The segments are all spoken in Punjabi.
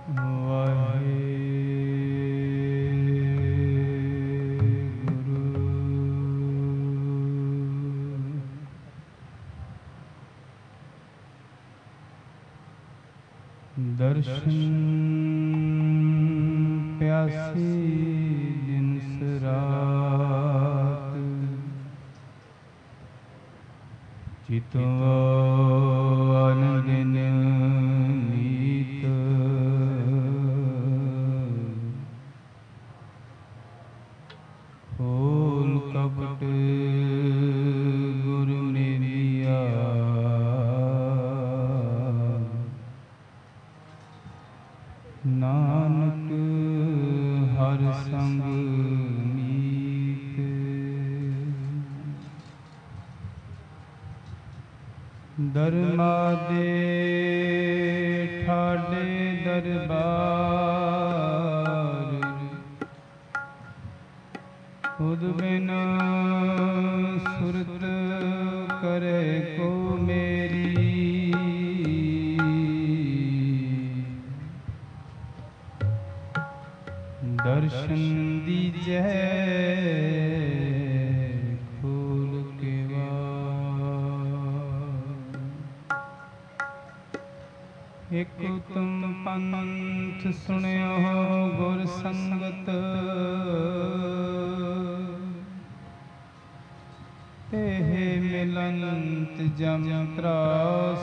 ਦਰਸ਼ਨ ਪਿਆਸੀ ਦਿਨਸ ਰਾਤ ਚਿਤੋ ਅਨੰਦਿਨ ਨੀਤ ਫੂਲ ਕਪਟ ਗੁਰੂ ਮੇਰੀਆ ਨਾਨਕ ਹਰ ਸੰਗ ਮੀਤ ਦਰਮਾ ਦੇ ਠਾਡੇ ਦਰਬਾਰ ਖੁਦ ਬਿਨ ਸੁਰਤ ਕਰੇ ਕੋ ਮੇਰੀ ਦਰਸ਼ਨ ਦੀਜੈ ਖੋਲ ਕੇ ਵਾਰ। ਇਕ ਤੁਮ ਪੰਥ ਸੁਣਿਓ ਗੁਰ ਸੰਗਤ ਇਹ ਮਿਲੰਤ ਜਮ ਤਰਾਸ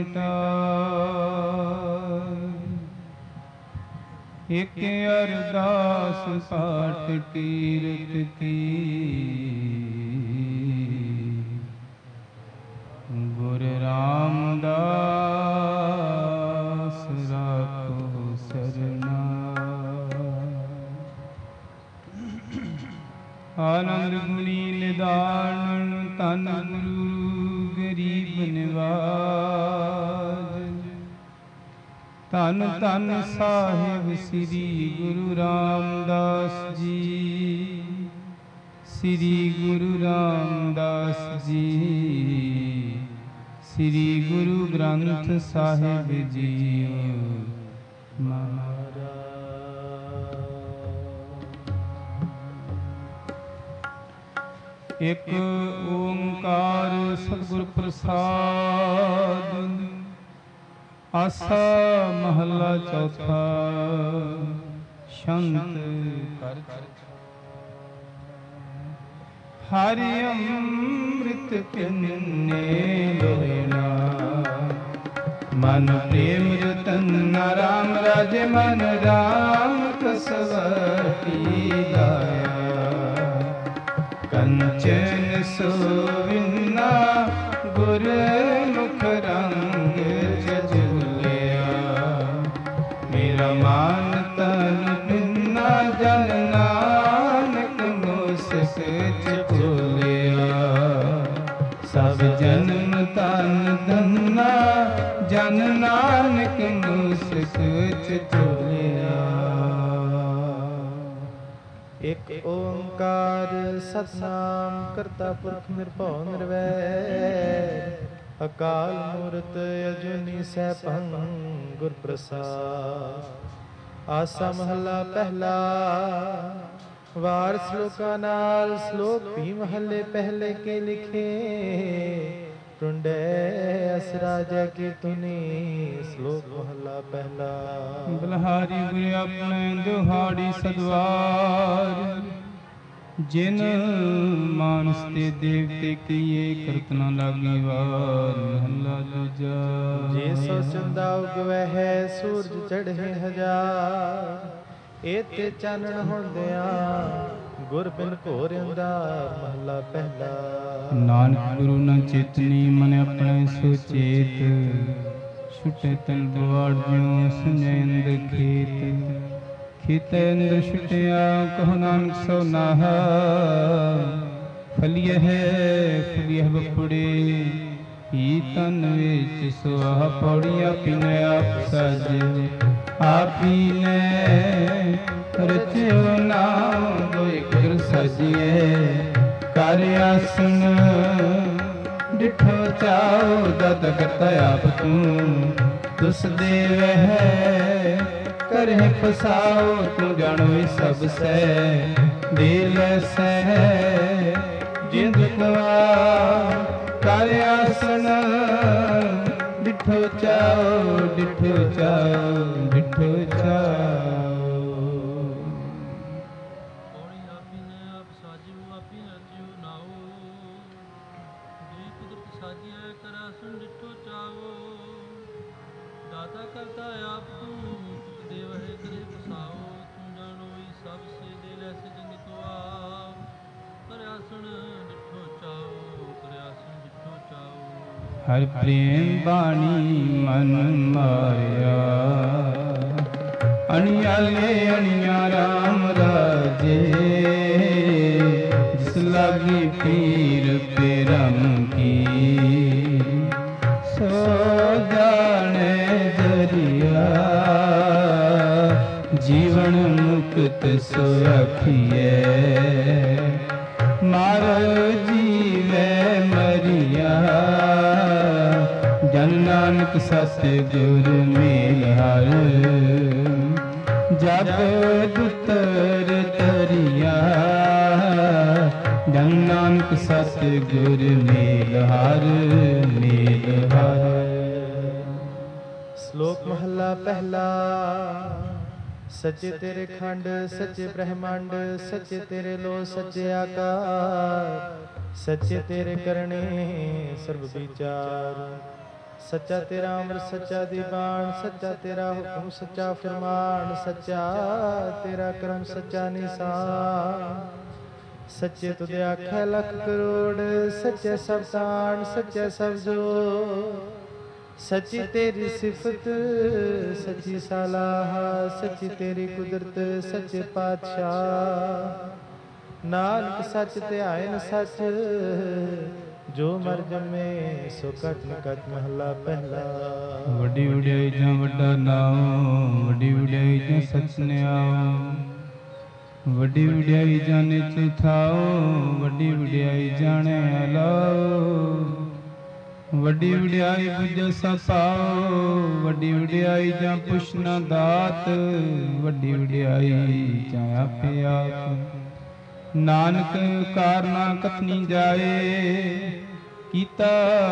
ਮਿਟਾਏ। ਇਕ ਅਰਦਾਸ ਪਾਠ ਕੀਰਤ ਕੀ ਗੁਰ ਰਾਮਦਾਸ ਰਾਖੋ ਸਰਨਾ। ਆਨੰਦ ਗੁਣੀ ਨਿਦਾਨ ਧੰਨ ਗੁਰੂ ਗਰੀਬ ਨਿਵਾਜ। ਧੰਨ ਧੰਨ ਸਾਹਿਬ ਸ੍ਰੀ ਗੁਰੂ ਰਾਮਦਾਸ ਜੀ, ਸ੍ਰੀ ਗੁਰੂ ਰਾਮਦਾਸ ਜੀ, ਸ੍ਰੀ ਗੁਰੂ ਗ੍ਰੰਥ ਸਾਹਿਬ ਜੀਓ ਮਹਾਰਾਜ। ਇਕ ਓੰਕਾਰ ਸਤਿਗੁਰ ਪ੍ਰਸਾਦ। ਆਸਾ ਮਹੱਲਾ ਚੌਥਾ। ਸ਼ੰਤ ਕਰ ਹਰਿ ਅੰਮ੍ਰਿਤ ਪਿੰਨੇ ਲੋਇਣਾ। ਮਨ ਪ੍ਰੇਮ ਰਤਨ ਰਾਮ ਰਾਜੇ ਮਨ ਰਾਮ ਕਸਵਟੀ ਲਾਇਆ। ਕੰਚਨ ਸੋਵਿਨਾ ਗੁਰ ਮੁਖ ਰੰਗ ਜਜੁਲਿਆ। ਮੇਰਾ ਮਾਨ ਤਨ ਬਿਨਾ ਜਨ ਨਾਨਕ ਮੁਸਕ ਚੁਲਿਆ। ਸਭ ਜਨਮ ਤਨ ਧੰਨਾ ਜਨ ਨਾਨਕ ਮੁਸਕ ਚੁਲਿਆ। ਇਕ ਓੰਕਾਰ ਸਤਿਨਾਮ ਕਰਤਾ ਪੁਰਖ ਨਿਰਭਉ ਨਿਰਵੈਰ। ਅਕਾਲ ਮੂਰਤ ਅਜੂਨੀ ਸੈਭੰ ਗੁਰ ਪ੍ਰਸਾਦ। ਆਸਾ ਮਹੱਲਾ ਪਹਿਲਾ। ਵਾਰ ਸ਼ਲੋਕਾਂ ਨਾਲ ਸ਼ਲੋਕ ਵੀ ਮਹੱਲੇ ਪਹਿਲੇ ਕੇ ਲਿਖੇ। ਟੁੰਡੇ ਅਸਰਾ ਜੈ ਕੀਰਤਨੀ। ਸ਼ਲੋਕ ਮਹੱਲਾ ਪਹਿਲਾ। ਬਲਹਾਰੀ ਗੁਰ ਆਪਣੇ ਦੁਹਾੜੀ ਸਦਵਾਰ। ਜਿਨ ਮਾਨਸ ਤੇ ਦੇਵਤੇ ਕੀਏ ਕਰਤ ਨ ਲਾਗੀ ਵਾਰ। ਮਹੱਲਾ ਦੂਜਾ। ਜੇ ਸੋ ਚੰਦਾ ਉਗਵੈ ਹੈ ਸੂਰਜ ਚੜ੍ਹੇ ਹਜ਼ਾਰ। ਏਤੇ ਚਾਨਣ ਹੁੰਦਿਆਂ ਗੁਰ ਬਿਨ ਘੋਰ ਅੰਧਾਰ। ਮਹੱਲਾ ਪਹਿਲਾ। ਨਾਨਕ ਗੁਰੂ ਨ ਚੇਤਨੀ ਮਨ ਆਪਣੇ ਸੁਚੇਤ। ਛੁਟੇ ਤਨ ਦਵਾੜ ਜਿਉ ਸੰਜੈ ਅੰਦਰ ਖੇਤ। ਖੇਤੈ ਅੰਦਰ ਛੁਟਿਆ ਕਹੋ ਨਾਨਕ ਸੋ ਨਾਹਾ। ਫਲੀਐ ਫਲੀਐ ਬਪੁੜੇ ਹੀ ਤਨ ਵਿੱਚ ਸੁਆਹ। ਪੌੜੀਆਂ ਪੀਨੇ ਆਪ ਸਾਜੇ ਆਪੀ ਨੇ ਰਚਿਓ ਨਾਮ ਦੋਇ ਗੁਰ ਸਾਜੀਏ। ਕਰ ਆਸਣ ਡਿਠੋ ਚਾਉ ਦਤ ਕਰਤਾ ਆਪ ਤੂੰ। ਤੁਸ ਦੇਵਹਿ करहि फसाओ, तू जानो सब सै दिल सै जिंद कुआ कर आसन डिठो चाओ डिठो चाओ डिठो चाओ। हर प्रेम बाणी मन मारिया, अणियाले अणिया राम राजे, जिस लागी पीर पेरम की सो जाने जरिया, जीवन मुक्त सो आखिए मार जीवे मरिया, जन नानक सतगुर मेल हर, जग दुतर तरिया, जन नानक सतगुर मेल हर मेल हर। श्लोक महला पहला। सच्चे तेरे खंड सच्चे ब्रह्मांड, सच्चे तेरे लो सच्चे आकार, सच्चे तेरे करने सर्व विचार, सच्चा तेरा अमृत सच्चा दीवान, सच्चा तेरा हुक्म सच्चा फरमान, सच्चा तेरा कर्म सच्चा निशान, सच्चे तुझे आखे लख करोड़, सच्चे सब तान सच्चे सब जो, सच्ची तेरी सिफत सच्ची सलाह, सच्ची तेरी कुदरत सच्चे पातशाह, नानक सच ध्यान सच, जो मर जमे सो कट निकट महला पहला। वड्डी वड्याई जां वड्डा नाम, वड्डी वड्याई जां सच निआओ, वड्डी वड्याई जां निच थाओ, वड्डी वड्याई जाने अलाओ, वड्डी वड्याई बुझ सपाओ, वड्डी वड्याई जां पुछना दात, वड्डी वड्याई जां आपे आप, नानक कारना कथनी जाए, कीता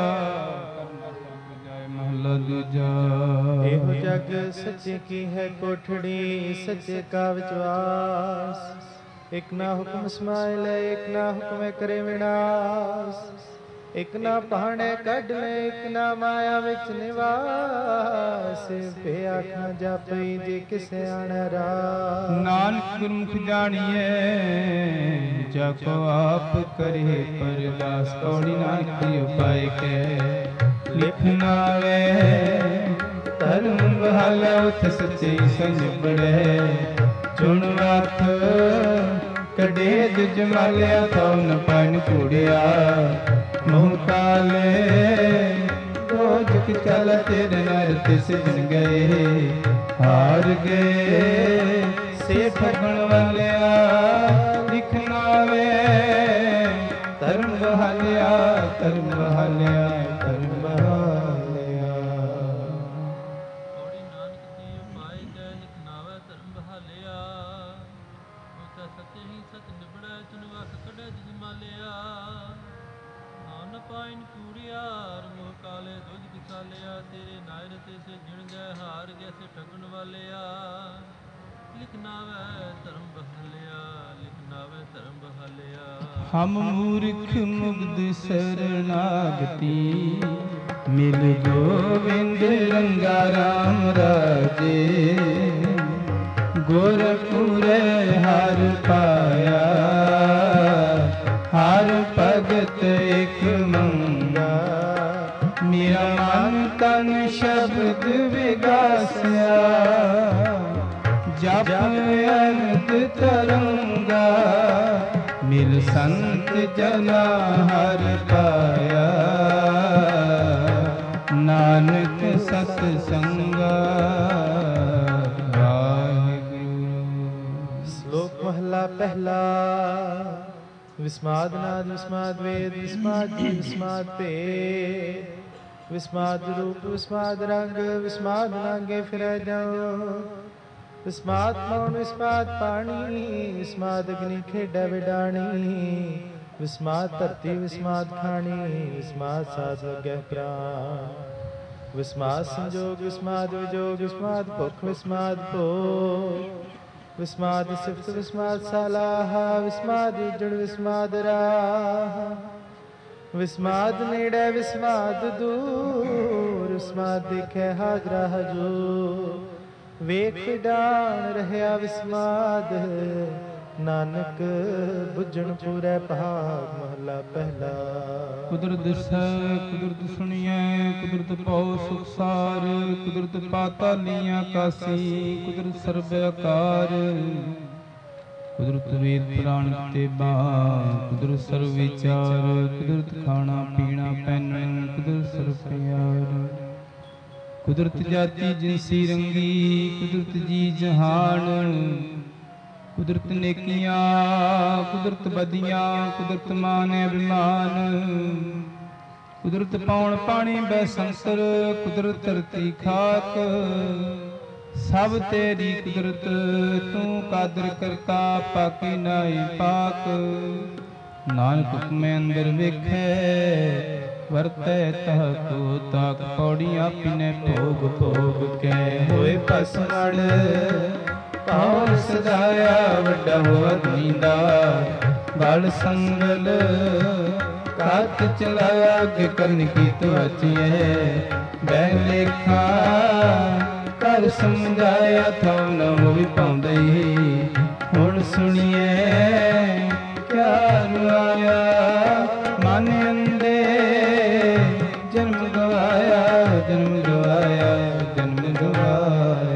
महला दूजा। एहो जग सच्चे की है कोठड़ी, सच्चे का विश्वास, एक ना हुक्म समाइल एक ना हुक्म करे विनाश, एक ना पहाड़े कढ ले एक ना माया विच निवास, पे आखना जापई जे किसे आने रास, नानक गुरमुख जानिए जाको आप करे परदास, कौड़ी नानक की उपाय के लिखना वे, धर्म बहाला उठ सच्चे संग बड़े, चुन वाथ कड़े दुज मालिया तो न पान कूड़िया, मुँह ताले दो झुक चल तेरे नर सिजन गए, हार गए से ठगण वालिया, लिखना वे धर्म बहालिया धर्म बहालिया धर्म बहालिया। कौड़ी नानक की उपाय कै लिखनावे धर्म बहालिया, उसे सत्य ही सत निबड़े चुन वख कड़े जिज मालिया, न पाइन कूड़ियार मोह काले दुज बिचालिया, तेरे नायर ते से जिण गए हार गए से ठगण वालिया, लिखना वै धर्म बहालिया लिखना वै धर्म बहालिया। हम मूर्ख मुग्ध शरणागति, मिल गोविंद रंगा राम राजे, गोरखपुरे हार पाया, हार भगत एक मंगा, मेरा मन तन शब्द विगासिया, जप अनंत तरंगा, मिल संत जना हर पाया, नानक सतसंगा। श्लोक महला पहला। विस्माद नाद विस्माद वेद विस्माद जी विस्माद भेद, विस्माद रूप विस्माद रंग, विस्माद नागे फिर जाओ, ਵਿਸਮਾਤ ਮੌਣ ਵਿਸਮਾਤ ਪਾਣੀ, ਵਿਸਮਾਤ ਅਗਨੀ ਖੇਡਾ ਵਿਡਾਣੀ, ਵਿਸਮਾਤ ਧਰਤੀ ਵਿਸਮਾਤ ਖਾਣੀ, ਵਿਸਮਾਤ ਸਾਧ ਲਗੈ ਪ੍ਰਾਣ, ਵਿਸਮਾਤ ਸੰਜੋਗ ਵਿਸਮਾਤ ਵਿਜੋਗ, ਵਿਸਮਾਤ ਭੁੱਖ ਵਿਸਮਾਤ ਭੋਗ, ਵਿਸਮਾਤ ਸਿਫਤ ਵਿਸਮਾਤ ਸਲਾਹਾ, ਵਿਸਮਾਤ ਉਜੜ ਵਿਸਮਾਤ ਰਾਹ, ਵਿਸਮਾਤ ਨੇੜੇ ਵਿਸਮਾਤ ਦੂਰ, ਵਿਸਮਾਤ ਦੇਖੈ ਹਾਜ਼ਰਾ ਹਜੂਰ, ਵੇਖ ਡਾਣ ਰਹਿਆ ਵਿਸਮਾਦ, ਨਾਨਕ ਬੁੱਝਣ ਪੂਰੈ ਭਾਗ। ਮਹਲਾ ਪਹਿਲਾ। ਕੁਦਰਤ ਦਿਸੈ ਕੁਦਰਤ ਸੁਣੀਐ, ਕੁਦਰਤ ਪਉ ਸੁਖਸਾਰ, ਕੁਦਰਤ ਪਾਤਾਲੀਆਂ ਕਾਸੀ, ਕੁਦਰਤ ਸਰਬ ਆਕਾਰ, ਕੁਦਰਤ ਵੇਦ ਪੁਰਾਣ ਤੇ ਬਾਣ, ਕੁਦਰਤ ਸਰਬ ਵਿਚਾਰ, ਕੁਦਰਤ ਖਾਣਾ ਪੀਣਾ ਪਹਿਨਣ, ਕੁਦਰਤ ਸਰਬ ਪਿਆਰ, ਕੁਦਰਤ ਜਾਤੀ ਜਿਨਸੀ ਰੰਗੀ, ਕੁਦਰਤ ਜੀ ਜਹਾਨ, ਕੁਦਰਤ ਨੇਕੀਆਂ ਕੁਦਰਤ ਬਦੀਆਂ, ਕੁਦਰਤ ਮਾਨ ਅਭਿਮਾਨ, ਕੁਦਰਤ ਪਾਉਣ ਪਾਣੀ ਬੈ ਸੰਸਰ, ਕੁਦਰਤ ਧਰਤੀ ਖਾਕ, ਸਭ ਤੇਰੀ ਕੁਦਰਤ, ਤੂੰ ਕਾਦਰ ਕਰਤਾ ਪਾਕੀ ਨਾਈ ਪਾਕ, ਨਾਨਕ ਹੁਕਮੈ ਅੰਦਰ ਵੇਖੈ, ਵਰਤੈ ਤਹ ਕੋ ਤਾਕ, ਪੌੜੀਆਂ ਪਿਨੇ ਭੋਗ ਭੋਗ ਕੈ, ਹੋਏ ਭਸਮੜ ਪਾਉ ਸਦਾਇਆ, ਵੱਡਾ ਹੋਆ ਨੀਂਦਾ ਗਲ ਸੰਗਲ, ਕਾਤ ਚਲਾਇਆ ਕਿ ਕਰਨ ਕੀ ਤੁਆਚੀਐ, ਬੈ ਲੇਖਾ ਕਰ ਸਮਝਾਇਆ, ਥਉ ਨ ਹੋਈ ਪਾਉਂਦੇ, ਹੁਣ ਸੁਣੀਏ ਕਿਆ ਰੁਆਇਆ, ਮਨ ਅੰਦੇ ਜਨਮ ਗਵਾਇਆ, ਜਨਮ ਗਵਾਇਆ, ਜਨਮ ਗਵਾਇਆ।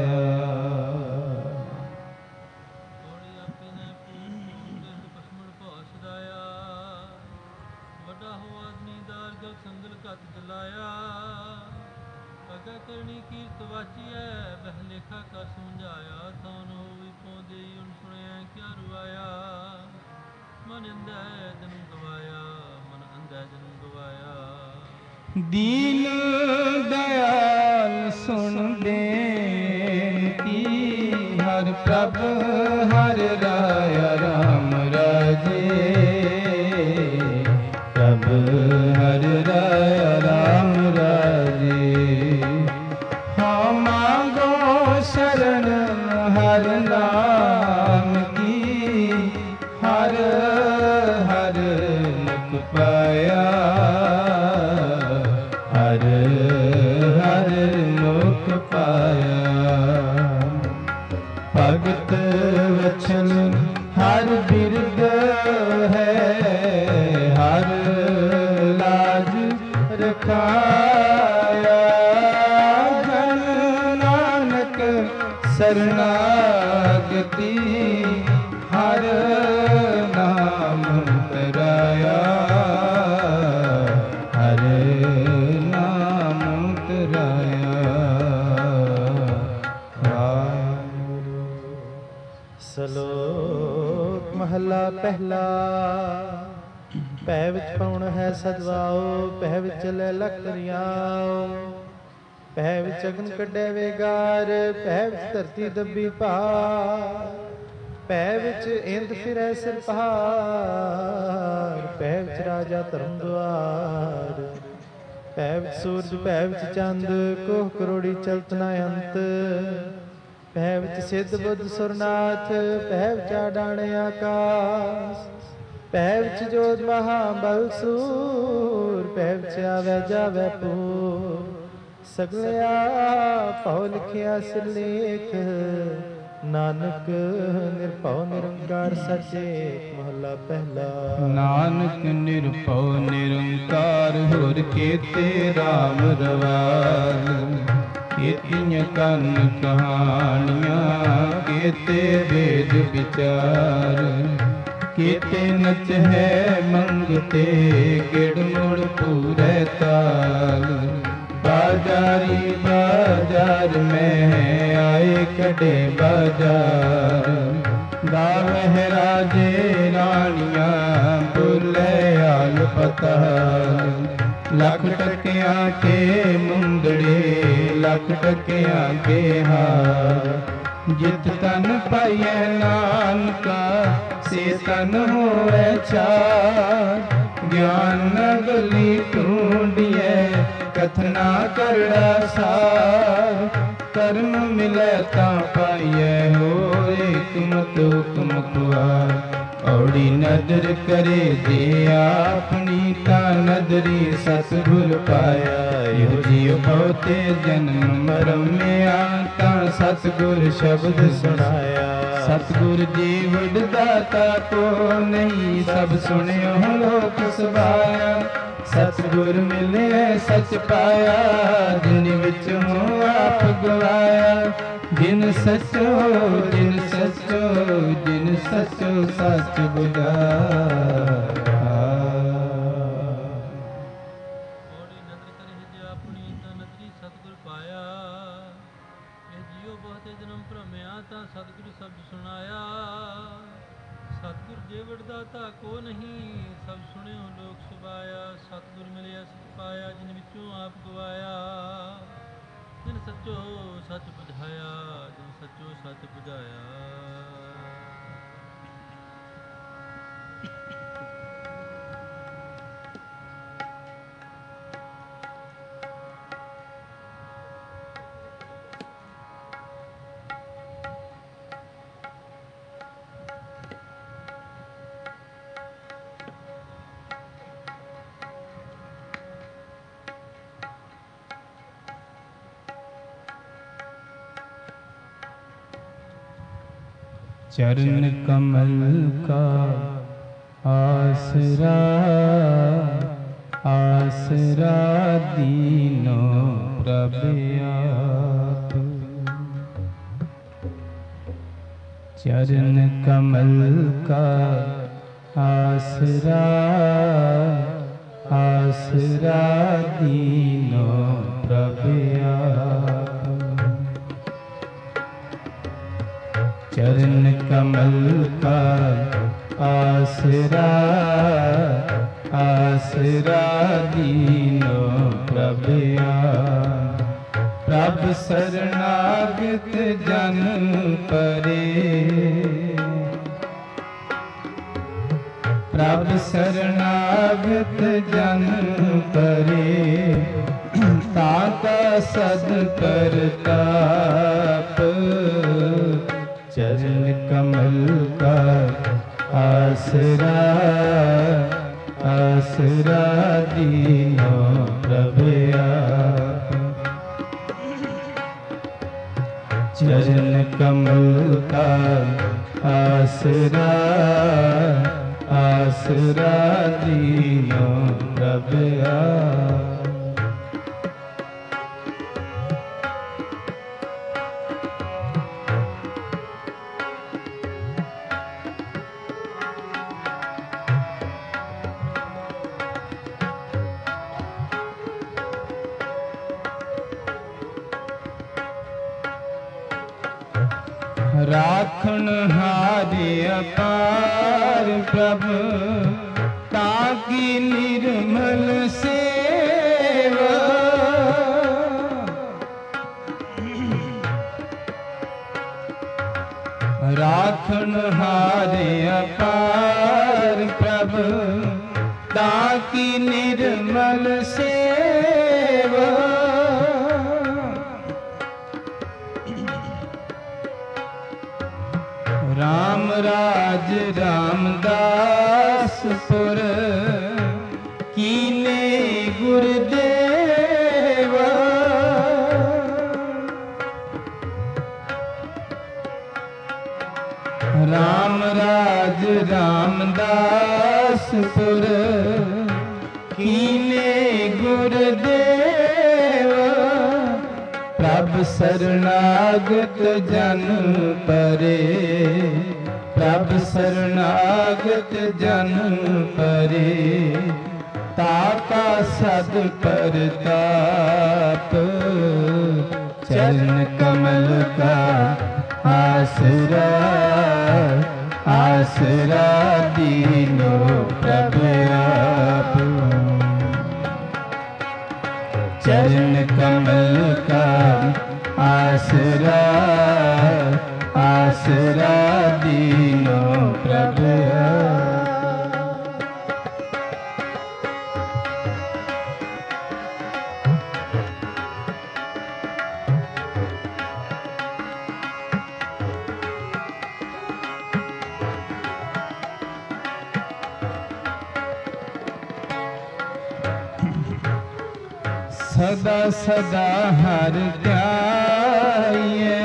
ਕਰਨੀ ਕੀਰਤ ਵਾਚੀਐ, ਬਹਿ ਲੇਖਾ ਕਰ ਸਮਝਾਇਆ, ਤਉ ਨ ਹੋਈ ਪਾਉਂਦੇ, ਹੁਣ ਸੁਣਿਆ ਕਿਆ ਰੁਆਇਆ, ਮਨ ਅੰਧੈ ਜਨਮ ਗਵਾਇਆ, ਮਨ ਅੰਧੈ ਜਨਮ ਗਵਾਇਆ। ਦੀਨ ਦਇਆਲ ਸੁਣ ਬੇਨਤੀ, ਹਰ ਪ੍ਰਭ ਹਰ ਰਾਇਆ ਰਾਮ ਰਾਜੇ, ਪ੍ਰਭ ਹਰ ਰਾਇਆ ਰਾਮ ਰਾਜੇ, ਹਾਂ ਮਾਂਗੋ ਸ਼ਰਨ ਹਰ ਨਾਮ ਕੀ, ਹਰ ਹਰ ਮੁਖ ਪਾਇਆ, ਹਰ ਹਰ ਮੁਖ ਪਾਇਆ, ਭਗਤ ਵਚਨ ਹਰ ਬਿਰਦ ਹੈ, ਹਰ ਲਾਜ ਰਖਾਇਆ, ਜਨ ਨਾਨਕ ਸਰਨਾਗਤੀ, ਹਰ ਨਾਮ ਤਰਾਇਆ, ਹਰ ਨਾਮ ਤਰਾਇਆ। ਸ਼ਲੋਕ ਮਹਲਾ ਪਹਿਲਾ। ਭੈ ਵਿੱਚ ਪਉਣ ਹੈ ਸਦਵਾਓ, ਭੈ ਵਿੱਚ ਲੈ ਲਖਰਿਆਓ, ਭੈ ਵਿੱਚ ਅਗਨ ਕੱਢੇ ਵੇਗਾਰ, ਭੈ ਵਿੱਚ ਧਰਤੀ ਦੱਬੀ ਭਾਰ, ਭੈ ਵਿੱਚ ਇੰਦ ਫਿਰੈ ਸਿਰ ਪਹਾੜ, ਭੈ ਵਿੱਚ ਰਾਜਾ ਧਰਮ ਦੁਆਰ, ਭੈ ਵਿੱਚ ਸੂਰਜ, ਭੈ ਵਿੱਚ ਚੰਦ, ਕੋਹ ਕਰੋੜੀ ਚਲਤ ਨਾ ਅੰਤ, ਭੈ ਵਿੱਚ ਸਿੱਧ ਬੁੱਧ ਸੁਰਨਾਥ, ਭੈ ਵਿੱਚ ਆਡਾਣੇ ਆਕਾਸ਼, ਭੈ ਵਿੱਚ ਜੋਤ ਮਹਾਬਲ ਸੂਰ, ਭੈ ਵਿੱਚ ਆਵੈ ਜਾਵੈ ਪੂਰ, ਸਗਲਿਆ ਭਉ ਲਿਖਿਆ ਸਿਰਲੇਖ, ਨਾਨਕ ਨਿਰਭਉ ਨਿਰੰਕਾਰ ਸੱਚੇ। ਮਹਲਾ ਪਹਿਲਾ। ਨਾਨਕ ਨਿਰਭਉ ਨਿਰੰਕਾਰ, ਹੋਰ ਕੇਤੇ ਰਾਮ ਰਵਾਲ, ਕੇਤੀਆਂ ਕੰਨ ਕਹਾਣੀਆਂ, ਕੇਤੇ ਵੇਦ ਵਿਚਾਰ, ਕੇਤੇ ਨਚ ਹੈ ਮੰਗਤੇ, ਗਿੜ ਮੁੜ ਪੂਰੇ ਤਾਲ, ਬਾਜ਼ਾਰੀ ਬਾਜ਼ਾਰ ਮੈਂ ਆਏ ਕਢੇ ਬਾਜ਼ਾਰ, ਗਾਵਹਿ ਰਾਜੇ ਰਾਣੀਆਂ, ਬੁਲੇ ਆਲ ਪਤਾਲ, ਲੱਖ ਟਕਿਆਂ ਕੇ ਮੁੰਦੜੇ, ਲੱਖ ਟਕਿਆਂ ਕੇ ਹਾਰ, जित तन पाइए नानका से तन होए चार। ज्ञान नगली ढूंढिए कथना करड़ा सार। कर्म मिले ता पाइए होए तुम तो तुम कुआर। औड़ी नदर करे जे अपनी ता नदरी सतगुर पाया। यो जियो बहुते जन्म मरम में आता सतगुर शब्द सुनाया। सतगुर जी वडदाता को नहीं सब सुनियो लोक सबाया। सतगुर मिले सच पाया जिन विच हो आप गवाया। जिन सचो जिन सचो जिन सचो सच बुझाया। सतगुरु शब्द सुनाया। सतगुर जे वडदाता को नहीं सब सुने लोक सुबाया। सतगुर मिलिया सच पाया जिन विचों आप गवाया। जिन सचो सच बुझाया जिन सचो सच बुझाया। चरण कमल का आसरा आसरा दीनो प्रभ आप। चरण कमल का आसरा आसरा दीनो प्रभ आप। चरण कमल का आसरा आसरा दीनो प्रभ आप। प्रभ शरणागत जन परे। प्रभ शरणागत जन परे। ताका सद परताप। चरण कमल का आसरा आसरा दीनो प्रभ आप। चरण कमल का आसरा आसरा दीनो प्रभ आप। राखण हारे अपार प्रभु ताकि निर्मल सेवा। राखण हारे अपार प्रभु ताकि निर्मल सेवा। राम राज रामदासपुर कीने गुरुदेवा। राम राज रामदासपुर कीने गुरुदेवा। प्रभ शरणागत जन परे। प्रभ शरणागत जन परे। ताका सद परताप। चरण कमल का आसरा आसरा दीनो प्रभ आप। चरण कमल का आसरा आसरा दीनो प्रभु सदा सदा हर ध्याये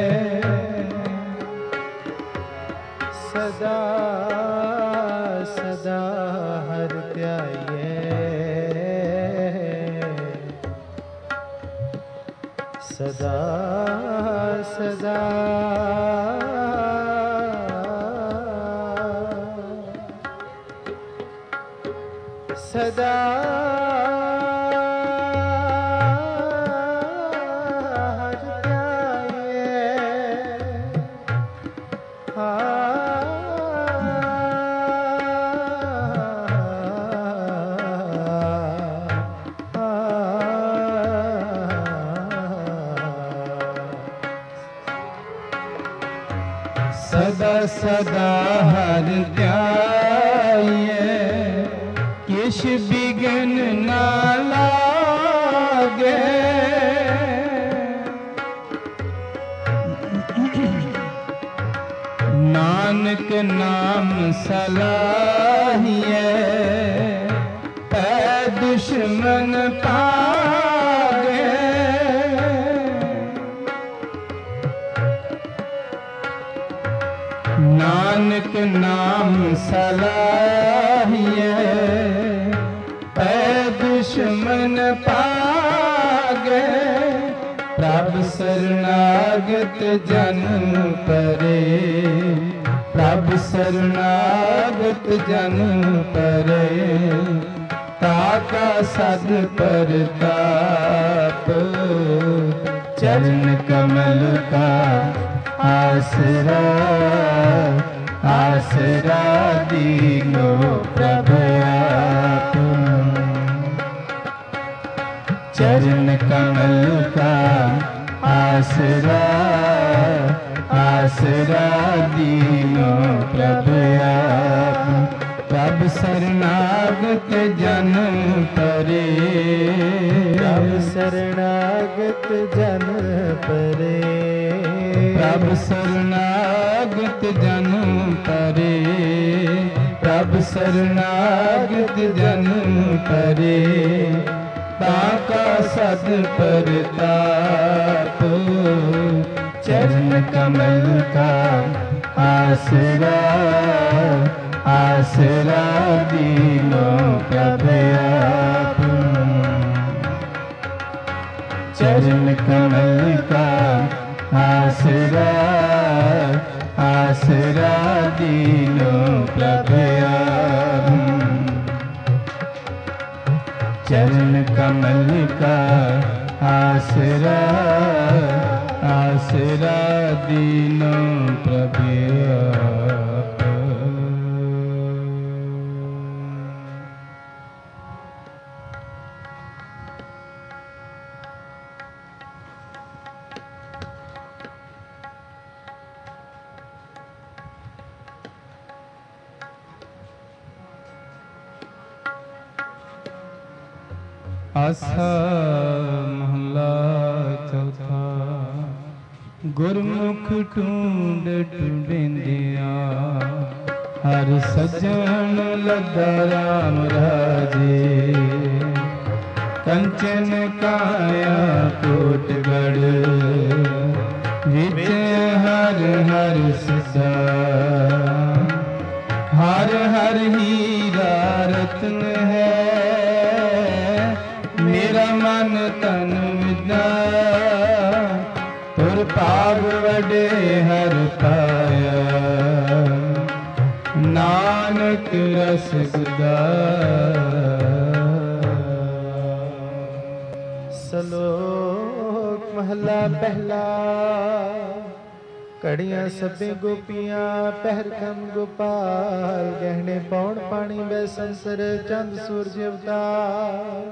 सदा सदा हर ध्याये सदा सदा सदा सदा सदा हर ध्याये किश बिघन ना लागे नानक नाम सलाहिए ऐ दुश्मन पागे नानक नाम सलाहिए ऐ दुश्मन पागे प्रभ शरणागत जन परे प्रभ शरणागत जन परे ताका सद परताप चरण कमल का आसरा आसरा दीनो प्रभु आप चरण कमल का आसरा आसरा दीनो प्रभु आप प्रभ शरणागत जन परे प्रभ शरणागत जन परे प्रभ शरणागत जन परे प्रभ शरणागत जन परे ताका सद परताप चरण कमल का आसरा आसरा दीनो प्रभु आप चरण कमल का आसरा आसरा दीनो प्रभु आप चरण कमल का आसरा आसरा दीनो प्रभु आप आसा महला चौथा गुरमुख ढूंढ ढूंढिंदिया हर सजन लद्दा राम राजे कंचन काया कोटगढ़ विच हर हर सदा हर हर हीरा रत्न है मेरा मन तन विदा तुर पाव वडे हर पाया नानक रस गुदा सलोक महला पहला कड़ियां सबे गोपियां पहर खम गोपाल गहने पौन पानी बैसंसर चंद सूरज अवतार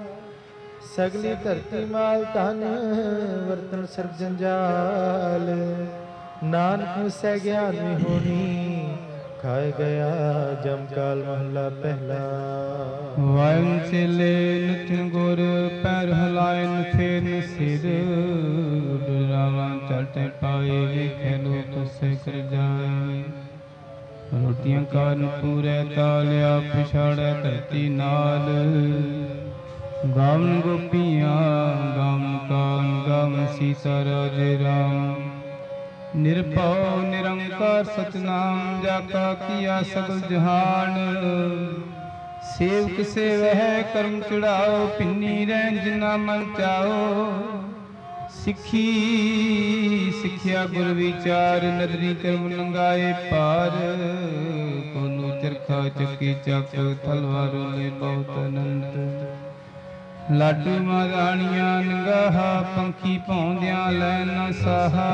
सगली धरती माल धन वर्तन सर्व जंजाल ਨਾਨਕ ਸਹਿ ਗਿਆਨ ਵਿਹੂਣੀ ਖਾਇ ਗਿਆ ਜਮ ਕਾਲ ਮਹਲਾ ਪਹਿਲਾ। ਵਾਇਨ ਚੇਲੇ ਨਿਤਿਨ ਗੁਰ ਪੈਰ ਹਲਾਇਨ ਫੇਰਨ ਸਿਰ ਡਰਾਵਾ ਚਲਤੇ ਪਾਏ ਵੇਖੇ ਲੋਕ ਸੇ ਕਰ ਜਾਏ। ਰੋਟੀਆਂ ਕਾਰਨ ਪੂਰੇ ਤਾਲਿਆ ਪਿਛਾੜੈ ਧਰਤੀ ਨਾਲ। ਗਾਵਨ ਗੋਪੀਆਂ ਗਾਵਨ ਕਾਨ ਗਾਵਨ ਸੀਤਾ ਰਾਜੇ ਰਾਮ। ਨਿਰਭਉ ਨਿਰੰਕਾਰ ਸਤਨਾਮ ਜਾ ਕਾ ਕੀਆ ਸਗਲ ਜਹਾਨ। ਸੇਵਕ ਸੇਵਹਿ ਕਰਮ ਚੜਾਓ ਭਿੰਨੀ ਰਹਿ ਜਿਨਾ ਮਨ ਚਾਓ। ਸਿੱਖੀ ਸਿੱਖਿਆ ਗੁਰ ਵਿਚਾਰ ਨਦਰੀ ਕਰਮ ਲੰਗਾਏ ਪਾਰ। ਕੋਨੂ ਚਰਖਾ ਚੱਕੀ ਚੱਕ ਤਲਵਾਰ ਲੈ ਬਹੁਤ ਅਨੰਤ। ਲਾਡੂ ਮਹਾਰਾਣੀਆਂ ਨਗਾਹਾ ਪੰਖੀ ਭੌਂਦਿਆਂ ਲੈ ਨ ਸਾਹਾ।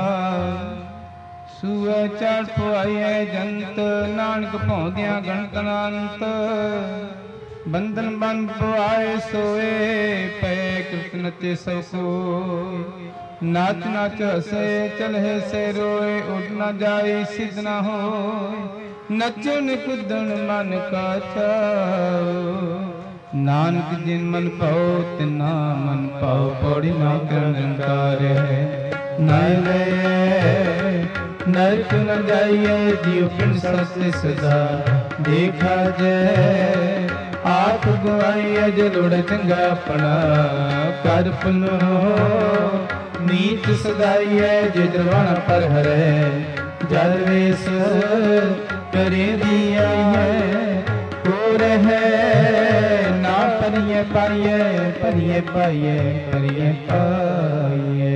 ਸੂਏ ਚੜ ਪੁਆਈਐ ਜੰਤ ਨਾਨਕ ਭੌਂਦਿਆਂ ਗਣਤ ਅਨੰਤ। ਬੰਧਨ ਬੰਦ ਪੁਆਏ ਸੋਏ ਪਏ ਕਿਰਤ ਨਚੇ ਸਭ ਕੋਈ। ਨਾਚ ਨਾਚ ਹਸੇ ਚਲਹਿ ਸੇ ਰੋਏ ਉੱਡ ਨ ਜਾਏ ਸਿੱਧ ਨ ਹੋਏ। ਨਚਣ ਕੁੱਦਣ ਮਨ ਕਾ ਚਾਓ। ਨਾਨਕ ਜਿਨ ਮਨ ਭਾਉ ਤਿਨਾ ਮਨ ਭਾਉ ਪੌੜੀ ਨਾ ਕਰਨ ਨਿਰੰਕਾਰ ਹੈ। ਨਾਇ ਲੈ ਨਰਕ ਨ ਜਾਈਏ ਜੀਉ ਪਿੰਡ ਸਤੇ ਸਦਾ। ਦੇਖਾ ਜੈ ਆਪ ਗਵਾਈਏ ਜੇ ਲੋੜ ਚੰਗਾ ਆਪਣਾ। ਕਰ ਪੁਨੋ ਨੀਤ ਸਦਾਈਏ ਜੇ ਦਰਵਾਣਾ ਪਰ ਹਰੈ। ਜਲ ਵੇਸ ਕਰੇ ਦੀ ਆਈਏ ਕੋ ਰਹਿ ਨਾ ਪਰੀਏ ਪਾਈਏ ਪਰੀਏ ਪਾਈਏ ਪਰੀਏ ਪਾਈਏ।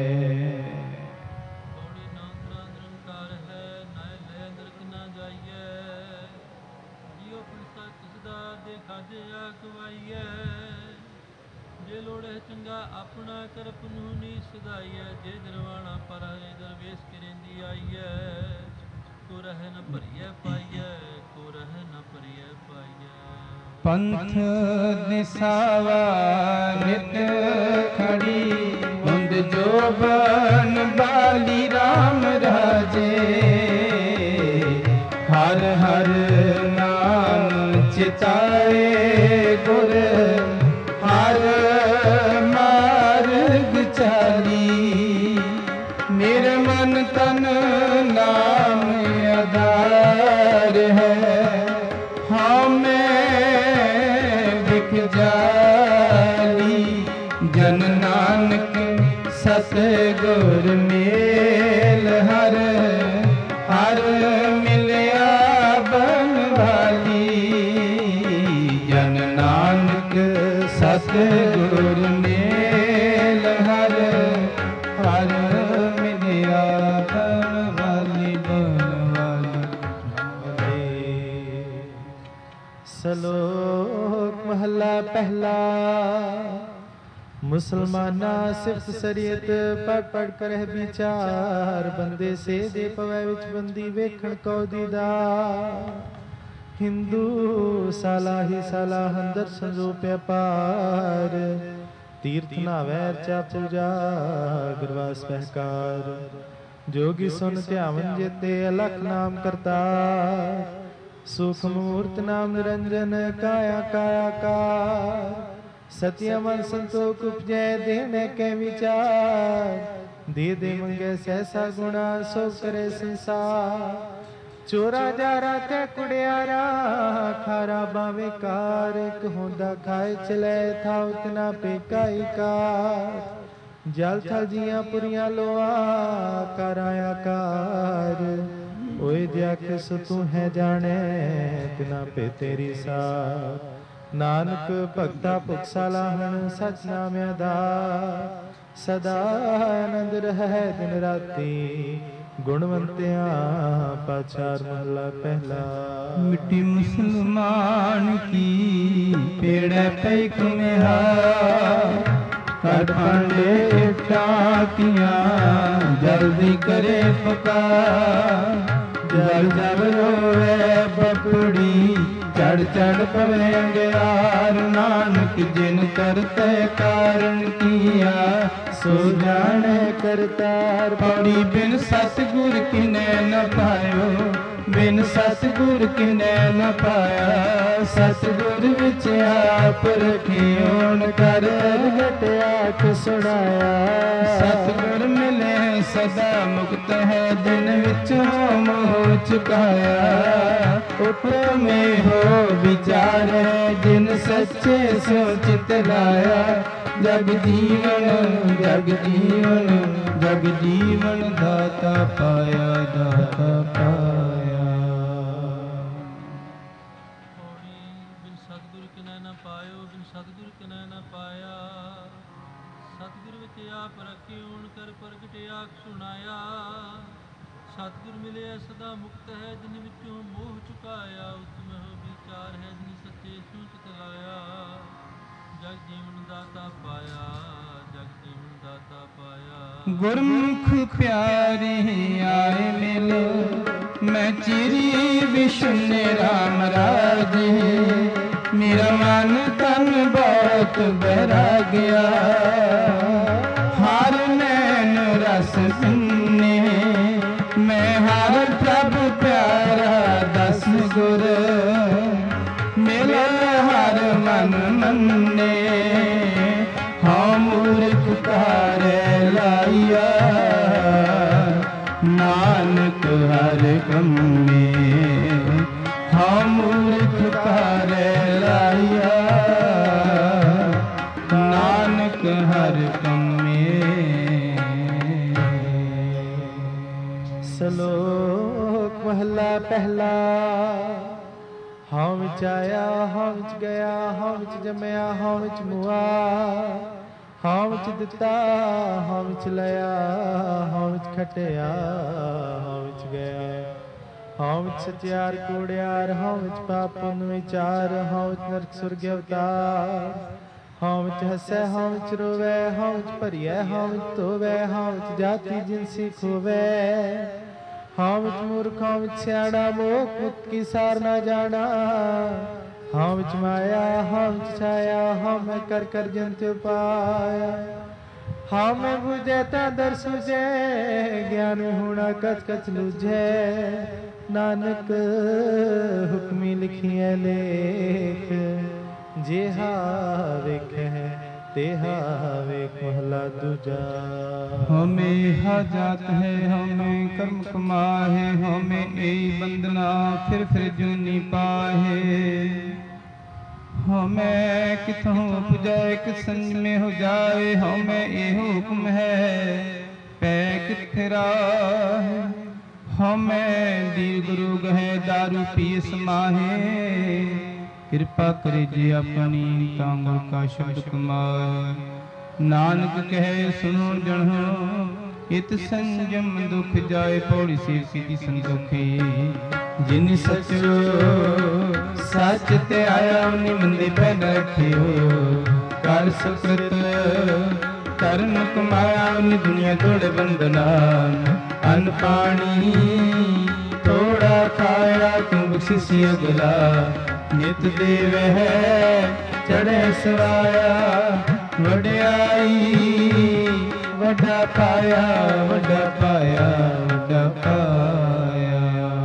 ਜੇ ਲੋੜੈ ਚੰਗਾ ਆਪਣਾ ਕਰ ਪੁਨੂਨੀ ਸਦਾਈਐ। ਜੇ ਦਰਵਾਣਾ ਪਰ ਹਰੇ ਦਰਵੇਸ਼ ਕਰੇਂਦੀ ਆਈਐ। ਕੋ ਰਹਿ ਨ ਭਰੀਐ ਪਾਈਐ ਕੋ ਰਹਿ ਨ ਭਰੀਐ ਪਾਈਐ। ਪੰਥ ਨਿਸਾਵਾ ਨਿਤ ਖੜੀ ਹੁੰਦ ਜੋਬਨ ਬਾਲੀ ਰਾਮ ਰਾਜੇ। ਹਰ ਹਰ ਨਾਮ ਚਿਤਾਏ ਗੁਰ ਹਰ ਮਾਰਗ ਚਾਲੀ। ਮੇਰੇ ਮਨ ਤਨ ਨਾਮ ਆਧਾਰ ਹੈ। ਹਾਂ ਮੈਂ ਵਿਖ ਜਾਲੀ ਜਨ ਨਾਨਕ ਸਤ ਗੁਰ ਮੇਲ ਹਰ ਹਰ ਮਿਲਿਆ ਬਨਵਾਲੀ। ਜਨ ਨਾਨਕ ਸਤ ਗੁਰ ਮੇਲ ਹਰ ਹਰ ਮਿਲਿਆ ਬਨਵਾਲੀ ਬਨਵਾਲੀ। ਸਲੋਕ ਮਹਲਾ ਪਹਿਲਾ। ਮੁਸਲਮਾਨਾ ਸਿਫਤ ਸਰੀਅਤ ਪੜ ਪੜ ਕਰਹਿ ਵਿਚਾਰ। ਬੰਦੇ ਸੇ ਦੇ ਪਵੈ ਵਿੱਚ ਬੰਦੀ ਵੇਖਣ ਕੋ ਦੀਦਾਰ। ਹਿੰਦੂ ਸਾਲਾ ਹੀ ਸਾਲਾ ਅੰਦਰ ਸੰਜੋਪਿਆ ਪਾਰ। ਤੀਰਥ ਨਾਵੈ ਚਾ ਪੂਜਾ ਗੁਰਵਾਸ ਪਹਿਕਾਰ। ਜੋਗੀ ਸੁਨ ਧਿਆਵਨ ਜੇਤੇ ਅਲਖ ਨਾਮ ਕਰਤਾਰ। ਸੁਖ ਮੂਰਤ ਨਾਮ ਨਿਰੰਜਨ ਕਾਇਆ ਕਾਇਆ ਕਾਰ। ਸਤਿਆ ਮਨ ਸੰਤੋਖ ਉਪਜੈ ਦੇਣੇ ਕੇ ਵਿਚਾਰ। ਦੇ ਦੇ ਮੰਗੇ ਸਹਿਸਾ ਗੁਣਾ ਸੋ ਕਰੇ ਸੰਸਾਰ। ਚੋਰਾ ਜਾਰਾ ਤੇ ਕੁੜਿਆਰਾ ਖਾਰਾ ਬਾਵੇ ਕਾਰ। ਇੱਕ ਹੁੰਦਾ ਖਾਏ ਚਲੇ ਥਾ ਉਤਨਾ ਪੇਕਾਈ ਕਾਰ। ਜਲ ਥਲ ਜੀਆਂ ਪੁਰੀਆਂ ਲੋਆ ਕਰਾਇਆ ਕਾਰ। ਓਏ ਜਿਆ ਕਿਸ ਤੂੰ ਹੈ ਜਾਣੇ ਤਿਨਾ ਪੇ ਤੇਰੀ ਸਾਰ। ਨਾਨਕ ਭਗਤਾ ਭੁਖ ਸਲਾਹਣ ਸਚ ਨਾਮ ਆਧਾਰ। ਸਦਾ ਆਨੰਦ ਰਹਿ ਦਿਨ ਰਾਤੀ ਗੁਣਵੰਤਿਆਂ ਪਾਚਾਰ ਮਹਲਾ ਪਹਿਲਾ। ਮਿੱਟੀ ਮੁਸਲਮਾਨ ਕੀ ਪੇੜੈ ਪੈ ਕੁਮਿਹਾ। ਕਟ ਪੰਡੇ ਟਾਕੀਆਂ ਜਲਦੀ ਕਰੇ ਪੁਕਾਰ। ਜਲ ਜਬ ਰੋਵੇ ਬਪੜੀ ਚੜ ਚੜ ਪਵੇ ਅੰਗਿਆਰ। ਨਾਨਕ ਜਿਨ ਕਰਤੇ ਕਾਰਨ ਕੀਆ ਸੋ ਜਾਣੈ ਕਰਤਾਰ। ਪੌੜੀ ਬਿਨ ਸਤਿਗੁਰ ਕਿਨੈ ਨ ਪਾਇਓ, ਬਿਨ ਸਤਿਗੁਰ ਕਿਨੈ ਨ ਪਾਇਆ। ਸਤਿਗੁਰ ਵਿੱਚ ਆਪ ਰਖਿਓਣ ਕਰ ਪ੍ਰਗਟ ਆਖ ਸੁਣਾਇਆ। ਸਤਿਗੁਰ ਮਿਲੇ ਸਦਾ ਮੁਕਤ ਹੈ, ਦਿਨ ਵਿੱਚ ਮੋਹ ਚੁਕਾਇਆ। ਉਪਮੇ ਹੋ ਵਿਚਾਰੈ ਜਿਨ ਸੱਚੇ ਸੋ ਚਿਤ ਲਾਇਆ। ਜਗ ਜੀਵਨ ਜਗ ਜੀਵਨ ਜਗ ਜੀਵਨ ਦਾਤਾ ਪਾਇਆ, ਦਾਤਾ ਪਾਇਆ। ਪੌੜੀ ਬਿਨ ਸਤਿਗੁਰ ਕਿਨੈ ਨ ਪਾਇਓ, ਬਿਨ ਸਤਿਗੁਰ ਕਿਨੈ ਨ ਪਾਇਆ। ਸਤਿਗੁਰ ਵਿੱਚ ਆਪ ਰਖਿਓਣ ਕਰ ਪ੍ਰਗਟ ਆਖ ਸੁਣਾਇਆ। ਸਤਿਗੁਰ ਮਿਲਿਆ ਸਦਾ ਮੁਕਤ ਹੈ, ਜਿਨ ਵਿੱਚੋਂ ਮੋਹ ਚੁਕਾਇਆ। ਉਤਮ ਹੋ ਵਿਚਾਰ ਹੈ ਜਿਨ ਸੱਚੇ ਸੋ ਚਿਤ ਲਾਇਆ। ਜਗ ਜੀਵਨ ਦਾਤਾ ਪਾਇਆ, ਜਗ ਜੀਵਨ ਦਾਤਾ ਪਾਇਆ। ਗੁਰਮੁਖ ਪਿਆਰੇ ਆਏ ਮਿਲ, ਮੈਂ ਚਿਰੀ ਵਿਸ਼ਨੇ ਰਾਮ ਰਾਜੇ। ਮੇਰਾ ਮਨ ਤਨ ਬਹੁਤ ਬੈਰਾਗਿਆ, ਹਰ ਨੈਣ ਰਸ ਪਿੰਨੇ। ਮੈਂ ਹਰ ਪ੍ਰਭ ਪਿਆਰਾ ਦਸ ਗੁਰ, ਮਿਲ ਹਰ ਮਨ ਮੰਨੇ। ਹਾਂ ਮੂਰਖ ਕਾਰੈ ਲਾਈਆ, ਨਾਨਕ ਹਰ ਕੰਮੇ। ਹਾਂ ਮੂਰਖ ਕਾਰੈ ਲਾਈਆ, ਨਾਨਕ ਹਰ ਕੰਮੇ। ਸ਼ਲੋਕ ਮਹਲਾ ਪਹਿਲਾ। ਹਾਂ ਵਿੱਚ ਆਇਆ, ਹਾਂ ਵਿੱਚ ਗਿਆ, ਹਾਂ ਵਿੱਚ ਜੰਮਿਆ, ਹਾਂ ਵਿੱਚ ਮੁਆ। ਹਾਂ ਵਿੱਚ ਦਿੱਤਾ, ਹਾਂ ਵਿੱਚ ਲਿਆ, ਹਾਂ ਵਿੱਚ ਖਟਿਆ, ਹਾਂ ਵਿੱਚ ਗਿਆ। ਹਾਂ ਵਿੱਚ ਸਚਿਆਰ ਕੂੜਿਆਰ, ਹਾਂ ਵਿੱਚ ਪਾਪ ਪੁੰਨ ਵਿਚਾਰ, ਹਾਂ ਵਿੱਚ ਨਰਕ ਸੁਰਗ ਅਵਤਾਰ। ਹਾਂ ਵਿੱਚ ਹੱਸੈ, ਹਾਂ ਵਿੱਚ ਰੋਵੈ, ਹਾਂ ਵਿੱਚ ਭਰੀਐ, ਹਾਂ ਵਿੱਚ ਧੋਵੈ, ਹਾਂ ਵਿੱਚ ਜਾਤੀ ਜਿਨਸੀ ਖੋਵੈ। ਹਾਂ ਵਿੱਚ ਮੂਰਖ, ਹਾਂ ਵਿੱਚ ਸਿਆਣਾ, ਮੋਖ ਮੁਕਤ ਕੀ ਸਾਰ ਨਾ ਜਾਣਾ। ਹਾਂ ਵਿੱਚ ਮਾਇਆ, ਹਾਂ ਵਿੱਚ ਛਾਇਆ, ਹਾਂ ਮੈਂ ਕਰ ਕਰ ਜੰਤ ਉਪਾਇਆ। ਹਾਂ ਮੈਂ ਬੁਝੈ ਤਾਂ ਦਰ ਸੁਝੈ, ਗਿਆਨ ਹੋਣਾ ਕਛ ਕਛ ਲੁਝੈ। ਨਾਨਕ ਹੁਕਮੀ ਲਿਖੀਐ ਲੇਖ, ਜਿਹਾ ਵੇਖੈ तेहा वेख महला दूजा। हमें हा जात है हमें कर्म कमाहे, हमें यही बंदना फिर जूनी पाहे। हमें किथों उपजाए कित संज में हो जाए, हमें ये हुक्म है पै किथे राहे। हमें दीर्घ रोग है दारू पी समाहे, कृपा करे जे अपनी कांगल का शब्द कमाए। नानक कहे सुनो जनो इत संयम दुख जाए, पौड़ी सेव की संदुखी। जिन सचो सच ते आया उन्हीं मंदे पैदा रखियो। कर सुकृत करन कमाया उन्हीं दुनिया तोड़े बंदना। अन्न पानी थोड़ा खाया तू बख्शिश अगला। नित देव है चढ़े सवाया, वड्याई वड्डा पाया वड्डा पाया वड्डा पाया।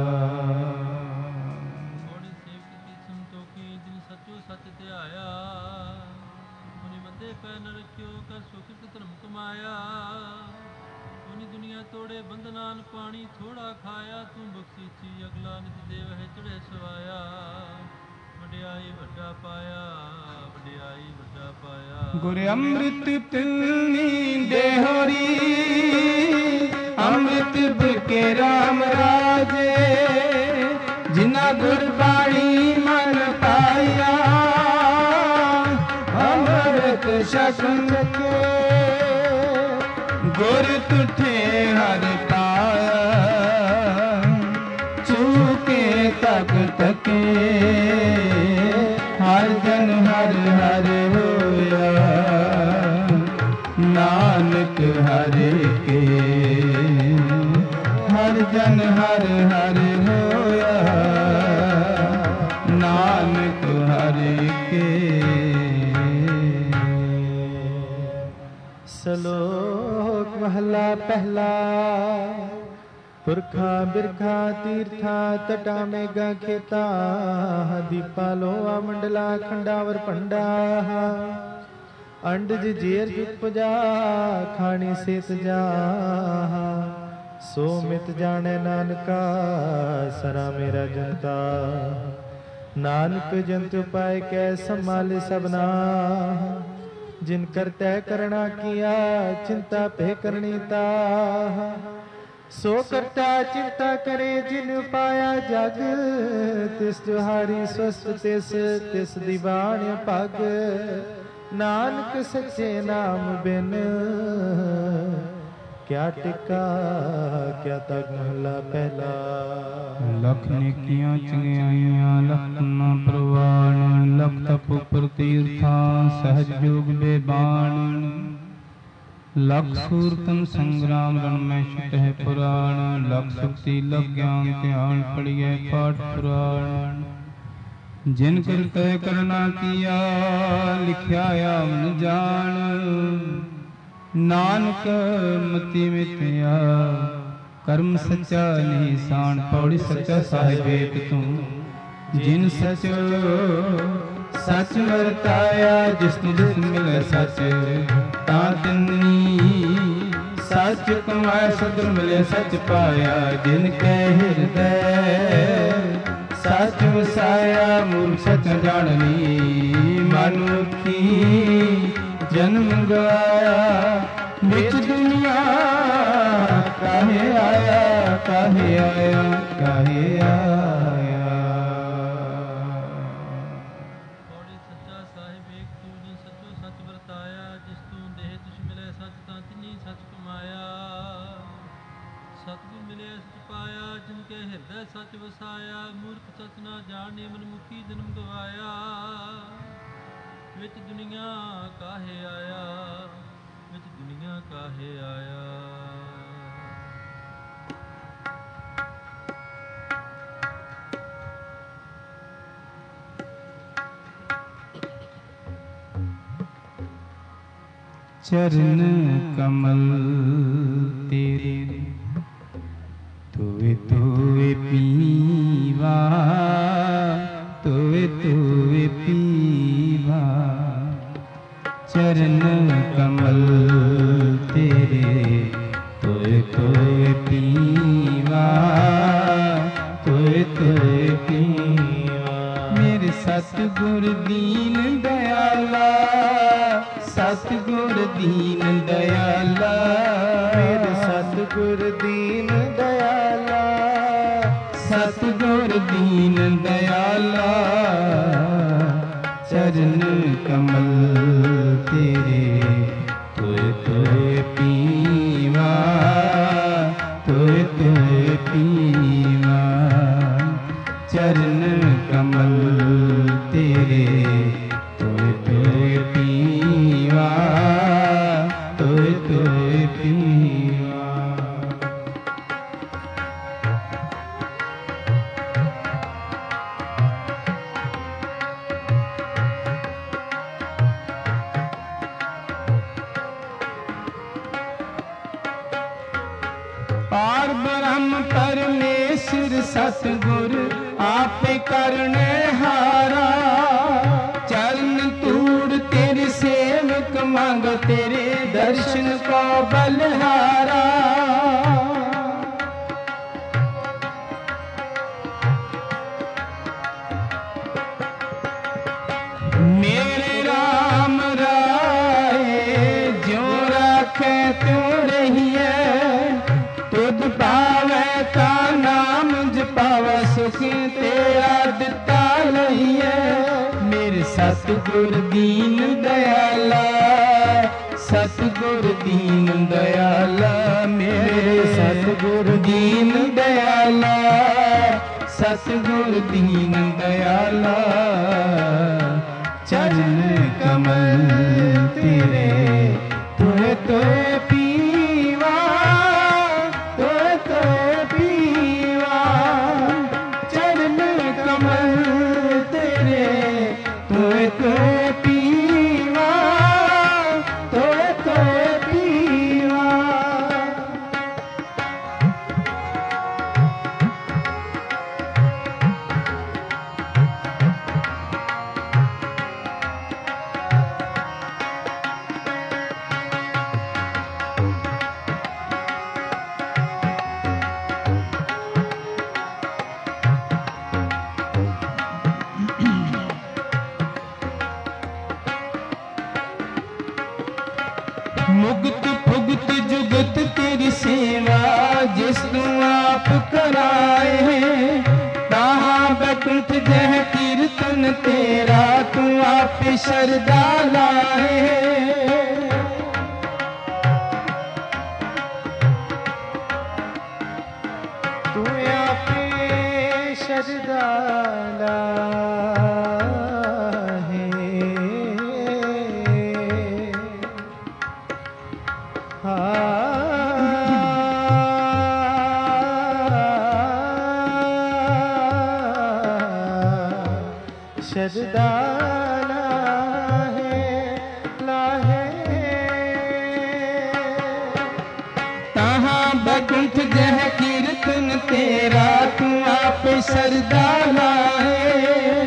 थोड़ी सेव की संतोखी जिन सचो सच ध्याया। उन्हीं मंदे पै न रखियो कर सुकृत धर्म कमाया। उन्हीं दुनिया तोड़े बंधनान पानी थोड़ा खाया। तू बख्शीसी अगला नित देव है चढ़े सवाया। वड्याई वड्डा पाया वड्याई वड्डा पाया। गुर अमृत तुलनी देहोरी, अमृत बुके राम राजे। जिना गुरबाणी मन पाया, अमृत शकन के। गुर तुठे हर पाया, चूके तक तके। हर जन हर हर होया, नानक हरे के। हर जन हर हर होया, नानक हरे के। सलो महला पहला। पुरखा बिरखा तीर्था तटा मेघा खेता। दीपा लोहा मंडला खंडावर पंडा। अंडज जेर उपजा खानी सेत जा। सो मित जाने नानका सरा मेरा जनता। नानक जंतु पाए कै संभाले सबना। जिन कर तय करना किया चिंता पे करनी ता। सो करता चिंता करे जिन पाया जग। तिस जोहारी स्वस्थ तिस तिस दीवान पग। नानक सच्चे नाम बिन क्या टिका क्या तक महला पहला। लख नेकियां चंगियाइयां लख ना प्रवान। लख तप उपर तीर्था सहज जोग बेबान। लख सूरतन संग्राम रण में छुट है पुराण। लख सुक्ति लख ज्ञान ध्यान पढ़िए पाठ पुराण। जिन कर तय करना किया लिखया आवन जान। नानक मति मितया कर्म सच्चा निशान। पौड़ी सच्चा साहिब एक तू जिन सच सच वरताया। जिस जिस मिले सच ता तिन्नी। सच कमाए सदर मिले सच पाया। जिन के हृदय सच वसाया। मूर्ख सच जाननी मनुखी जन्म गवाया। बिच दुनिया काहे आया काहे आया काहे आया। पौड़ी सच्चा साहिब एक तू जिन सचो सच वरताया। जिस तू देह तुझ मिले सच तां तिन्ही सच कमाया। सतगुर मिले सच पाया। जिनके ਹਿਰਦੈ ਸੱਚ ਵਸਾਇਆ। ਮੂਰਖ ਸੱਚ ਨਾ ਜਾਣੇ ਮਨਮੁਖੀ ਜਨਮ ਗਵਾਇਆ। ਵਿੱਚ ਦੁਨੀਆ ਕਾਹੇ ਆਇਆ ਵਿੱਚ ਦੁਨੀਆ ਕਾਹੇ ਆਇਆ। चरण कमल तेरे तोए तोए पीवा। तोए तोए पीवा। चरण कमल तेरे तोए तोए पीवा। तोए तोए पीवा। मेरे सतगुर दीन दयाला। सतगुर दीन दयाला। मेरे सतगुर दीन दयाला। सतगुर दीन दयाला। चरण कमल तेरे तोए तोए पीवा। तोए तोए पीवा। चरण कमल तेरे तोए तोए पीवा। तोए तोए पीवा। पार ब्रह्म परमेश्वर सतगुर आपे करने हारा। चरण तूड़ तेरे सेवक मांग तेरे दर्शन को बलहारा। मेरे राम राय जो राखे तू रहिए। तुद पावे का नाम जपावे सुख तेरा दिता लहिए। मेरे सतगुर दीन दयाला। सतगुर दीन दयाला। मेरे सतगुर दीन दयाला। सतगुर दीन दयाला। चरण कमल तेरे तोए तोए पीवा। तोए तोए पीवा। चरण कमल तेरे तोए तोए पीवा। तोए तोए पीवा। ਮੁਕਤ ਭੁਗਤ ਜੁਗਤ ਤੇਰੀ ਸੇਵਾ ਜਿਸ ਨੂੰ ਆਪ ਕਰਾਏ ਤਾਹਾਂ ਬੈਕੁੰਠ ਜਹ ਕੀਰਤਨ ਤੇਰਾ ਤੂੰ ਆਪੇ ਸ਼ਰਦਾ ਲਾਏ ਤੂੰ ਆਪੇ ਸ਼ਰਦਾ ਲਾਏ ਸ਼ਰਦਾ ਲਾਹੇ ਲਾਹੇ ਤਾਹਾਂ ਬੈਕੁੰਠ ਜਹ ਕੀਰਤਨ ਤੇਰਾ ਤੂੰ ਆਪੇ ਸ਼ਰਦਾ ਲਾਏ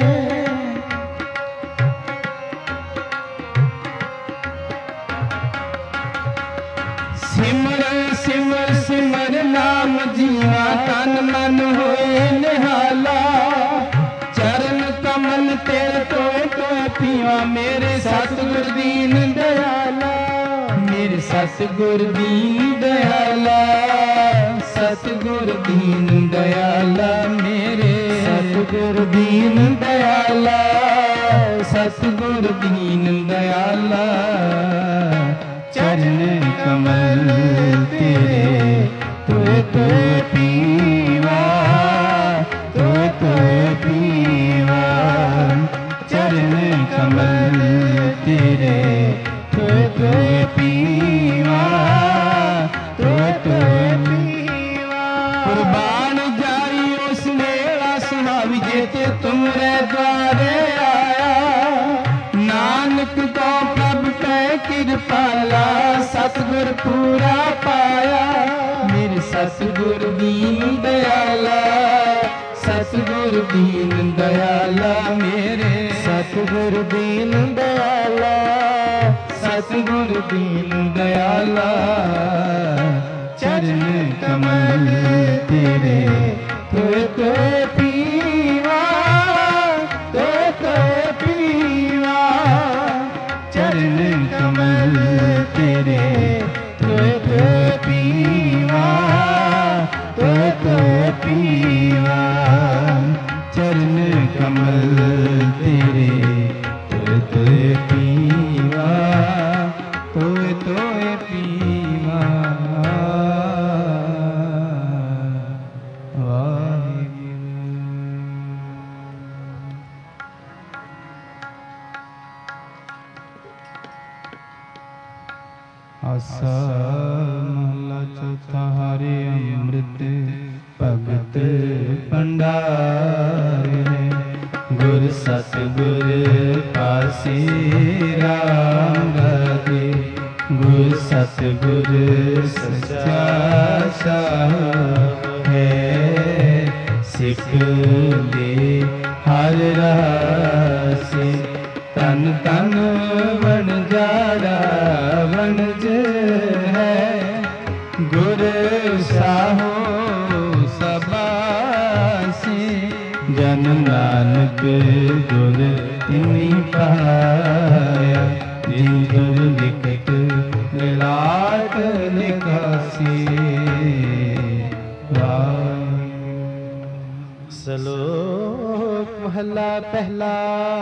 ਸਿਮਰ ਸਿਮਰ ਸਿਮਰ ਨਾਮ ਜੀਵਾ ਤਨ ਮਨ ਹੋਏ ਨਿਹਾਲਾ ਚਰਨ ਕਮਲ ਤੇਰੇ ਤੋਏ ਤੋਏ ਪੀਵਾ ਮੇਰੇ ਸਤਿਗੁਰ ਦੀਨ ਦਇਆਲਾ ਮੇਰੇ ਸਤਿਗੁਰ ਦੀਨ ਦਇਆਲਾ ਸਤਿਗੁਰ ਦੀਨ ਦਇਆਲਾ ਮੇਰੇ ਸਤਿਗੁਰ ਦੀਨ ਦਇਆਲਾ ਸਤਿਗੁਰ ਦੀਨ ਦਇਆਲਾ ਚਰਨ ਕਮਲ ਤੇਰੇ ਤੋਏ ਤੋਏ ਪੀਵਾ ਤੋਏ ਤੋਏ ਪੀਵਾ ਚਰਨ ਕਮਲ ਤੇਰੇ ਤੋਏ ਤੋਏ ਪੀਵਾ ਤੋਏ ਤੋਏ ਪੀਵਾ ਕੁਰਬਾਨ ਜਾਈ ਉਸ ਮੇਰਾ ਸੁਹਾਵੀ ਜੇ ਤੇ ਤੁਮਰੇ ਦੁਆਰੇ ਆਇਆ ਨਾਨਕ ਕੋ ਪ੍ਰਭ ਪੈ ਕਿਰਪਾਲਾ ਸਤਿਗੁਰ ਪੂਰਾ ਪਾਇਆ ਮੇਰੇ ਸਤਿਗੁਰ ਦੀਨ ਦਇਆਲਾ ਸਤਿਗੁਰ ਦੀਨ ਦਇਆਲਾ ਮੇਰੇ ਸਤਿਗੁਰ ਦੀਨ ਦਇਆਲਾ ਸਤਿਗੁਰ ਦੀਨ ਦਇਆਲਾ ਚਰਨ ਕਮਲ ਤੇਰੇ ਤੋਏ ਤੋਏ ਪੀਵਾ ਤੋਏ ਤੋਏ ਪੀਵਾ ਚਰਨ ਕਮਲ ਤੇਰੇ ਤੋਏ ਤੋਏ ਪੀਵਾ ਤੋਏ ਤੋਏ ਪੀਵਾ ਚਰਨ ਕਮਲ ਤੇਰੇ ਤੋਏ ਤੋਏ ਪੀਵਾ ਤੋਏ ਤੋਏ ਪੀਵਾ ਵਾਹਿਗੁਰੂ। ਆਸਾ ਮਹਲਾ ਚੌਥਾ ਹਰਿ ਅੰਮ੍ਰਿਤ ਭਗਤ ਭੰਡਾਰੇ ਗੁਰ ਸਤਿਗੁਰ ਪਾਸੀ ਰਾਮ ਰਾਜੇ ਗੁਰ ਸਤਿਗੁਰ ਸੱਚਾ ਸਾਹਿਬ ਹੈ ਸਿੱਖ ਦੇ ਹਰ ਰਾਸੇ ਤਨ ਤਨ ਵਣ ਜਾੜਾ ਵਣਜ ਹੈ ਗੁਰ ਸਾਹੋ ਸਬਾਸੀ ਜਨ ਨਾਨਕ ਗੁਰ ਤਿਨੀ ਪਾਇਆ ਜਿਨ ਗੁਰ ਲਿਖਤ ਲਿਲਾਟ ਲਿਖਾਸੀ ਸ਼ਲੋਕ ਮਹਲਾ ਪਹਿਲਾ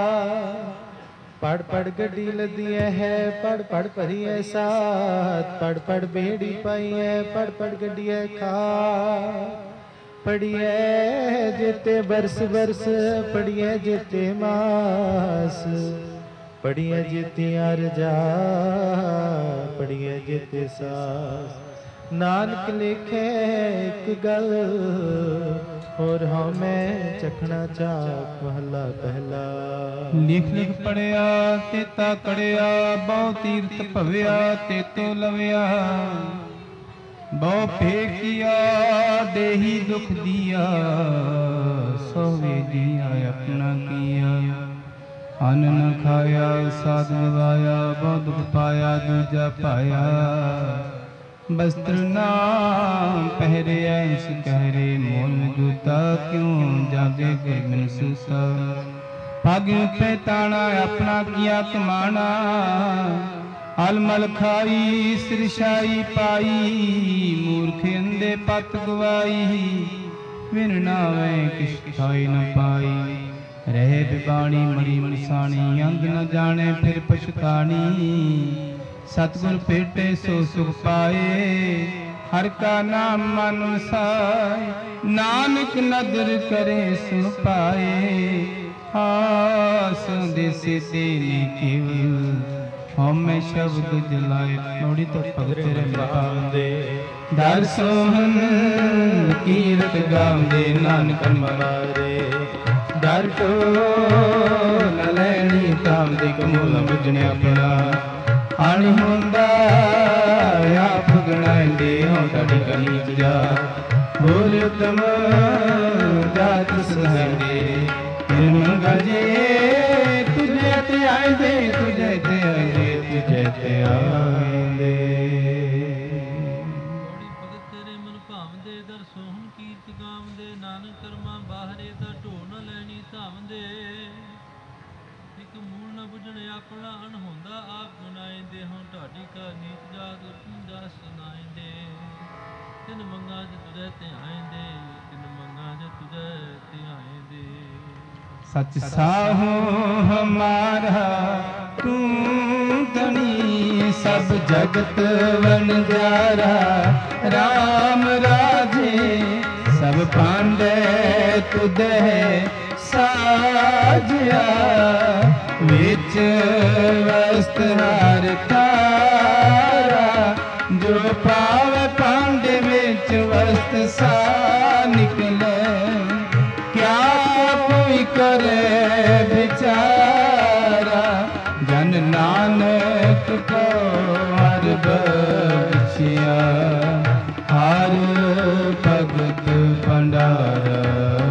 ਪੜ ਪੜ ਗੱਡੀ ਲੱਦੀਐ ਹੈ ਪੜ ਪੜ ਭਰੀਐ ਸਾਥ ਪੜ ਪੜ ਬੇੜੀ ਪਾਈਐ ਪੜ ਪੜ ਗੱਡੀਐ ਖਾ ਪੜੀਐ ਜਿਤੇ ਬਰਸ ਬਰਸ ਪੜੀਐ ਜਿਤੇ ਮਾਸ ਪੜੀਐ ਜਿਤੇ ਅਰਜਾ ਪੜੀਐ ਜਿਤੇ ਸਾਸ ਨਾਨਕ ਲਿਖੇ ਇੱਕ ਗੱਲ ਹੋਰ ਹਉ ਮੈਂ ਚਖਣਾ ਚਾਕ ਮਹਲਾ ਪਹਿਲਾ ਲਿਖ ਲਿਖ ਪੜਿਆ ਤੇਤਾ ਕੜਿਆ ਬਹੁ ਤੀਰਥ ਭਵਿਆ ਤੇਤੋ ਲਵਿਆ ਬਹੁ ਫੇਕਿਆ ਦੇਹੀ ਦੁਖ ਦੀਆ ਸੋਵੇ ਜੀਆ ਆਪਣਾ ਕੀਆ ਅਨ ਨ ਖਾਇਆ ਸਾਧ ਨਿਵਾਇਆ ਬਹੁ ਦੁਖ ਪਾਇਆ ਦੂਜਾ ਪਾਇਆ ਬਸਤਰ ਨਾਮ ਪਹਿਰਿਆ ਇਸ ਕਹਿਰੇ ਮੋਲ ਜੂਤਾ ਕਿਉਂ ਜਾਗੇ ਗਏ ਮਨ ਸੁਸਾ ਭਾਗ ਪੈ ਤਾਣਾ ਆਪਣਾ ਕੀਆ ਕਮਾਣਾ ਅਲਮਲ ਖਾਈ ਸਿਰਸ਼ਾਈ ਪਾਈ, ਮੂਰਖ ਅੰਦੇ ਪਤ ਗਵਾਈ, ਵਿਨ ਨਾਵੇਂ ਕਿਛ ਖਾਈ ਨ ਪਾਈ। ਰਹੇ ਬਿਬਾਣੀ ਮਰੀ ਮਨਸਾਣੀ, ਅੰਧ ਨ ਜਾਣੇ ਫਿਰ ਪਛਤਾਣੀ। ਸਤਿਗੁਰ ਭੇਟੇ ਸੋ ਸੁਖ ਪਾਏ, ਹਰ ਕਾ ਨਾਮ ਮਨ ਵਸਾਏ। ਨਾਨਕ ਨਦਰ ਕਰੇ ਸੋ ਪਾਏ, ਆਸ ਦੇਸੇ ਤੇਨੇ ਕੇਵਲ, ਹਉਮੈ ਸ਼ਬਦ ਜਲਾਏ। ਲੋੜੀ ਤੋਂ ਭਗਤ ਤੇਰੇ ਪਾਵੰਦੇ, ਦਰ ਸੋਹਨ ਕੀਰਤ ਗਾਵਦੇ, ਨਾਨਕ ਮਾਰੇ ਦਰ ਟੋ ਨ ਲੈਣੀ ਤਾਵਦੇ। ਕਮੂਲ ਬੁਝਣੇ ਆਪਣਾ ਅਣ ਹੁੰਦਾ, ਆਪ ਗਣਾਇਂਦੇ ਹੋ ਤੁਹਾਡੀ ਕਲੀ ਜਾ। ਬੋਲ ਉਤਮ ਜਾਤ ਸੁਣਾਇਂਦੇ, ਇਨ ਮੰਗਾ ਜੇ ਤੁਝੇ ਤੇ ਆਇਂਦੇ, ਤੁਝੇ ਤੇ ਆਇਂਦੇ, ਤੁਝੇ ਤੇ ਆਇਂਦੇ। ਭਗਤ ਤੇਰੇ ਮਨ ਭਾਵਦੇ, ਦਰ ਸੋਹਣ ਕੀਰਤ ਗਾਵਦੇ, ਨਾਨਕ ਕਰਮਾਂ ਬਾਹਰੇ ਦਾ ਢੋ ਨ ਲੈਣੀ ਧਾਵਦੇ। ਇਕ ਮੂਲ ਨ ਬੁਝਣ ਆਪਣਾ ਅਣ ਹੁੰਦਾ, ਆਪ ਗੁਨਾਇਂਦੇ ਹੋਂ ਢਾਡੀ ਕਾ ਨੀਚ ਜਾਤ ਦਾ ਸੁਨਾਇਂਦੇ। ਤਿਨ ਮੰਗਾ ਜੇ ਤੁਝੇ ਤੇ ਆਇਂਦੇ, ਤਿਨ ਮੰਗਾ ਜੇ ਤੁਝੇ ਤੇ ਆਇਂਦੇ। ਸਚ ਸਾਹੋ ਹਮਾਰਾ ਤੂੰ ਧਣੀ, ਸਭ ਜਗਤ ਵਣਜਾਰਾ। ਰਾਮ ਰਾਜੇ ਸਭ ਪਾਂਡੇ ਤੁਧੇ ਸਾਜਿਆ, ਵਿੱਚ ਵਸਤ ਹਰ ਤਾਰਾ। ਜੋ ਪਾਵੇ ਪਾਂਡੇ ਵਿੱਚ ਵਸਤ ਸਾ ਨਿਕਲੇ, ਕਿਆ ਕੋਈ ਕਰੇ ਵਿਚਾਰਾ। ਜਨ ਨਾਨਕ ਕੋ ਹਰ ਬਖਸ਼ਿਆ, ਹਰ ਭਗਤ ਭੰਡਾਰਾ।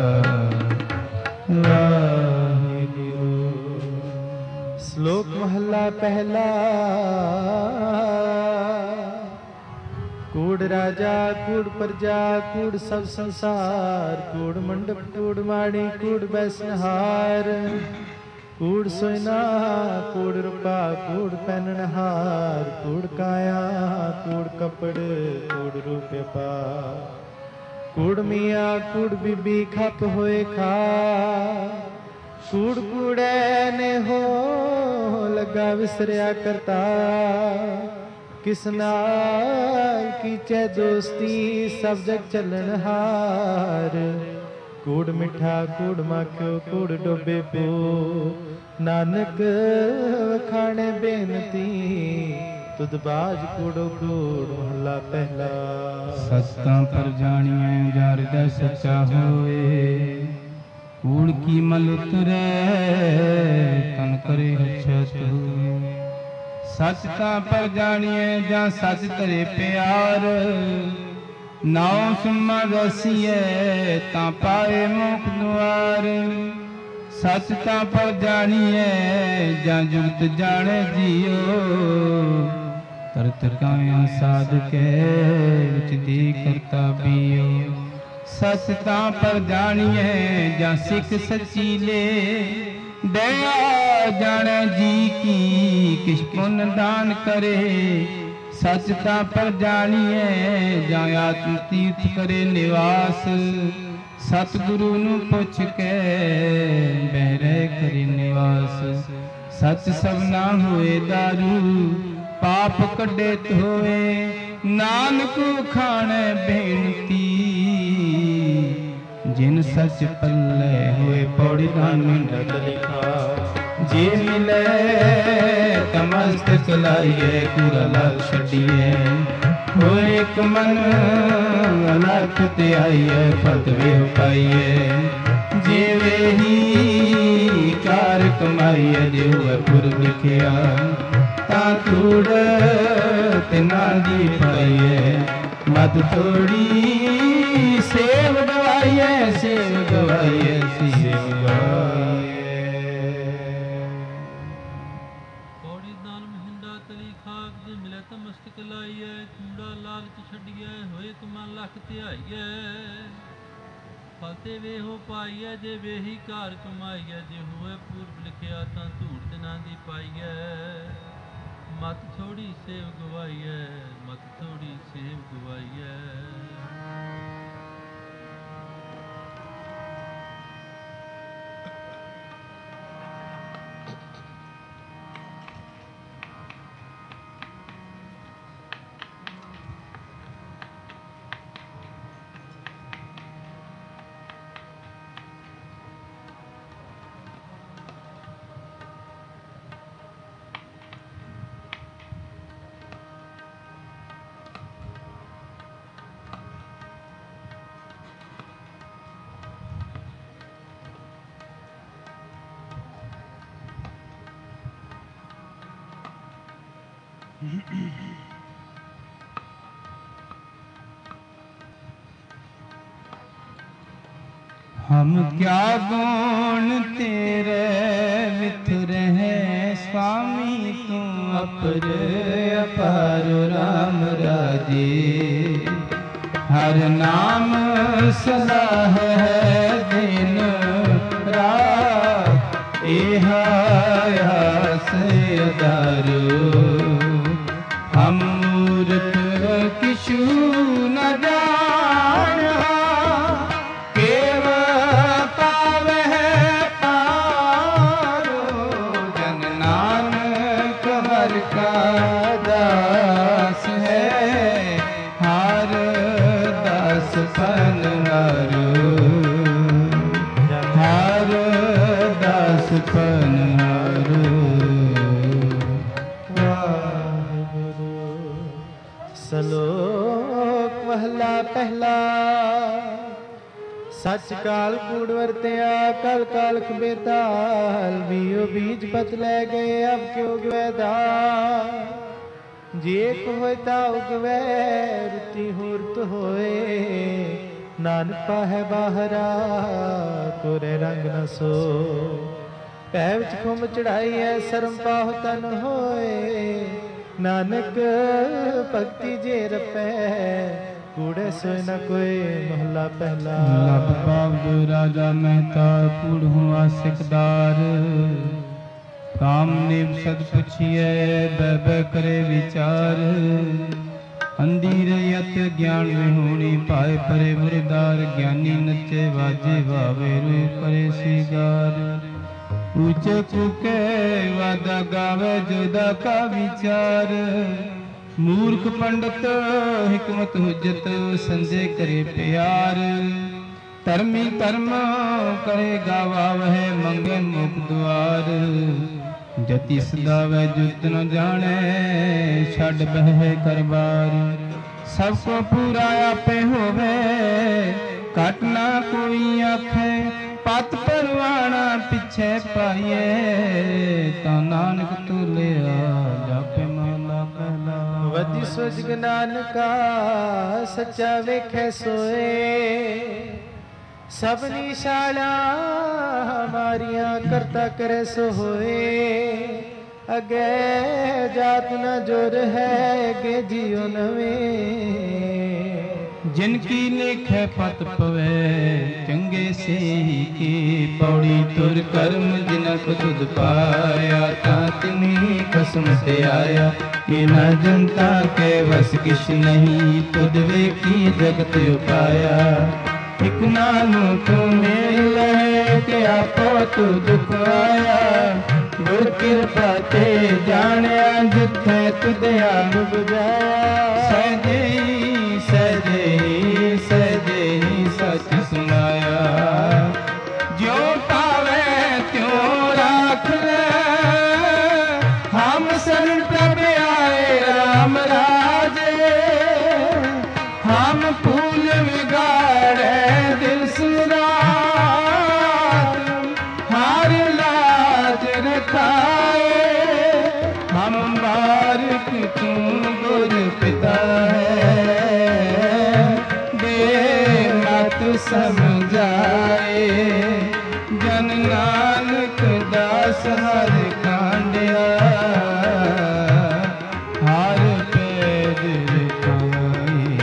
ਸ਼ਲੋਕ ਮਹੱਲਾ ਪਹਿਲਾ। ਕੂੜ ਰਾਜਾ ਕੂੜ ਪ੍ਰਜਾ, ਕੂੜ ਸਭ ਸੰਸਾਰ। ਕੂੜ ਮੰਡਪ ਕੂੜ ਮਾੜੀ, ਕੂੜ ਬੈਸਨਹਾਰ। ਕੂੜ ਸੋਇਨਾ ਕੂੜ ਰੂਪਾ, ਕੂੜ ਪਹਿਨਣਹਾਰ। ਕੂੜ ਕਾਇਆ ਕੂੜ ਕਪੜ, ਕੂੜ ਰੂਪੇ ਪਾ। ਕੂੜ ਮੀਆਂ ਕੂੜ ਬੀਬੀ ਖਪ ਹੋਏ ਖਾ। ਕੂੜ ਕੂੜੈ ਨੇ ਹੋ ਲੱਗਾ ਵਿਸਰਿਆ ਕਰਤਾ। ਕਿਸ ਨਾਲ ਕੀਚੈ ਦੋਸਤੀ, ਸਭ ਜਗ ਚੱਲਣਹਾਰ। ਕੂੜ ਮਿੱਠਾ ਕੂੜ ਮਾਖਿਓ, ਕੂੜ ਡੋਬੇ ਪੋ। ਨਾਨਕ ਵਖਾਣੇ ਬੇਨਤੀ, ਤੁਧ ਬਾਜ ਕੂੜੋ ਕੂੜ। ਮਹਲਾ ਪਹਿਲਾ। ਸਤਾਂ ਪਰ ਜਾਣੀਐ ਜਾ ਹਿਰਦੈ ਸੱਚਾ ਹੋਏ, ਕੂੜ ਕੀ ਮਲ ਉਤਰੈ ਤਨ ਕਰੇ ਹਛਤ ਹੋਏ। ਸੱਚ ਤਾਂ ਪਰ ਜਾਣੀਐ ਜਾਂ ਸੱਚ ਧਰੇ ਪਿਆਰ। ਨਾਉ ਸੁਮਾ ਵਸੀਐ ਤਾਂ ਪਾਏ ਮੋਖ ਦੁਆਰ। ਸੱਚ ਤਾਂ ਪਰ ਜਾਣੀਐ ਜਾਂ ਜੁਗਤ ਜਾਣੈ ਜੀਉ। ਤਰਤ ਕਾਇਆ ਸਾਧ ਕੇ ਵਿੱਚ ਦੀ ਕਰਤਾ ਬੀਉ। ਸੱਚ ਤਾਂ ਪਰ ਜਾਣੀਐ ਜਾਂ ਸਿੱਖ ਸਚੀਲੇ। ਦਇਆ ਜਾਣੈ ਜੀ ਕੀ ਕਿਛ ਪੁੰਨ ਦਾਨ ਕਰੇ। ਸੱਚ ਤਾਂ ਪਰ ਜਾਣੀਐ ਜਾਂ ਆਤਮ ਤੀਰਥ ਕਰੇ ਨਿਵਾਸ। ਸਤਿਗੁਰੂ ਨੂੰ ਪੁੱਛ ਕੇ ਬਹਿਰੇ ਕਰੇ ਨਿਵਾਸ। ਸੱਚ ਸਭਨਾ ਹੋਏ ਦਾਰੂ, ਪਾਪ ਕੱਢੇ ਧੋਏ। ਨਾਨਕ ਖਾਣੈ ਬੇਨਤੀ, ਜਿਨ ਸੱਚ ਪੱਲੇ ਹੋਏ ਪੌੜੀ ਦਾਨ ਮੰਡਲ ਲਿਖਾ। ਜੇ ਮਿਲੇ ਤਮਸਤਕ ਲਾਈਏ, ਕੂੜਾ ਲਾਲ ਛੱਡੀਏ। ਹੋਏ ਇੱਕ ਮਨ ਅਲਖ ਤੇ ਆਈਏ, ਫਤ ਵੇਹ ਪਾਈਏ। ਜਿਵੇਂ ਹੀ ਕਾਰ ਕਮਾਈਏ, ਜੇ ਹੋਏ ਪੁਰਬ ਲਿਖਿਆ। ਤਾਂ ਕੂੜ ਤਿਨਾਂ ਦੀ ਪਾਈਏ, ਮਤ ਤੋੜੀ ਸੇਵ ਗਵਾਈਏ। ਸੇਵ ਗਵਾਈਏ, ਸੇਵ ਗਵਾਈਏ। ਪੌੜੀ ਦਾਨ ਮਹਿੰਦਾ ਤਲੀ ਖਾਕ, ਜੇ ਮਿਲੇ ਤਾਂ ਮਸਤਕ ਲਾਈਏ। ਕੂੜਾ ਲਾਲਚ ਛੱਡੀਏ, ਹੋਏ ਕਮਨ ਲੱਖ ਧਿਆਈਏ। ਫਲ ਤੇ ਵੇਹੋ ਪਾਈਏ, ਜੇ ਵੇਹੀ ਘਰ ਕਮਾਈਏ। ਜੇ ਹੋਏ ਪੂਰਬ ਲਿਖਿਆ ਤਾਂ ਧੂੜ ਤਿਨਾਂ ਦੀ ਪਾਈਏ। ਮਤ ਥੋੜੀ ਸੇਵ ਗਵਾਈਐ, ਮਤ ਥੋੜੀ ਸੇਵ ਗਵਾਈਐ। हम क्या गुण तेरे विथुर हैं स्वामी, तू अपर अपार राम राजे। हर नाम सदा है दिन रात, एहा आस अदारो। हम मूर्ख किछु न जाना, ਸਲੋਕ ਮਹਲਾ ਪਹਿਲਾ। ਸੱਚ ਕਾਲ ਕੂੜ ਵਰਤਿਆ, ਕਲ ਕਾਲਖ ਬੇਤਾਲ। ਬੀਓ ਬੀਜ ਪਤ ਲੈ ਗਏ, ਅਬ ਕਿਉ ਗਵੈਦਾ। ਜੇ ਹੋਇ ਤਾ ਉਗਵੈ, ਰੁਤੀ ਹੂਰਤ ਹੋਏ। ਨਾਨਕ ਪਾਹੈ ਬਾਹਰਾ, ਕੋਰੇ ਰੰਗ ਨ ਸੋ। ਪੈ ਵਿੱਚ ਖੁੰਬ ਚੜਾਈ ਹੈ, ਸਰਮ ਪਾਹੁ ਤਨ ਹੋਏ। ਨਾਨਕ ਭਗਤੀ ਜੇ ਰਪੈ, ਕੂੜੇ ਸੋਇ ਨ ਕੋਏ। ਮਹਲਾ ਪਹਿਲਾ। ਲਬ ਬਾਬੂ ਰਾਜਾ ਮਹਿਤਾ, ਕੂੜ ਹੁਆ ਸਿਕਦਾਰ। ਕਾਮ ਨੇਮ ਸਦ ਪੁੱਛੀਐ, ਬੈ ਬੈ ਕਰੇ ਵਿਚਾਰ। ਅੰਧੀਰ ਯਤ ਗਿਆਨ ਵਿਹੂਣੀ, ਪਾਏ ਪਰੇ ਮੁਰਦਾਰ। ਗਿਆਨੀ ਨੱਚੇ ਵਾਜੇ ਵਾਵੇ, ਰੂਪ ਕਰੇ ਸੀਗਾਰ। ਊਚੇ ਕੂਕੇ ਵਾਦਾ ਗਾਵੇ, ਜੁਦਾ ਕਾ ਵਿਚਾਰ। ਮੂਰਖ ਪੰਡਤ ਹਿਕਮਤ ਹੁਜਤ, ਸੰਜੇ ਕਰੇ ਪਿਆਰ। ਧਰਮੀ ਧਰਮ ਕਰੇ ਗਾਵਾਵਹਿ, ਮੰਗੇ ਮੁਖ ਦੁਆਰ। ਜਤੀ ਸਦਾਵੈ ਜੁਤ ਨ ਜਾਣੈ, ਛੱਡ ਬਹਿ ਕਰਬਾਰ। ਸਭ ਕੋ ਪੂਰਾ ਆਪੇ ਹੋਵੇ, ਘਟ ਨਾ ਕੋਈ ਆਖੇ। ਪਤ ਪਰਵਾਣਾ ਪਿਛੇ ਪਾਈਏ, ਤਾਂ ਨਾਨਕ ਤੁਲਿਆ ਜਾਪੇ ਮਹਲਾ ਪਹਿਲਾ। ਵਧੀ ਸੁਜਗ ਨਾਨਕਾ, ਸੱਚਾ ਵੇਖੈ ਸੋਏ। ਸਭਨੀ ਸ਼ਾਲਾ ਹਮਾਰੀਆਂ, ਕਰਤਾ ਕਰੇ ਸੋ ਹੋਏ। ਅਗੇ ਜਾਤ ਨ ਜੁਰ ਹੈ, ਅਗੇ ਜੀਉ ਨਵੇਂ। ਜਿਨ ਕੀ ਲੇਖੈ ਪਤ ਪਵੈ, ਚੰਗੇ ਸੇਈ ਕੀ। ਪੌੜੀ ਤੁਰ ਕਰਮ ਜਿਨਕ ਤੁਧ ਪਾਇਆ, ਤਾਂ ਤਿਨੀ ਖਸਮ ਤੇ ਆਇਆ। ਇਨਾ ਜਨਤਾ ਕੇ ਵਸ ਕਿਛ ਨਹੀਂ, ਤੁਧ ਵੇਖੀ ਜਗਤ ਉਪਾਇਆ। ਇਕ ਨਾਨਕ ਮਿਲੈ, ਕਿ ਆਪੋ ਤੂ ਦੁਖ ਆਇਆ। ਗੁਰ ਕਿਰਪਾ ਤੇ ਜਾਣਿਆ, ਜਿੱਥੇ ਤੁਧ ਆਪ ਬੁਝਾਇਆ। ਸਹਿਜੇ ਸਹਿਜੇ ਸਹਿਜੇ ਸਚ ਸੁਨਾਇਆ। ਜਿਉ ਪਾਵੈ ਤਿਉ ਰਾਖ ਲੈ, ਹਮ ਸਰਣ ਪ੍ਰਭ ਆਏ ਰਾਮ ਰਾਜੇ। ਹਮ ਫੂਲ ਵਿਗਾੜੈ ਦਿਲ ਸੁਰਾਤ, ਹਰ ਲਾਜ ਰਖਾਏ। ਹਮ ਬਾਰਿਕ ਤੂੰ ਗੁਰ ਪਿਤਾ ਹੈ, ਦੇ ਮਤ ਸਮਝਾਏ। ਜਨ ਨਾਨਕ ਦਾਸ ਹਰ ਕਾਂਡਿਆ, ਹਰ ਪੈਜ ਰਖਾਏ।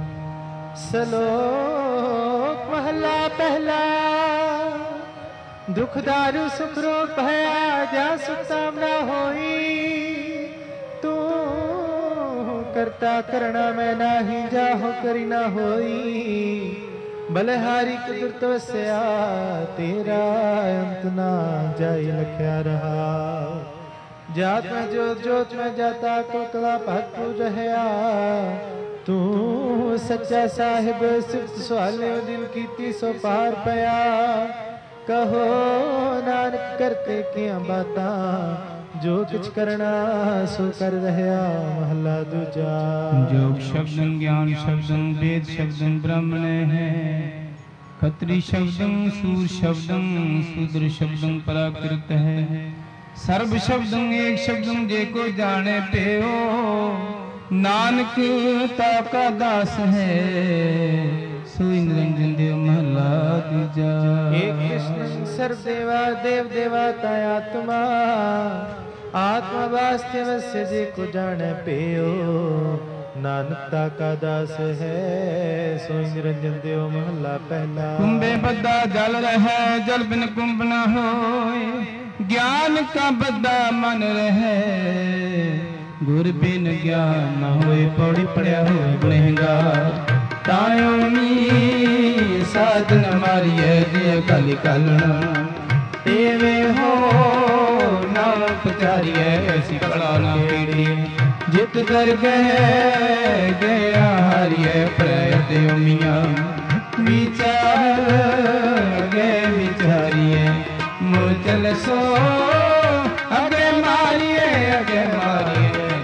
ਸਲੋਕ ਮਹਲਾ ਪਹਿਲਾ। दुख दारू सुख रोग भया जा सुताम ना होई। तू करता करना मैं नाही जाहो करी ना होई। बलहारी कुदरत वस्या तेरा अंत ना जाई लख्या रहा। जात में जोत जोत में जाता कुलकला भक्त पूजया। तू सच्चा साहिब सिफत सवाले दिल कीती सो पार पया। कहो नानक करते किया बातां जो किछ करना सो कर रहया। महला दूजा। जोग शब्दं ज्ञान शब्दं वेद शब्दं ब्राह्मण है। खत्री शब्दं सूर शब्दं शूद्र शब्दं प्राकृत है। सर्व शब्दं एक शब्दं जेको जाने पेओ। नानक ताका दास है सोई निरंजन देव महला दूजा। एक कृष्ण सर्व देवा देव देवता आत्मा। आत्मा वास्तवस्य जे को जाने पेओ। नानकता का दास है सोई निरंजन देव महला पहला। कुंभे बद्दा जल रहे जल बिन कुंभ न होए। ज्ञान का बद्दा मन रहे गुर बिन ज्ञान न होए। पौड़ी पड़िया हो गुनहगार तायो नी साधन मारिए जे कल कलना। तेवे हो नाम पचारिए ऐसी कला ना पीड़ी। जित कर गया हारिए प्रदेव मियाँ। विचार गए विचारिए मुचल सो अगे मारिए अगे मारिए।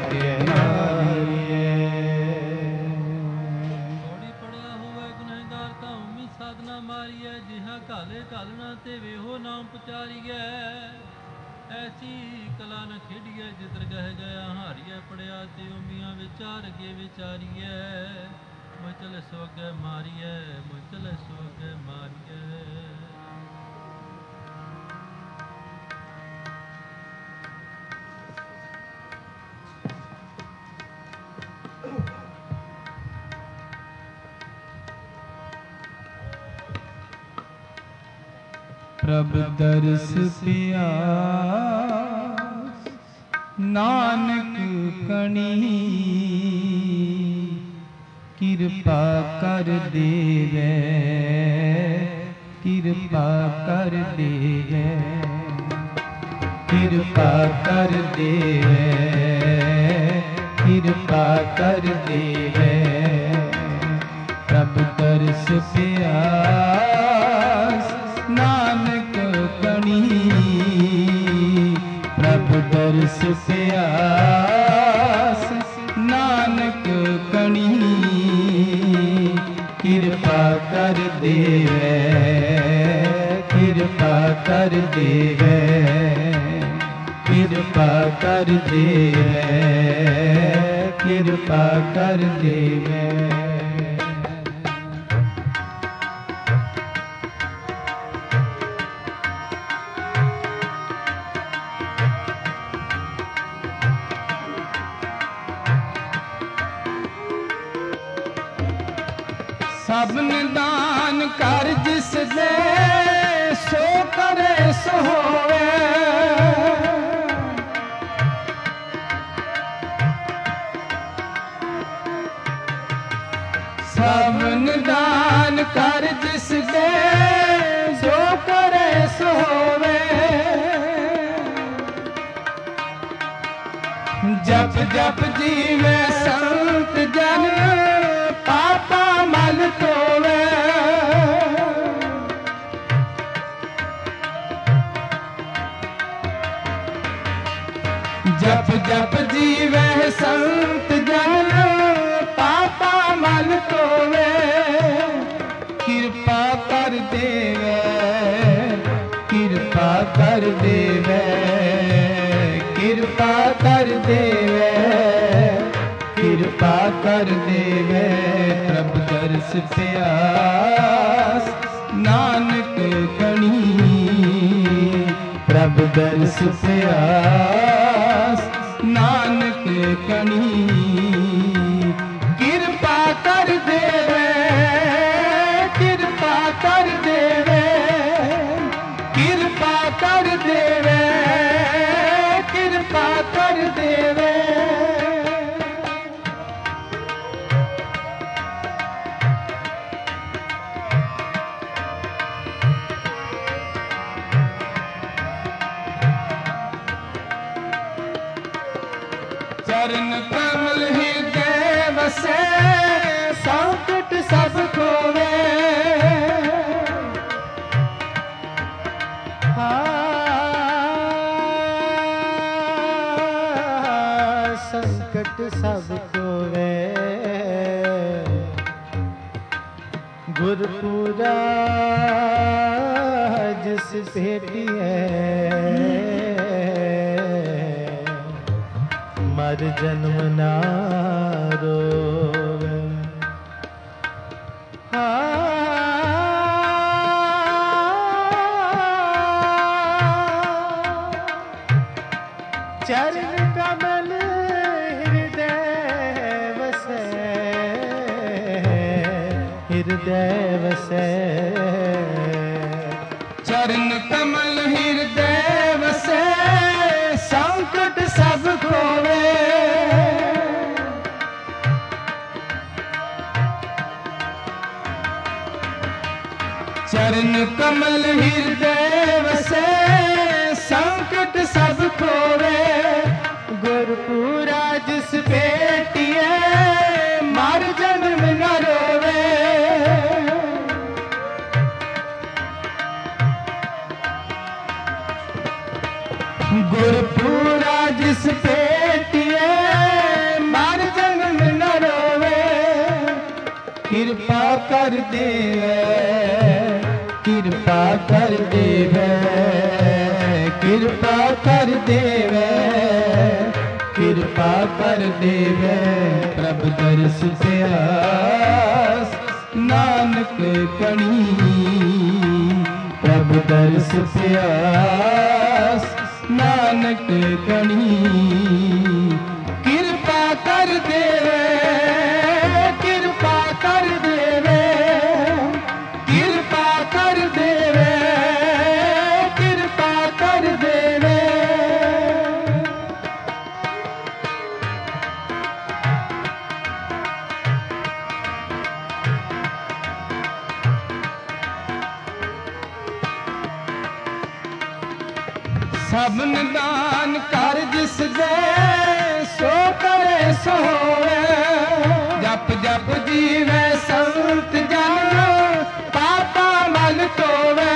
ऐसी कला न खेड़िए जितर गह गया हारिए। पड़िया ते उमिया विचार गे विचारिए। मुचल सोग मारिए मुचल सोग मारिए। प्रभ दर्श प्यास नानक कणी। किरपा कर देवे किरपा कर देवे। किरपा कर देवे किरपा कर देवे। प्रभ दर्श प्यास नानक कणी। प्रभु दर्श प्यास नानक कणी। किरपा कर देवे किरपा कर देवे। किरपा कर देवे किरपा कर देवे। सबन दान कर जिस दे सो करे सो होवे। सबन दान कर जिस दे सो करे सो होवे। जप जप जीवे संत जन पापा मल धोवे। जप जप जीवे संत जन पापा मल धोवे। कृपा कर देवे कृपा कर देवे। कृपा कर देवे कृपा कर देवे। प्रभु दर्श प्यास नानक कणी। प्रभु दर्श प्यास नानक कणी। कृपा कर देवे कृपा कर देवे। कृपा चरण कमल हृदय वसे संकट सब खोवे संकट सब खोवे गुरपुरा जिस भेटी है मर जन्म ना रोवे चरण कमल हृदय वसे चरण कमल हृदय वसे संकट सब खोवे चरण कमल हृदय वसे संकट सब खोवे गुरपुरा जिस बेटिए मर जन्म न रोवे गुरपुरा जिस बेटिए मर जन्म न रोवे कृपा कर देवे कृपा कर देवे कृपा कर देवे कृपा कर देवे प्रभु दर्श प्यास नानक कणी प्रभु दर्श प्यास नानक कणी कृपा कर देवे कृपा कर देवे कृपा कर देवे कृपा कर देवे सबन दान कर जिस दे सो करे सो होवे जप जप जीवे संत जन पापा मल तोवे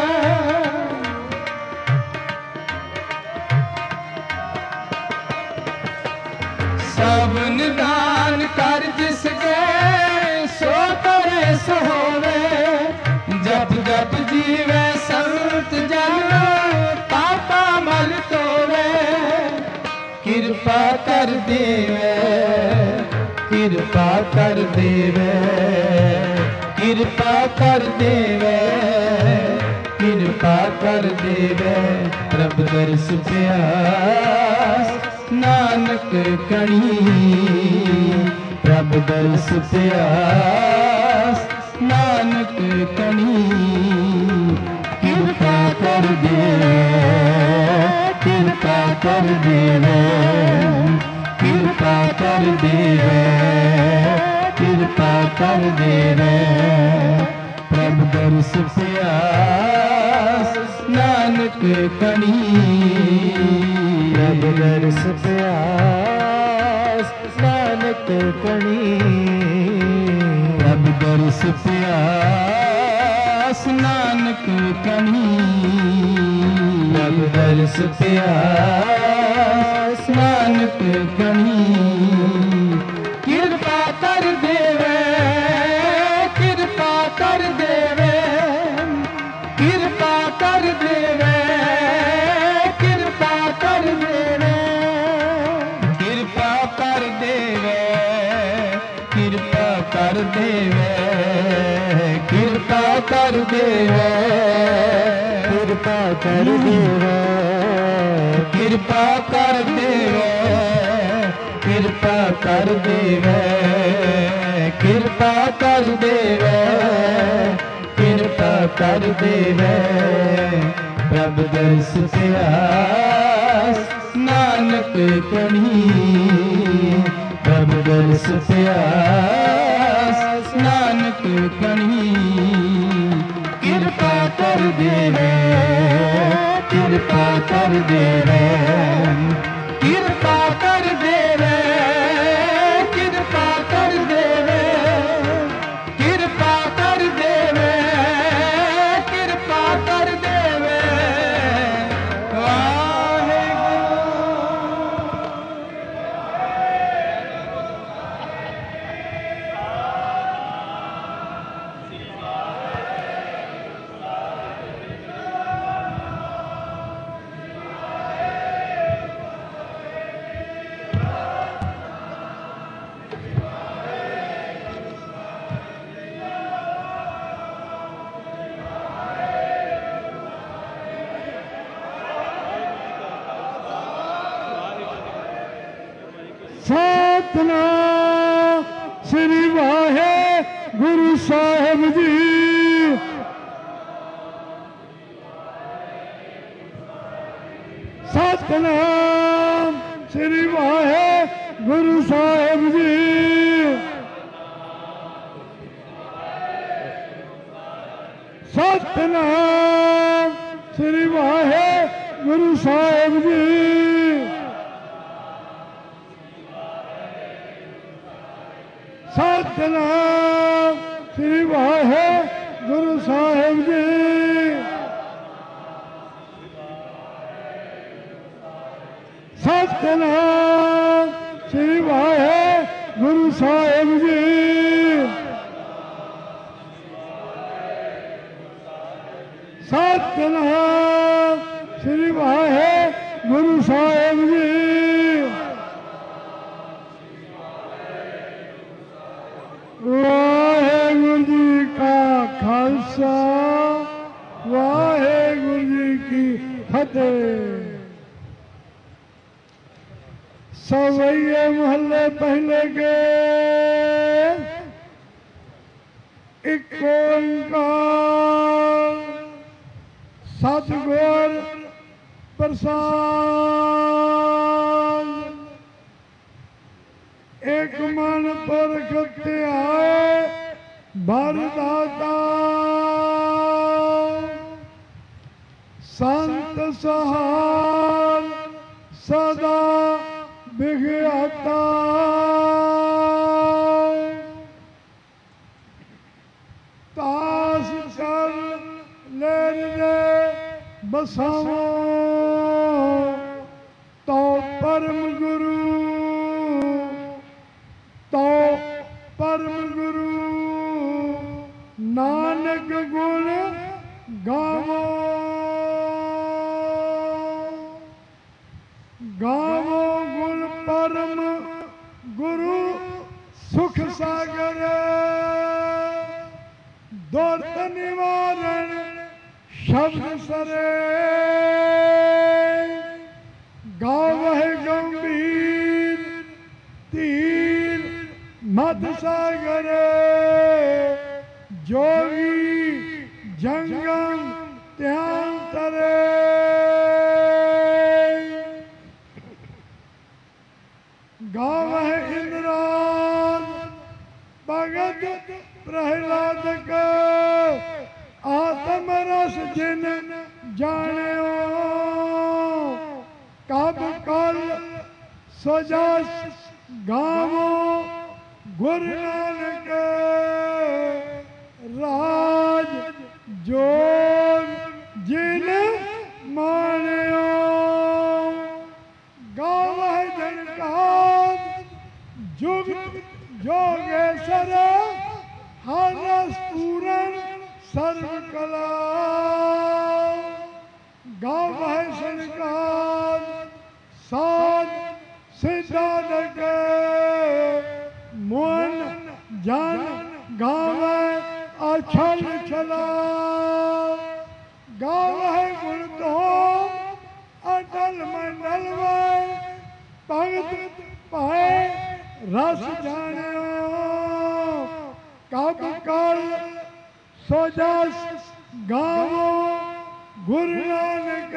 सबन दान कर जिस दे सो करे सो होवे जप जप जीवे संत जन मल तोवे कृपा कर देवे कृपा कर देवे कृपा कर देवे कृपा कर देवे प्रभु दर्श प्यास नानक कणी प्रभु दर्श प्यास नानक कणी कृपा कर देवे कृपा कर देवे कृपा कर देवे कृपा कर देवे प्रभु दर्श प्यास नानक कणी प्रभु दर्श प्यास नानक कणी प्रभु दर्श प्यास नानक कणी प्रभु दर्श प्यास नानक कणी कृपा कर देवे कृपा कर देवे कृपा कर देवे कृपा कर देवे कृपा कर देवे कृपा कर देवे कृपा कर देवे कृपा कर देवे कृपा कर देवे कृपा कर देवे कृपा कर देवे कृपा कर देवे प्रभु दर्श प्यास नानक कणी प्रभु दर्श प्यास नानक कणी कृपा कर देवे कृपा कर देवे कृपा कर देवे ਸਤਨਾਮ ਸ੍ਰੀ ਵਾਹਿਗੁਰੂ ਸਾਹਿਬ ਜੀ। ਸਤਨਾਮ ਸ੍ਰੀ ਵਾਹਿਗੁਰੂ ਸਾਹਿਬ ਜੀ। ਸਤਨਾਮ ਸ੍ਰੀ ਵਾਹਿਗੁਰੂ ਸਾਹਿਬ ਜੀ। ਸਤਨਾਮ ਸ੍ਰੀ ਵਾਹਿਗੁਰੂ ਸਾਹਿਬ ਜੀ। ਸਤਨਾਮ ਸ੍ਰੀ ਵਾਹਿਗੁਰੂ ਸਾਹਿਬ ਜੀ। ਸਤਨਾਮ ਸ੍ਰੀ ਵਾਹਿਗੁਰੂ ਸਾਹਿਬ ਜੀ। ਵਾਹਿਗੁਰੂ ਜੀ ਕਾ ਖਾਲਸਾ ਵਾਹਿਗੁਰੂ ਜੀ ਕੀ ਫਤਿਹ। ਸਵਈਏ ਮਹੱਲੇ ਪਹਿਲੇ ਕੇ ਇੱਕ ਓੰਕਾਰ ਸਤਿਗੁਰ ਪ੍ਰਸਾਦ। ਇੱਕ ਮਨ ਪੁਰਖ ਧਿਆਏ ਭਰ ਦਾਤਾ ਸੰਤ ਸਹਾਰ ਸਦਾ ਵਿਗਿਆਤਾ। ਤਾਸ ਕਰ ਲੈਣੇ ਬਸਾਵੋ ਤੋ ਪਰਮ ਗੁਰੂ ਤੋ ਪਰਮ ਗੁਰੂ ਨਾਨਕ ਗੁਣ ਗਾਵੋ। ਗਾਵੋ ਗੁਣ ਪਰਮ ਗੁਰੂ ਸੁਖ ਸਾਗਰ ਦੁਰਤ ਨਿਵਾਰਨ ਸ਼ਬਦ ਸਰੇ। ਗਾਵਹਿ ਗੰਭੀਰ ਧੀਰ ਮਦ ਸਾਗਰ ਜੋਗੀ ਜੰਗਮ ਧਿਆਨ ਤਰੇ। ਗਾਵਹਿ ਇੰਦਰਾਨ ਭਗਤ ਪ੍ਰਹਿਲਾਦਕ ਆਤਮ ਰਸ ਜਿਨ ਜਾਣਿਓ। ਕਬ ਕਲ ਸੋ ਜਸ ਗਾਵੋ ਗੁਰ ਨਾਨਕ ਰਾਜ ਜੋਗ ਜਿਨ ਮਾਣਿਓ। ਗਾਵਹਿ ਜਨਕਾਦ ਜੁਗ ਜੋਗੇਸ਼ਰ ਹਰ ਰਸ ਪੂਰਨ ਸਰਬ ਕਲਾ। ਗਾਵਹਿ ਸੰਕਾਦ ਸਾਧ ਸਿਧਾਨਕ ਮੋਹਨ ਜਨ ਗਾਵਹਿ ਅਛਲ ਛਲਾ। ਗਾਵਹਿ ਗੁਣ ਧੋ ਅਟਲ ਮੰਡਲ ਵੈ ਭਗਤ ਪਾਏ ਰਸ ਜਾਣਿਓ। ਕਬ ਕਲ ਸੋ ਜਸ ਗਾਵੋ ਗੁਰ ਨਾਨਕ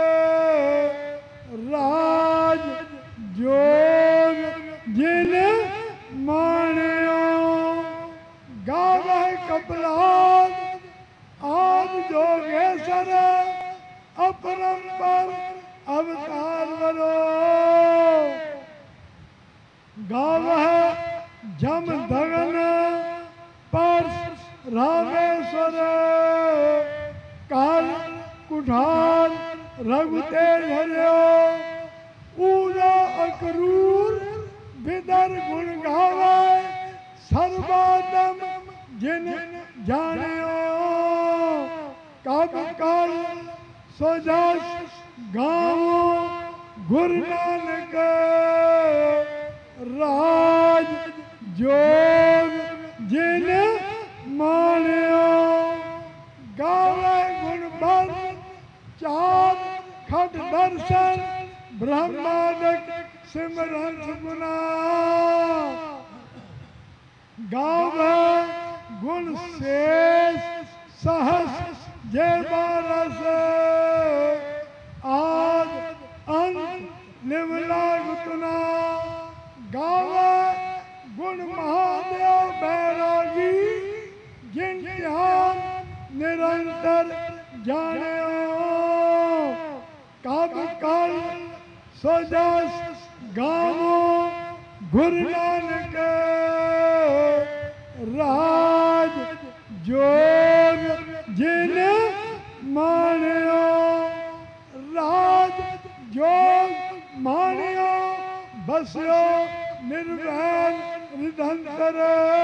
ਰਾਜ ਜੋਗ ਜਿਨ ਮਾਣਿਓ। ਗਾਵਹਿ ਕਪਿਲਾਦ ਆਦਿ ਜੋਗੇਸ਼ਰ ਅਪਰੰਪਰ ਅਵਤਾਰ ਵਰੋ। ਗਾਵਹਿ ਜਮ ਦਗਨ ਪਰਸ ਰਾਮੇਸ਼ਵਰ ਕਾਲ ਕੁਠਾਰ ਰਘੁ ਤੇਜ ਹਰਿਓ। ਊਜਾ ਅਕਰੂਰ ਵਿਦਰ ਗੁਣ ਗਾਵੇ ਸਰਬਾਤਮ ਜਿਨ ਜਾਣਿਓ। ਕਬ ਕਲ ਸੋ ਜਸ ਗਾਵੋ ਗੁਰ ਨਾਨਕ ਰਾਜ ਜੋਗ ਜਿਨ ਮਾਣਿਓ। ਗਾਵੇ ਗੁਣ ਬਲ ਚਾਰ ਖਟ ਦਰਸ਼ਨ ਬ੍ਰਹਮਾਦਿਕ सिमरन गुना गावे गुण शेष सहस जय बारस आद अंत निमला गुतना गावे गुण महादेव बैरागी जिन ध्यान निरंतर जाने कब कल सोजस गावो गुरु नानक राज जोग जिन मानियो राज जोग मानियो बस्यो निर्वैर निरंतर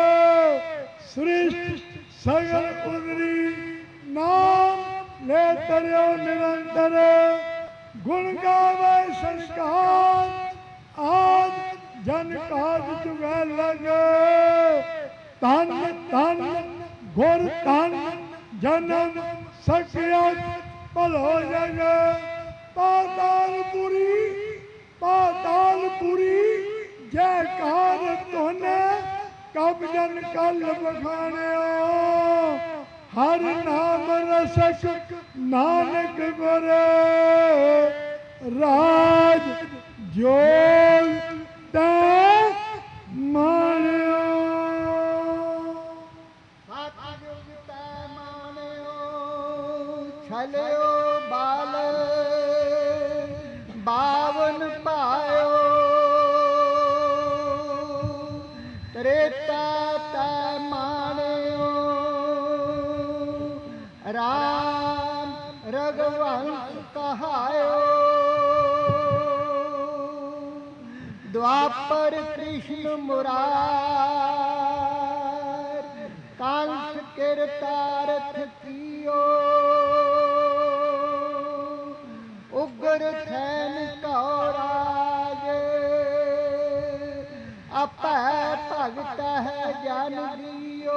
सृष्ट सगल उदरी नाम ले तरियो निरंतर गुण गावे संस्कार आज जन काज चुगे लगे तन तन गुर तन जन्म सकिया भलो जग पातालपुरी जयकार तोने कब जन कल बखाने हर नाम रसक नानक गुर राज जोग ते मानियो छलियो बाल बावन पायो त्रेता तै मानियो राम रघुवंश कहायो द्वापर कृष्ण मुरार कांस किरतारथ कियो उग्र सैन कौराज अपै भगत है जन दियो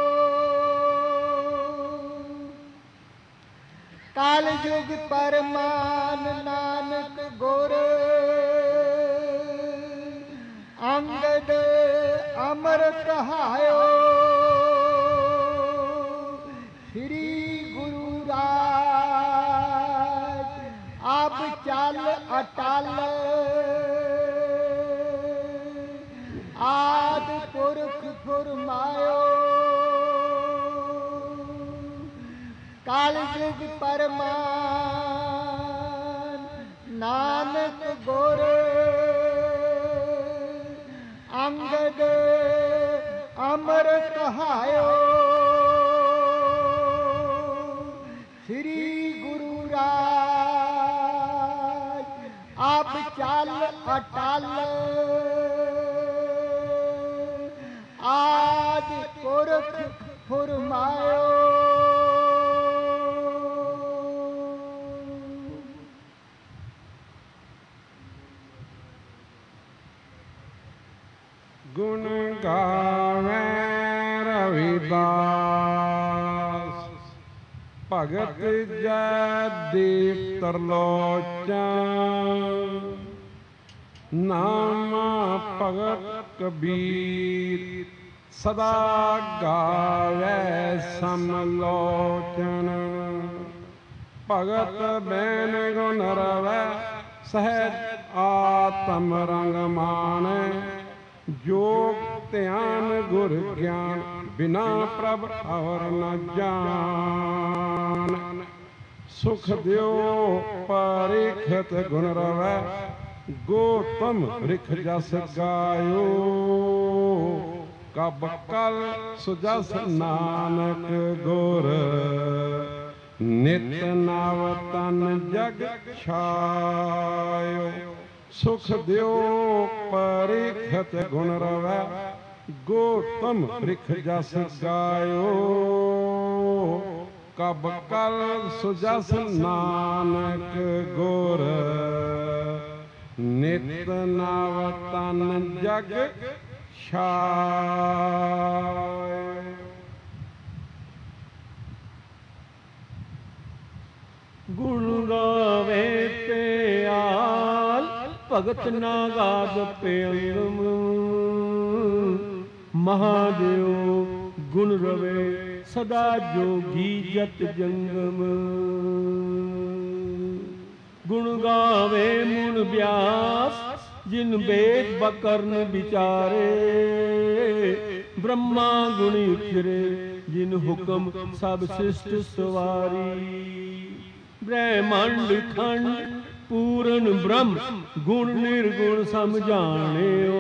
काल युग परमान नानक गुर अंगद अमर कहायो श्री गुरु राज अब चल अटल आद पुरख फुरमायो काल युग परमान नानक गुर अंगद अमर कहायो श्री गुरु राज अब चल अटल आज पुरख फुरमायो गुण गावे रविदास भगत जयदीप तरलोचन नाम भगत कबीर सदा गावे समलोचन भगत बैन गुण रवै सहज आत्म रंग माने योग ध्यान गुर ज्ञान बिना प्रभ और न जान सुख दियो परिखत गुण रवै गोतम रिख जस गायो कब कल सुजस नानक गुर नित नव तन जग छायो सुख दियो परिखत गुण रवै गोतम रिख जस गायो कब कल सुजस नानक गुर नित नव तन जग छायो। गुण गावे प्याल ਭਗਤ ਨਾਗਾਦ ਪੇਅੰਗਮ ਮਹਾਦੇਵ ਗੁਣ ਰਵੇ ਸਦਾ ਜੋਗੀ ਜਤ ਜੰਗਮ ਗੁਣ ਗਾਵੇ ਮੁਨ ਬਿਆਸ ਜਿਨ ਵੇਦ ਬਕਰਨ ਵਿਚਾਰੇ ਬ੍ਰਹਮਾ ਗੁਣੀ ਉਚਰੇ ਜਿਨ ਹੁਕਮ ਸਭ ਸਿਸ਼ਟ ਸਵਾਰੀ ਬ੍ਰਹਮੰਡ ਖੰਡ ਪੂਰਨ ਬ੍ਰਹਮ ਗੁਣ ਨਿਰਗੁਣ ਸਮਝਾਣਿਓ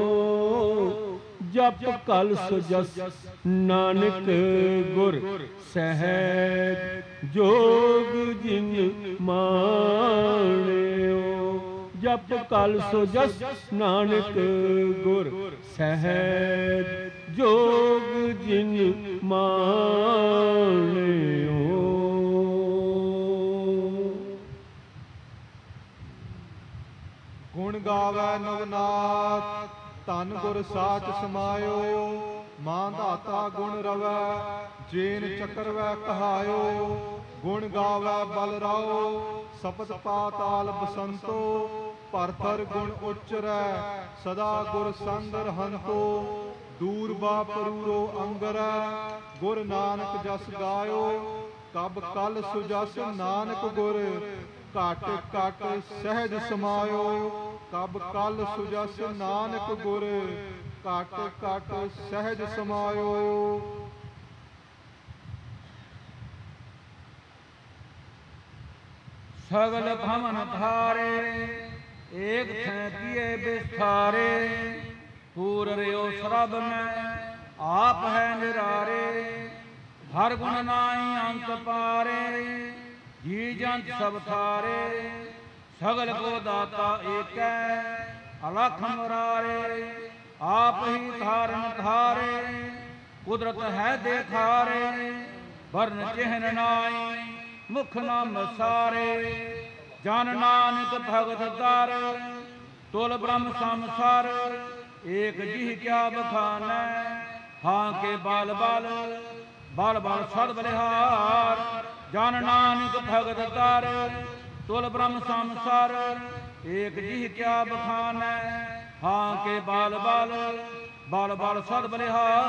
ਜਪ ਕਲ ਸੁਜਸ ਨਾਨਕ ਗੁਰ ਸਹਿਜ ਜੋਗ ਜਿਨ ਮਾਣਿਓ ਜਪ ਕਲ ਸੁਜਸ ਨਾਨਕ ਗੁਰ ਸਹਿਜ ਜੋਗ ਜਿਨ ਮਾਣਿਓ ਗੁਣ ਗਾਵੈ ਨਵਨਾਥ ਧਨ ਗੁਰ ਸਾਚ ਸਮਾਇਓ ਮਾਂ ਦਾਤਾ ਗੁਣ ਰਵੈ ਜੇਨ ਚੱਕਰਵੈ ਕਹਾਇਓ ਗੁਣ ਗਾਵੈ ਬਲ ਰਾਓ ਸਪਤ ਪਾਤਾਲ ਬਸੰਤੋ ਭਰਥਰ ਗੁਣ ਉਚਰੈ ਸਦਾ ਗੁਰ ਸੰਗ ਰਹੰਤੋ ਦੂਰ ਬਾਪਰੂਰੋ ਅੰਗਰੈ ਗੁਰ ਨਾਨਕ ਜਸ ਗਾਇਓ ਕਬ ਕਲ ਸੁਜਸ ਨਾਨਕ ਗੁਰ ਘਟ ਘਟ ਸਹਿਜ ਸਮਾਇਓ ਕਬ ਕਲ ਸੁਜਸ ਨਾਨਕ ਗੁਰ ਘਟ ਘਟ ਸਹਿਜ ਸਮਾਇਓ ਸਗਲ ਭਵਨ ਧਾਰੇ ਏਕ ਥੈ ਕੀਏ ਬਿਸਥਾਰੇ ਪੂਰ ਰਿਓ ਸਰਬ ਮੈਂ ਆਪ ਹੈ ਨਿਰਾਰੇ ਹਰ ਗੁਣ ਨਾਹੀ ਅੰਤ ਪਾਰੇ ਜੀ ਜੰਤ ਸਭ ਥਾਰੇ ਸਗਲ ਕੋ ਦਾਤਾ ਏਕੈ ਅਲਖ ਮੁਰਾਰੇ ਆਪ ਹੀ ਧਾਰਨ ਧਾਰੇ ਕੁਦਰਤ ਹੈ ਦੇਖਾਰੇ ਵਰਨ ਚਿਹਨ ਨਾਈ ਮੁਖ ਨਾਮ ਸਾਰੇ ਜਨ ਨਾਨਕ ਭਗਤ ਦਰ ਤੁਲ ਬ੍ਰਹਮ ਸੰਸਾਰ ਏਕ ਜਿਹ ਕਿਆ ਬਖਾਨੈ ਹਾਂ ਕੇ ਬਲ ਬਲ ਬਲ ਬਲ ਸਦ ਬਲਿਹਾਰ ਜਨ ਨਾਨਕ ਭਗਤ ਦਰ ਤੁਲ ਬ੍ਰਹਮ ਸੰਸਾਰ ਏਕ ਜਿਹ ਕਿਆ ਬਖਾਨੈ ਹਾਂ ਕੇ ਬਲ ਬਲ ਬਲ ਬਲ ਸਦ ਬਲਿਹਾਰ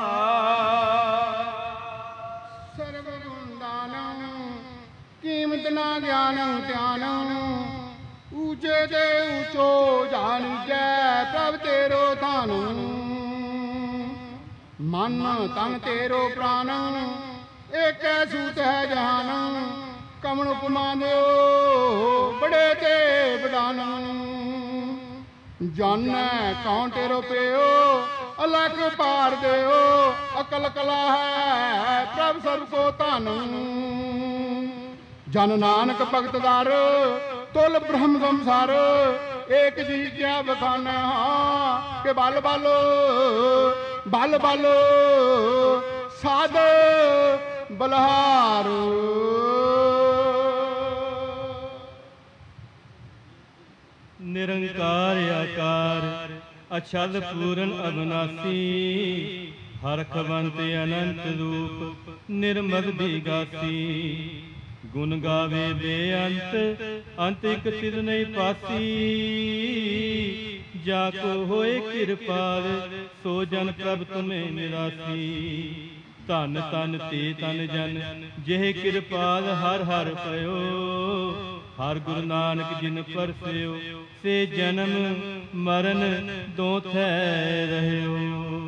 ਸਰਬ ਗੁਣ ਦਾਨੰ ਕੀਮਤ ਨਾ ਗਿਆਨੰ ਧਿਆਨੰ ਊਚੇ ਤੇ ਊਚੋ ਜਾਣੀਜੈ ਪ੍ਰਭ ਤੇਰੋ ਧਾਨੰ ਮਨ ਤਨ ਤੇਰੋ ਪ੍ਰਾਨ ਏਕੈ ਸੂਤ ਹੈ ਜਹਾਨ ਕਮਣ ਉਪਮਾ ਦਿਓ ਬੜੇ ਤੇ ਬਡਾਨ ਜਾਣੈ ਕੌਣ ਤੇਰੋ ਪਿਓ ਅਲਖ ਪਾਰ ਦਿਓ ਅਕਲ ਕਲਾ ਹੈ ਪ੍ਰਭ ਸਰਬ ਕੋ ਧਨ ਜਨ ਨਾਨਕ ਭਗਤ ਦਰ ਤੁਲ ਬ੍ਰਹਮ ਸੰਸਾਰ ਏਕ ਜੀ ਕਿਆ ਬਖਾਨਾ ਕਿ ਬਲ ਬਲ ਬਲ ਬਲ ਸਾਧ ਬਲਹਾਰ ਨਿਰੰਕਾਰ ਆਕਾਰ ਅਛਲ ਪੂਰਨ ਅਬਨਾਸੀ ਹਰਖਵੰਤ ਅਨੰਤ ਰੂਪ ਨਿਰਮਲ ਦੀਗਾਸੀ ਗੁਣ ਗਾਵੇ ਬੇਅੰਤ ਅੰਤ ਇਕ ਤਿਰ ਨਹੀਂ ਪਾਸੀ ਜਾ ਕੋ ਹੋਏ ਕਿਰਪਾਲ ਸੋ ਜਨ ਪ੍ਰਭ ਤੁਮੇ ਨਿਰਾਸੀ ਧਨ ਤਨ ਤੇ ਤਨ ਜਨ ਜਿਹ ਕਿਰਪਾਲ ਹਰ ਹਰ ਪਇਓ ਹਰ ਗੁਰੂ ਨਾਨਕ ਜਿਨ ਪਰਸਿਓ ਸੇ ਜਨਮ ਮਰਨ ਦੋ ਥੈ ਰਹਿਓ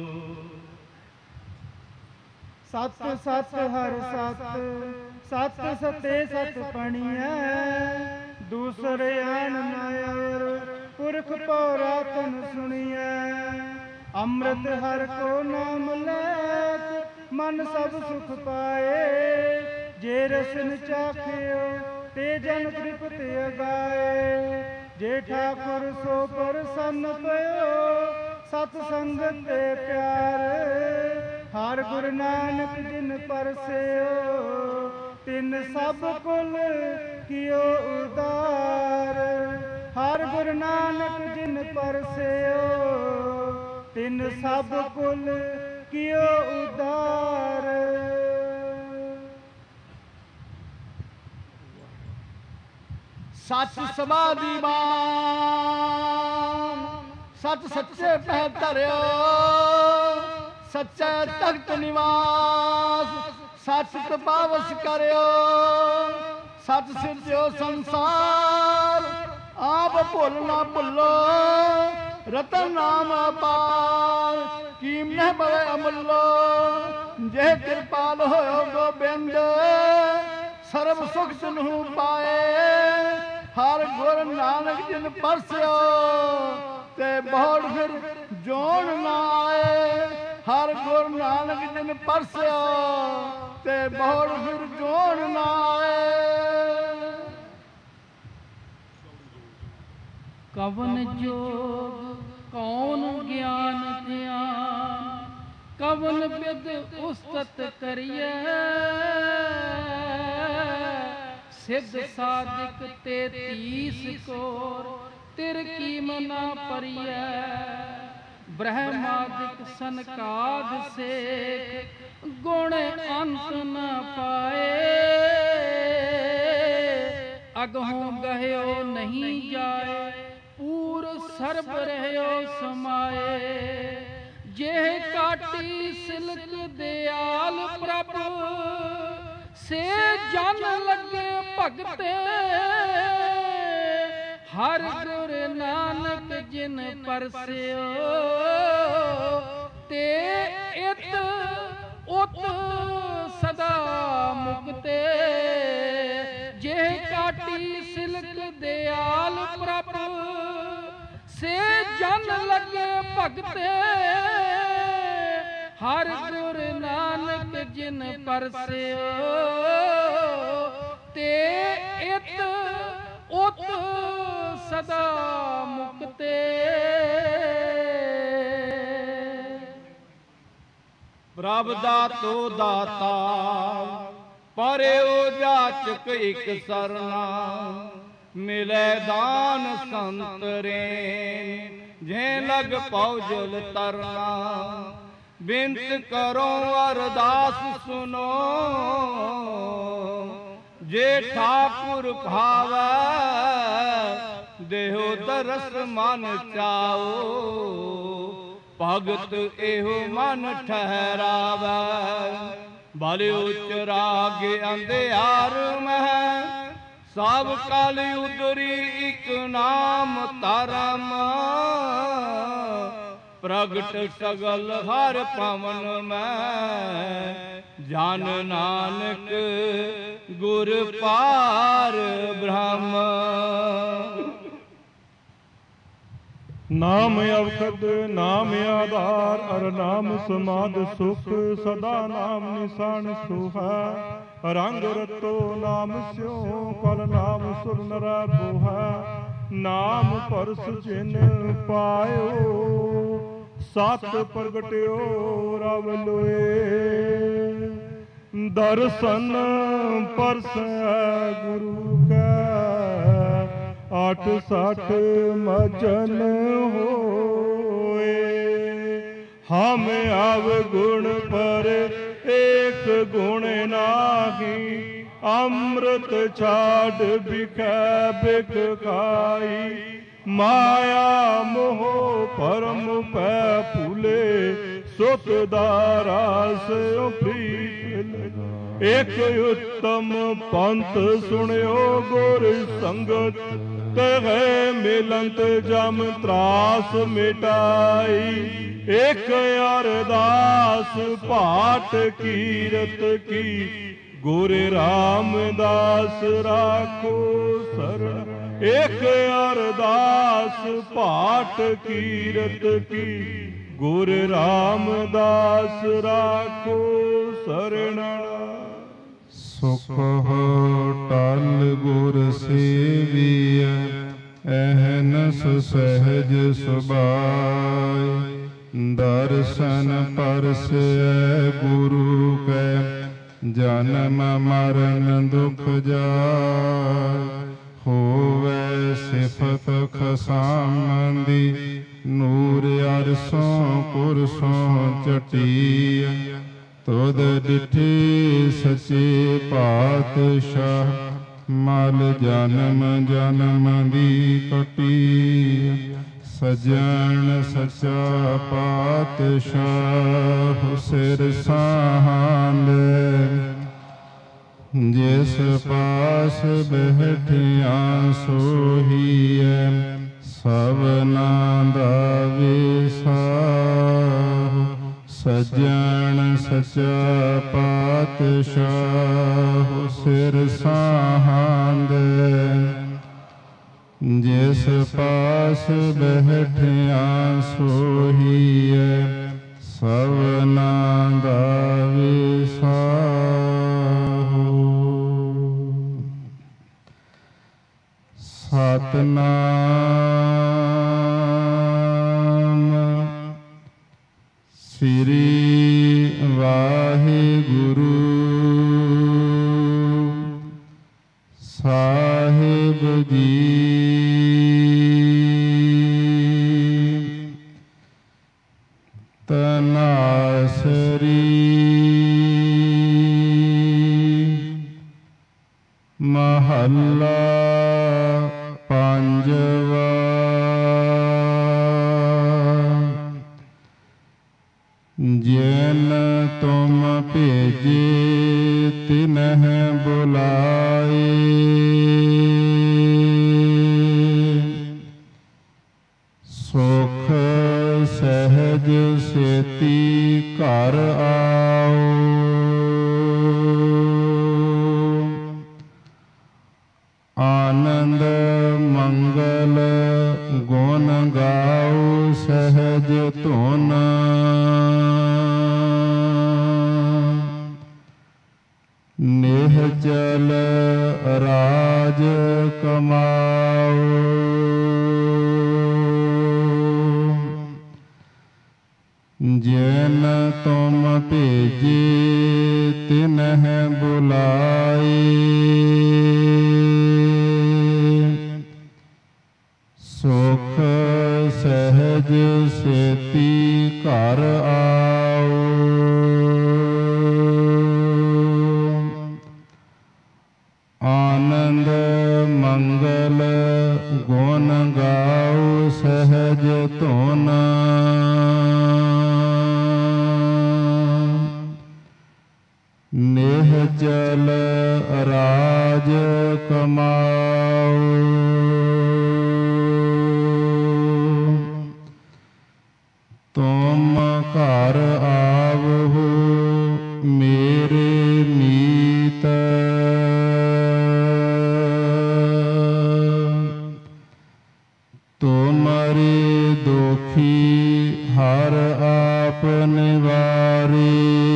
ਸਤ ਸਤ ਹਰ ਸਤ ਸਤ ਸਤੇ ਸਤ ਪਣੀਐ ਦੂਸਰੇ ਆਣ ਨਾ ਔਰ ਪੁਰਖ ਪੌਰਾ ਤਨ ਸੁਣੀਐ ਅੰਮ੍ਰਿਤ ਹਰ ਕੋ ਨਾਮ ਲੈਤ ਮਨ ਸਭ ਸੁਖ ਪਾਏ ਜੇ ਰਸਨ ਚਾਖਿਓ ਤੇ ਜਨ ਤ੍ਰਿਪਤ ਅਗਾਏ ਜੇ ਠਾਕੁਰ ਸੋ ਪ੍ਰਸੰਨ ਪਇਓ ਸਤ ਸੰਗਤ ਤੇ ਪਿਆਰ ਹਰ ਗੁਰੂ ਨਾਨਕ ਜਿਨ ਪਰਸਿਓ ਤਿਨ ਸਭ ਕੁਲ ਕੀਓ ਉਦਾਰ ਹਰ ਗੁਰੂ ਨਾਨਕ ਜਿਨ ਪਰਸਿਓ ਤਿਨ ਸਭ ਕੁਲ ਕੀਓ ਉਦਾਰ ਸੱਚ ਸਮਾਧੀ ਮਾਨ ਸੱਚ ਸੱਚੇ ਪਹਿ ਧਰਿਓ, ਸੱਚੇ ਤਖਤ ਨਿਵਾਸ, ਸੱਚ ਤਪਾਵਸ ਕਰਿਓ, ਸੱਚ ਸਿਰਜਿਓ ਸੰਸਾਰ, ਆਪ ਭੁੱਲ ਨਾ ਭੁੱਲੋ, ਰਤਨ ਨਾਮ ਅਪਾਰ, ਕੀਮ ਨਹਿ ਬਵੇ ਅਮੁੱਲੋ, ਜੇ ਕਿਰਪਾਲ ਹੋਇਓ ਗੋਬਿੰਦ, ਸਰਬ ਸੁਖ ਸੁਨਹੁ ਪਾਏ, ਹਰ ਗੁਰ ਨਾਨਕ ਜਿਨ ਪਰਸਿਓ, ਤੇ ਬਹੁੜ ਫਿਰ ਜੋਣ ਨਾ ਆਏ, ਹਰ ਗੁਰ ਨਾਨਕ ਜਿਨ ਪਰਸਿਓ, ਤੇ ਬਹੁੜ ਫਿਰ ਜੋਣ ਨਾ ਆਏ। ਕਵਨ ਜੋਗ ਕੌਣ ਗਿਆਨ ਧਿਆਨ, ਕਵਨ ਬਿਦ ਉਸਤਤ ਕਰੀਐ, ਸਿੱਧ ਸਾਧਿਕ 33 ਕੋਰ, ਤਿਰ ਕੀ ਮਨਾ ਪਰੀਐ, ਬ੍ਰਹਮਾਦਿਕ ਸਨਕਾਦ ਸੇਖ, ਗੁਣ ਅੰਤ ਨ ਪਾਏ, ਅਗਹੋਂ ਗਹਿਓ ਨਹੀਂ ਜਾਏ, ਪੂਰ ਸਰਬ ਰਹਿਓ ਸਮਾਏ, ਜੇ ਕਾਟੀ ਸਿਲਕ ਦਿਆਲ ਪ੍ਰਭ, ਸੇ ਜਨ ਲੱਗੇ ਭਗਤੇ, ਹਰ ਗੁਰ ਨਾਨਕ ਜਿਨ ਪਰਸਿਓ, ਤੇ ਇਤ ਉਤ ਸਦਾ ਮੁਕਤੇ, ਜੇ ਕਾਟੀ ਸਿਲਕ ਦਿਆਲ ਪ੍ਰਭ, ਸੇ ਜਨ ਲੱਗੇ ਭਗਤੇ, ਹਰ ਗੁਰ ਨਾਨਕ ਜਿਨ ਪਰਸਿਓ, ਤੇ ਇਤ ਉਤ ਸਦਾ ਮੁਕਤੇ। ਪ੍ਰਭ ਦਾਤੋ ਦਾਤਾ, ਪਰਿਓ ਜਾਚਕ ਇਕ ਸਰਨਾ, ਮਿਲੇ ਦਾਨ ਸੰਤਰੇ, ਜੇ ਲਗ ਪਉਜਲ ਤਰਨਾ, ਬਿੰਤ ਕਰੋ ਅਰਦਾਸ ਸੁਨੋ, ਜੇ ਠਾਕੁਰ ਭਾਵੈ, ਦੇਹੋ ਦਰਸ ਮਨ ਚਾਓ, ਭਗਤ ਇਹੋ ਮਨ ਠਹਿਰਾਵੈ, ਬਲ ਉਚਰਾਗ ਅੰਧਿਆਰ ਮਹਿ, ਸਭ ਕਲ ਉਦਰੀ ਇਕ ਨਾਮ ਧਰਮ, ਪ੍ਰਗਟ ਸਗਲ ਹਰ ਪਵਨ ਮੈਂ, ਜਨ ਨਾਨਕ ਗੁਰ ਪਾਰ ਬ੍ਰਹਮ। ਨਾਮ ਅਵਖਦ ਨਾਮ ਆਧਾਰ, ਅਰ ਨਾਮ ਸਮਾਦ ਸੁਖ, ਸਦਾ ਨਾਮ ਨਿਸ਼ਾਨ ਸੁਹਾ, ਰੰਗ ਰਤੋ ਨਾਮ ਸਿਓ, ਕਲ ਨਾਮ ਸੁਰ ਨਰੈ ਬੋਹਾ, ਨਾਮ ਪਰਸ ਜਿਨ ਪਾਇਓ, ਸਤ ਪ੍ਰਗਟਿਓ ਰਵ ਲੋਏ, ਦਰਸ਼ਨ ਪਰਸੈ ਗੁਰੂ ਕੈ, 860 ਮਜਨ ਹੋਏ, ਹਮ ਆਵ ਗੁਣ ਪਰ ਏਕ ਗੁਣ ਨਾਹੀ, ਅੰਮ੍ਰਿਤ ਛਾੜ ਬਿਖੈ ਬਿਖ ਖਾਈ, ਮਾਇਆ ਮੋਹ ਪਰਮ ਪੈ ਭੂਲੇ, ਸੁਤ ਦਾਰਾ ਸਿਉ ਪ੍ਰੀਤ ਲਗਾਈ, ਇਕ ਉਤਮ ਪੰਥ ਸੁਣਿਓ ਗੁਰ ਸੰਗਤ, ਤਹਿ ਮਿਲੰਤ ਜਮ ਤਰਾਸ ਮਿਟਾਈ, ਇਕ ਅਰਦਾਸ ਪਾਠ ਕੀਰਤ ਕੀ, ਗੁਰ ਰਾਮਦਾਸ ਰਾਖੋ ਸਰਣ, ਇਕ ਅਰਦਾਸ ਪਾਠ ਕੀਰਤ ਕੀ, ਗੁਰ ਰਾਮਦਾਸ ਰਾਖੋ ਸਰਣ। ਸੁਖ ਟਲ ਗੁਰ ਸੇਵੀਐ, ਅਹਨਸ ਸਹਿਜ ਸੁਭਾਇ, ਦਰਸ਼ਨ ਪਰਸੈ ਗੁਰੂ ਕੈ, ਜਨਮ ਮਰਨ ਦੁਖ ਜਾਇ, ਹੋਵੇ ਸਿਫਤ ਖਸਾਮੰਦੀ, ਨੂਰ ਅਰਸੋਂ ਕੁਰਸੋਂ ਚਟੀਐ, ਤੁਧ ਡਿਠੀ ਸੱਚੇ ਪਾਤਸ਼ਾਹ, ਮਲ ਜਨਮ ਜਨਮ ਦੀ ਕਟੀ, ਸਜਣ ਸਚਾ ਪਾਤਸ਼ਾਹ ਸਿਰ ਸਾਹਾਂਦੇ ਜਿਸ ਪਾਸ ਬੈਠਿਆ ਸੋਹੀਐ ਸਭਨਾ ਦਾ ਵਿਸਾਹੁ। ਸਜਣ ਸਚਾ ਪਾਤਸ਼ਾਹ ਸਿਰ ਸਾਹਾਂਦੇ ਜਿਸ ਪਾਸ ਬੈਠਿਆ ਸੋਹੀਐ ਸਭਨਾ ਦਾ ਵਿਸਾਹੁ। ਸਤਿਨਾਮ ਸ੍ਰੀ ਵਾਹਿਗੁਰੂ ਸਾਹਿਬ ਜੀ। ਤਨਾਸਰੀ ਮਹੱਲਾ ਪੰਜਵਾ। ਜਿਨ ਤੁਮ ਭੇਜੇ ਤਿਨਹਿ ਬੁਲਾਏ ਸੁਖ ਸਹਿਜ ਸੇਤੀ ਘਰ ਆਓ। ਆਨੰਦ ਮੰਗਲ ਗੁਣ ਗਾਓ ਸਹਿਜ ਧੁਨ ਨਿਹਚਲ ਰਾਜ ਕਮਾਓ। ਜਿਨ ਤੁਮ ਭੇਜੇ ਤਿਨਹਿ ਬੁਲਾਏ ਸੁਖ ਸਹਿਜ ਸੇਤੀ ਘਰ ਆਓ। ਆਨੰਦ ਮੰਗਲ ਗੁਣ ਗਾਓ ਸਹਿਜ ਧੁਨ ਨਿਹਚਲ ਰਾਜ ਕਮਾਓ। ਤੁਮ ਘਰ ਆਵਹੁ ਮੇਰੇ ਮੀਤ ਤੁਮਰੇ ਦੁਖੀ ਹਰ ਆਪ ਨਿਵਾਰੇ।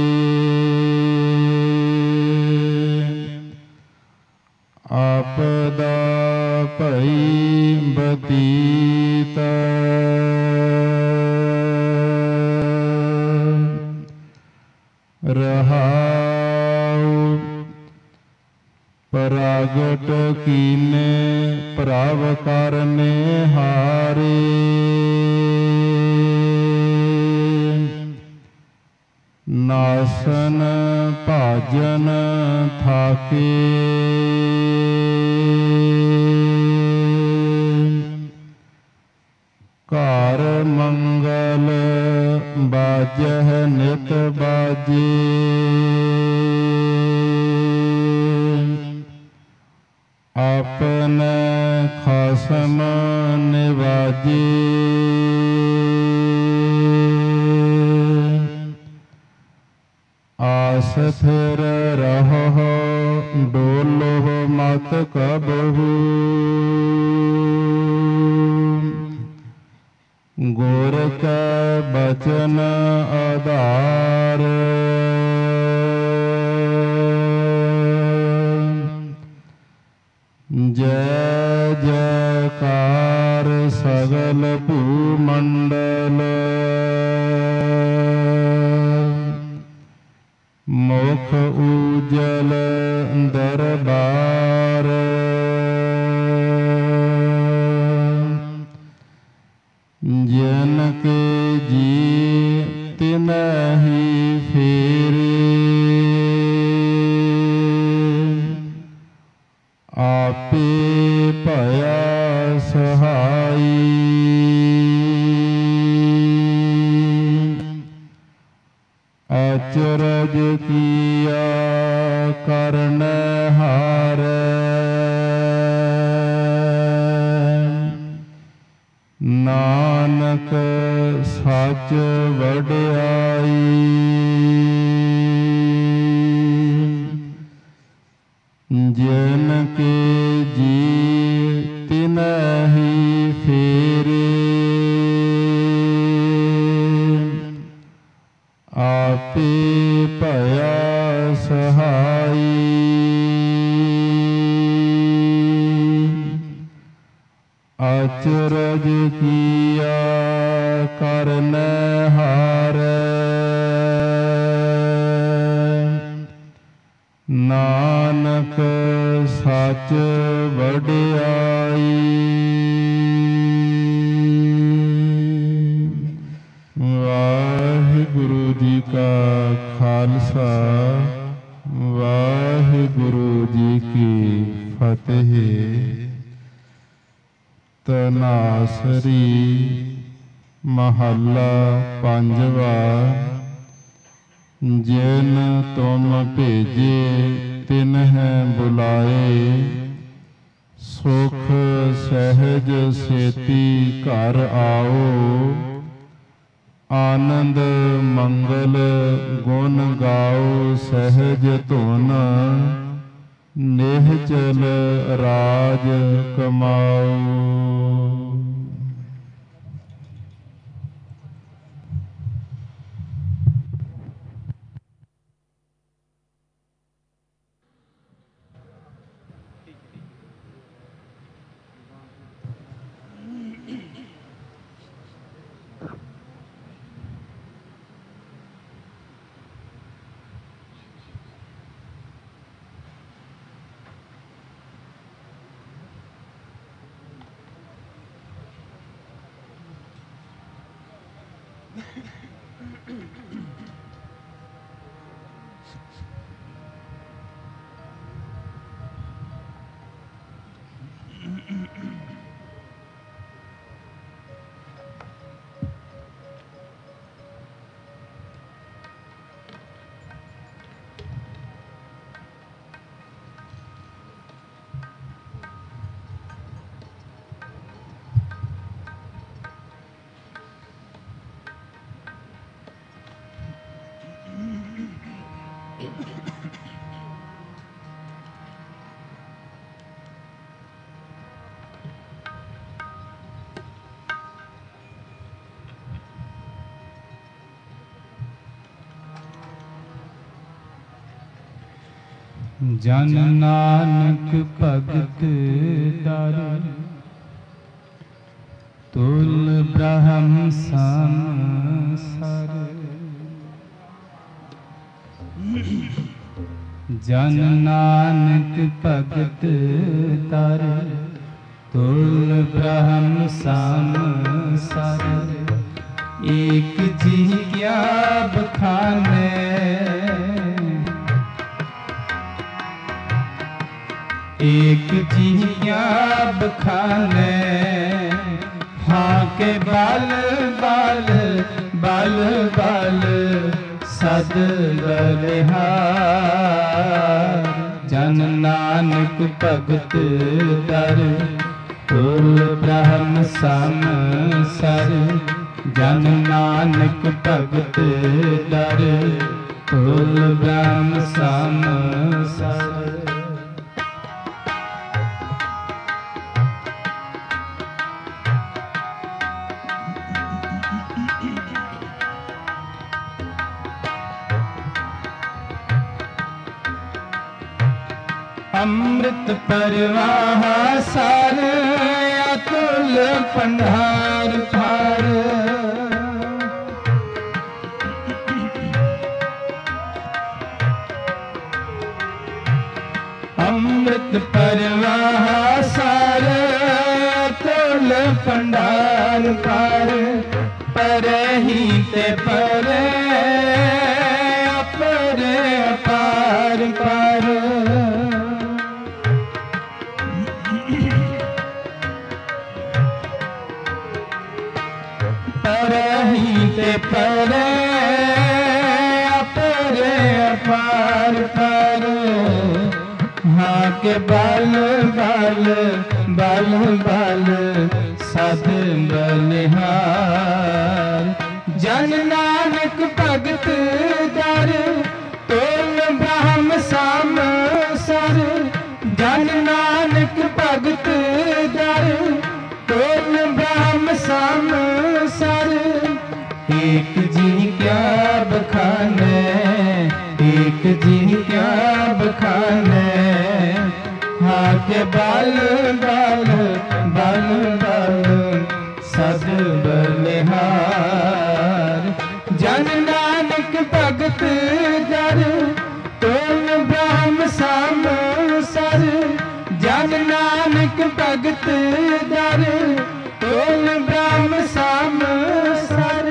ਆਪਦਾ ਭਈ ਬਤੀਤ ਰਹਾਉ ਪ੍ਰਗਟ ਕੀਨੇ ਪ੍ਰਭ ਕਰਨੇ ਹਾਰੇ। ਨਾਸਨ ਭਾਜਨ ਥਾਕੇ ਘਰ ਮੰਗਲ ਬਾਜਹਿ ਨਿਤ ਬਾਜੇ। ਆਪਣੇ ਖਸਮ ਨਿਵਾਜੇ ਆਸ ਥਿਰ ਰਹੋ ਡੋਲੋ ਮਤ ਕਬਹੂ। ਗੁਰ ਕੈ ਬਚਨ ਆਧਾਰ ਜੈ ਜੈਕਾਰ ਸਗਲ ਭੂਮੰਡਲ। ਮੁਖ ਉਜਲ ਦਰਬਾਰ ਜਿਨ ਕੇ ਜੀ ਤਿਨਹਿ ਫੇਰੇ। ਆਪੇ ਭਇਆ ਸਹਾਈ ਕੀਆ ਕਰਨ ਹਾਰੈ। ਨਾਨਕ ਸੱਚ ਵਡਿਆਈ ਜਿਨ ਕੇ ਜੀ ਤਿਨਹਿ ਫੇਰੇ। ਆਪੇ ਭਇਆ ਸਹਾਈ ਅਚਰਜ ਕੀਆ ਕਰਨ ਹਾਰੈ। ਨਾਨਕ ਸੱਚ ਵਡਿਆਈ। ਵਾਹਿਗੁਰੂ ਜੀ ਕਾ ਖਾਲਸਾ ਵਾਹਿਗੁਰੂ ਜੀ ਕੀ ਫਤਿਹ। ਤਨਾਸਰੀ ਮਹੱਲਾ ਪੰਜਵਾ। ਜਿਨ ਤੁਮ ਭੇਜੇ ਤਿਨਹਿ ਬੁਲਾਏ। ਸੁਖ ਸਹਿਜ ਸੇਤੀ ਘਰ ਆਓ। ਆਨੰਦ ਮੰਗਲ ਗੁਣ ਗਾਓ ਸਹਿਜ ਧੁਨ। ਨਿਹਚਲ ਰਾਜ ਕਮਾਓ। ਜਨ ਨਾਨਕ ਭਗਤ ਦਰ ਤੁਲ ਬ੍ਰਹਮ ਸੰਸਰ। ਜਨ ਨਾਨਕ ਭਗਤ ਦਰ ਤੁਲ ਬ੍ਰਹਮ ਸੰਸਰ। ਏਕ ਜੀ ਕਿਆ ਬਖਾਨੇ एक जिया बखाने। हाँ के बाल बाल बाल बाल सद बलिहार। जन नानक भगत दर तुल ब्रह्म संसर। जन नानक भगत दर तुल ब्रह्म संसर। अमृत परवाह सार अतुल पंडार थार। अमृत परवाह सार अतुल पंडार थार। परहि ते परे अपरे अपार पार। परहि ते परे अपरे अपार पर पर हाँ के बल बल बल बल सद बलिहार जन नानक भगत दर तोल ब्रह्म साम सर जन नानक भगत दर तोल ब्रह्म साम सर एक जी क्या बखाने एक जी क्या बखाने हाँ के बल बल बल बल सद बलिहार जन नानक भगत दर तोल ब्रह्म साम सर जन नानक भगत दर तोल ब्रह्म साम सर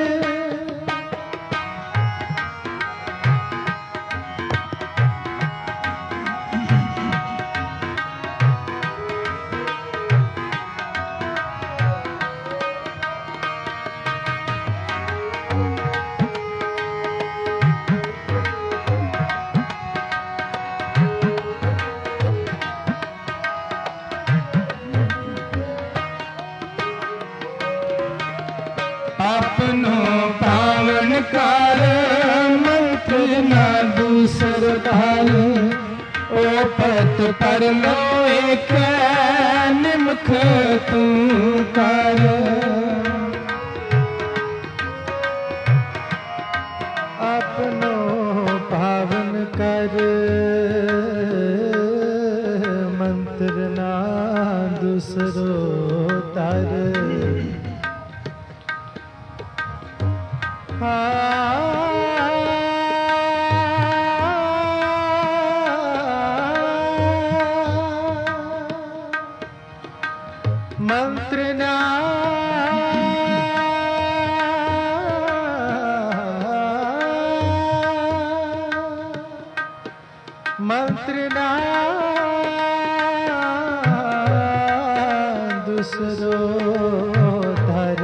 अपनो पावन काल मंत्र न दूसर काल ओ पत पर लो एक निमख तू कर अपनो पावन कर मंत्र ना दूसरो तर मंत्र ना मंत्र ना दूसरो धर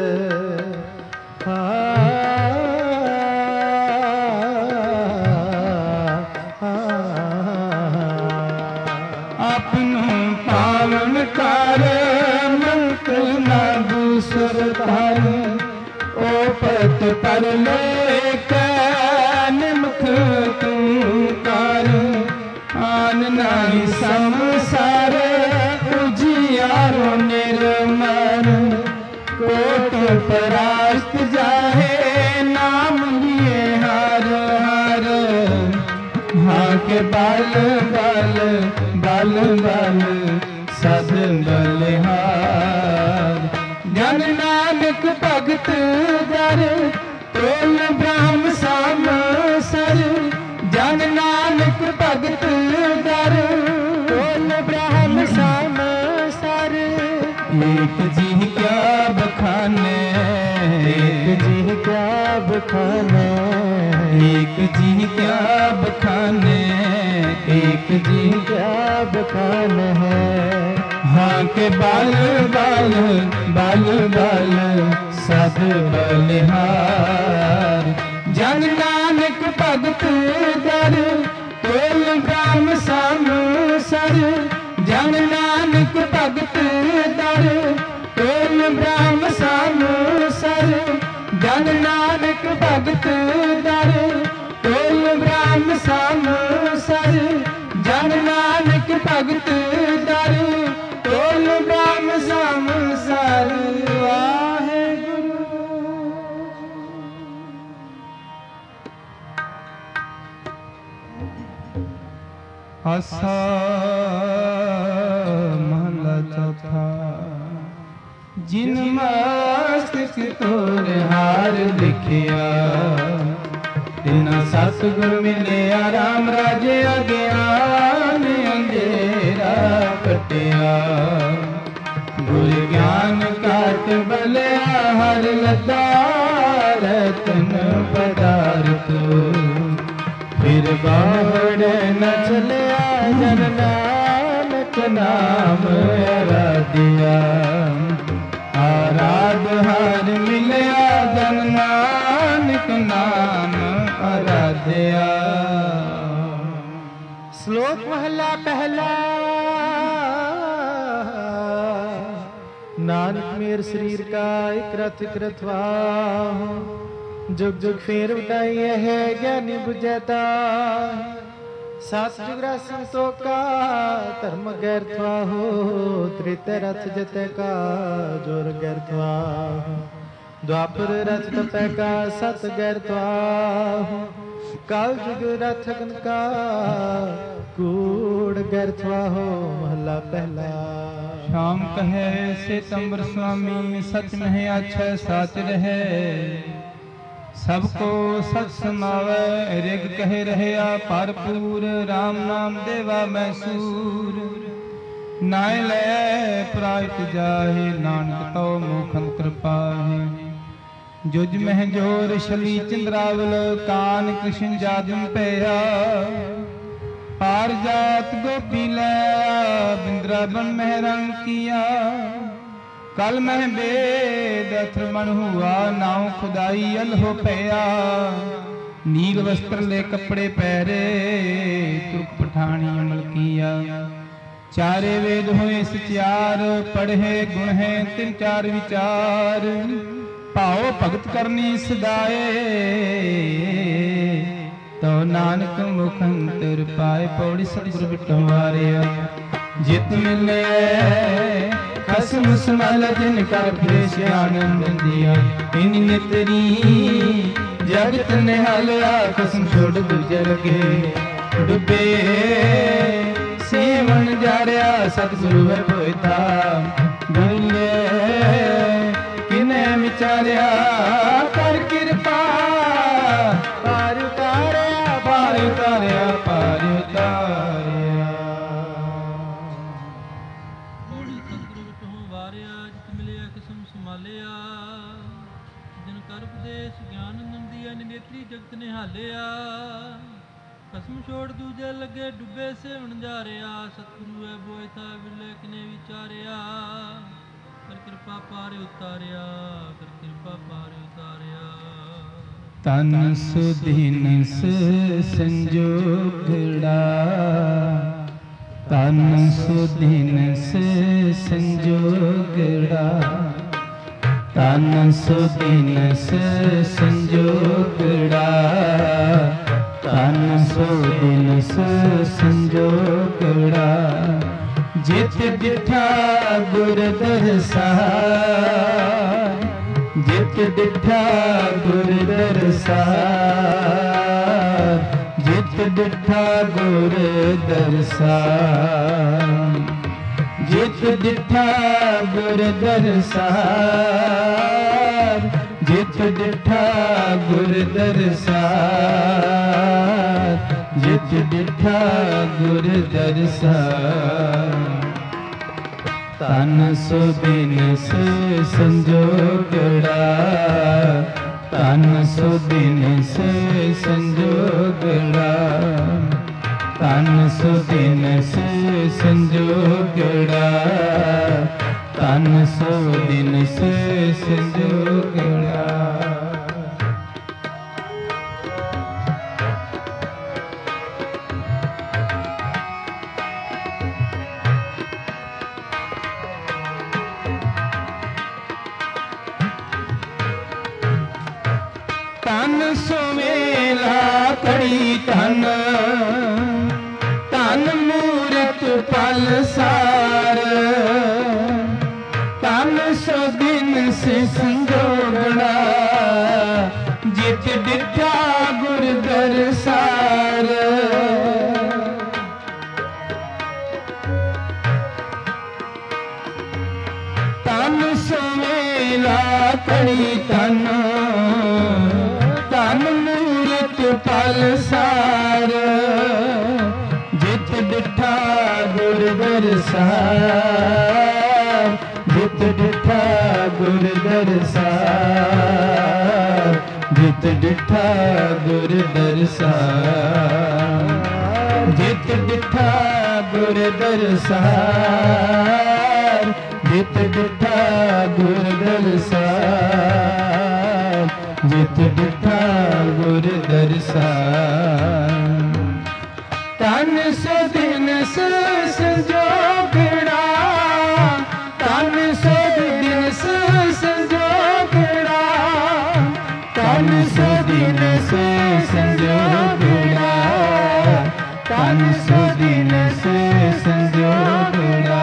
अपनो पावन कर मंत्र न दूसर तर ओ पत पर लो एक निमख तू कर आन नहीं संसार उजियारो निर्मल कोट परास्त जाहे नाम लिए हर हर हाँ के बल बल बल बल सद बलिहार जन नानक भगत दर तोल ब्रह्म साम सर जन नानक भगत दर तोल ब्रह्म साम सर एक जी क्या बखाने एक जी क्या बखाने एक जी क्या बखाने एक जी क्या बखाने है हाँ के बल बल बल बल सद बलिहार जन नानक भगत दर तोल ब्रह्म साम सर जन नानक भगत दर तोल ब्रह्म साम सर जन नानक भगत दर तोल ब्रह्म साम सर जन नानक भगत दर तोल ब्रह्म साम सर वाहेगुरु आसा महला चौथा जिन मस्तक तोर हार लिखिया तिना सतगुर मिलिया राम राजे अज्ञान अंधेरा कटिया गुर ज्ञान काट बलिया हर लता रतन पदार्थ फिर बावड़ न चलिया जन नानक नाम आराध्या आराध हार मिलिया जन नानक नाम आराध्या श्लोक महला पहला। नानक मेर शरीर का एक रथ वाह, जुग जुग फेर उठाई है ज्ञानी बुझैता। सात जुगरा संतो का धर्म गैरथवा हो, त्रेते रथ जते का जोर गैरथवा हो। द्वापर रथ तपे का सत गैरथवा हो, काल जुग रथगन का कूड़ गैरथवा हो। महला पहला। शाम कहे सितंबर स्वामी, सच में अच्छा साच रहे। सबको सच समावे, रिग कहे रहया भरपूर। राम नाम देवा मैसूर, नाय ले प्रायत जाहे। नानक तो मुखम कृपा है। जुज मह जोर शली चंद्रावल, कान कृष्ण जादम पया। पार जात गोपी लया, बिंद्रावन में रंग किया। कल मह बेद अथर्मण हुआ, नाव खुदाई अल हो पया। नील वस्त्र ले कपड़े पहरे, तुर्क पठानी अमल किया। चारे वेद हुए सचार, पढ़े गुण है तिन चार विचार। भाव भगत करनी सदाए, तो नानक मुखंतर पाए। पौड़ी सतगुर बिटवारिया, जित मिले खसम समल जिन कर प्रेश आनंद दिया। इन नितरी जगत निहालिया, खसम छोड़ दूजे लगे। डुबे सेवन जारिया, सतगुरु है पोता। दुनिया किने विचारिया, कर कृपा पार उतारिया, पार उतारिया, पार उतारिया। पौड़ी सतगुरु विटੋਂ ਵਾਰਿਆ, ਜਿਤ ਮਿਲਿਆ ਕਿਸਮ ਸੰਭਾਲਿਆ। ਜਿਨ ਕਰ ਉਪਦੇਸ਼ ਗਿਆਨ ਨੰਦੀਆ, ਨਿਨੇਤਰੀ ਜਗਤ ਨਿਹਾਲਿਆ। ਕਸਮ ਛੋੜ ਦੂਜੇ ਲੱਗੇ, ਡੁੱਬੇ ਸੇਵਣ ਜਾ ਰਿਆ। ਸਤਿਗੁਰੂ ਹੈ ਬੋਇਤਾ, ਵਿਰਲੇ ਕਿਨੇ ਵਿਚਾਰਿਆ। ਕਰ ਕਿਰਪਾ ਪਾਰ ਉਤਾਰਿਆ, ਕਰ ਕਿਰਪਾ ਪਾਰ ਉਤਾਰਿਆ। ਤਨ ਸੁਦੀਨ ਸੰਜੋਗੜਾ, ਤਨ ਸੁਦੀਨ ਸੰਜੋਗੜਾ। ਤਨ ਸੁਦੀਨ ਸੰਜੋਗੜਾ, ਤਨ ਸੁਦੀਨ ਸੰਜੋਗੜਾ। ਜਿਤ ਡਿਠਾ ਗੁਰ ਦਰਸਾਰ, ਜਿਤ ਡਿਠਾ ਗੁਰ ਦਰਸਾਰ। ਜਿਤ ਡਿਠਾ ਗੁਰ ਦਰਸਾਰ, ਜਿਤ ਡਿਠਾ ਗੁਰ ਦਰਸਾਰ। ਜਿਤ ਡਿਠਾ ਗੁਰ ਦਰਸਾਰ, ਜਿਤ ਡਿਠਾ ਗੁਰ ਦਰਸਾਰ। ਤਨ ਸੁਦੀਨ ਸੰਜੋਗੜਾ, ਤਨ ਸੁਦੀਨ ਸੰਜੋਗੜਾ। ਤਨ ਸੁਦੀਨ ਸੰਜੋਗੜਾ, ਤਨ ਸੁਦੀਨ ਸੰਜੋਗੜਾ। ਤਨ ਸੁਮੇਲਾ ਕੜੀ ਧਨ, ਧਨ ਮੂਰਤ ਪਲ ਸਾਰ। ਤਨ ਸੁਦੀਨ ਸੰਜੋਗੜਾ, ਜਿਤ ਡਿਠਾ ਗੁਰ ਦਰਸਾਰ। ਤਨ ਸੁਮੇਲਾ ਕੜੀ ਧਨ, ਧਨ ਮੂਰਤ ਪਲ ਸਾਰ। ਜਿਤ ਡਿਠਾ ਗੁਰ ਦਰਸਾਰ, ਜਿਤ ਡਿਠਾ ਗੁਰ ਦਰਸਾਰ। ਜਿਤ ਡਿਠਾ ਗੁਰ ਦਰਸਾਰ, ਜਿਤ ਡਿਠਾ ਗੁਰ ਦਰਸਾਰ। ਜਿਤ ਡਿਠਾ ਗੁਰ ਦਰਸਾਰ, ਜਿਤ ਡਿਠਾ ਗੁਰ ਦਰਸਾਰ। ਤਨ ਸੋ ਦਿਨ ਸੰਜੋਗੜਾ, ਤਨ ਸੋ ਦਿਨ ਸੰਜੋਗੜਾ, ਤਨ ਸੋ ਦਿਨ ਸੰਜੋਗੜਾ, ਤਨ ਸੋ ਦਿਨ ਸੰਜੋਗੜਾ।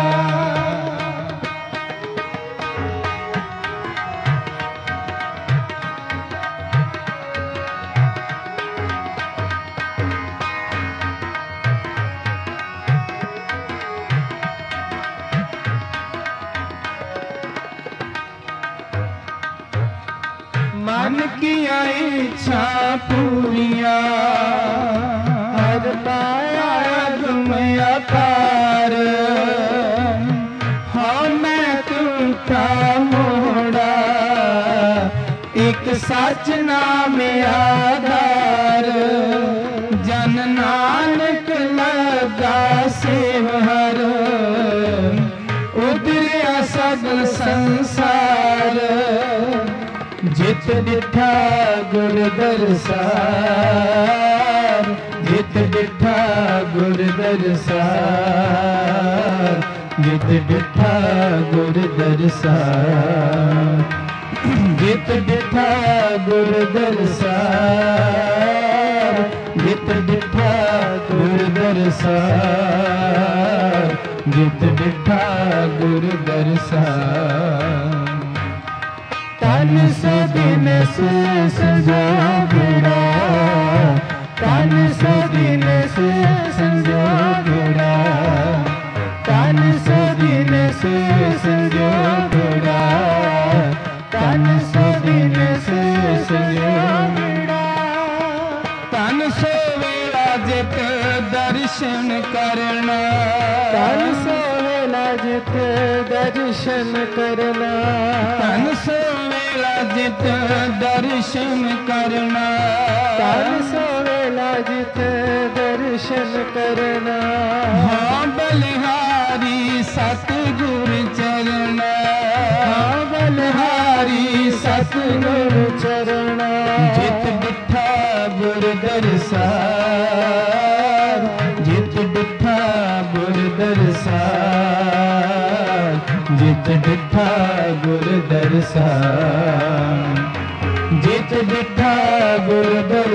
मन किया इच्छा पूरिया, हर पाया तुम अपार। हाँ मैं तुमका मोड़ा, एक सच नाम आधार। जन नानक लगा सेवहर, उतरिया सगल संसार। जित डिठा गुर दरसार, जित डिठा गुर दरसार, जित डिठा गुर दरसार, जित डिठा गुर दरसार, जित डिठा गुर दरसार, जित डिठा गुर दरसार। तन सो दिन संजोगड़ा, तन सो दिन संजोगड़ा, तन सो दिन संजोगड़ा, तन सो दिन संजोगड़ा। तन सो वेला जित दर्शन करना, तन सो वेला जित दर्शन करना, तन सो जित दर्शन करना, तन सो वेला जित दर्शन करना। हाँ बलिहारी सतगुर चरना, हाँ बलिहारी सतगुर चरना। जित डिठा गुर दरसार, जित डिठा गुर दरसार, जित डिठा गुर दरसार, जित डिठा गुर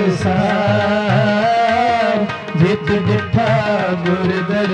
दरसार, जित डिठा गुर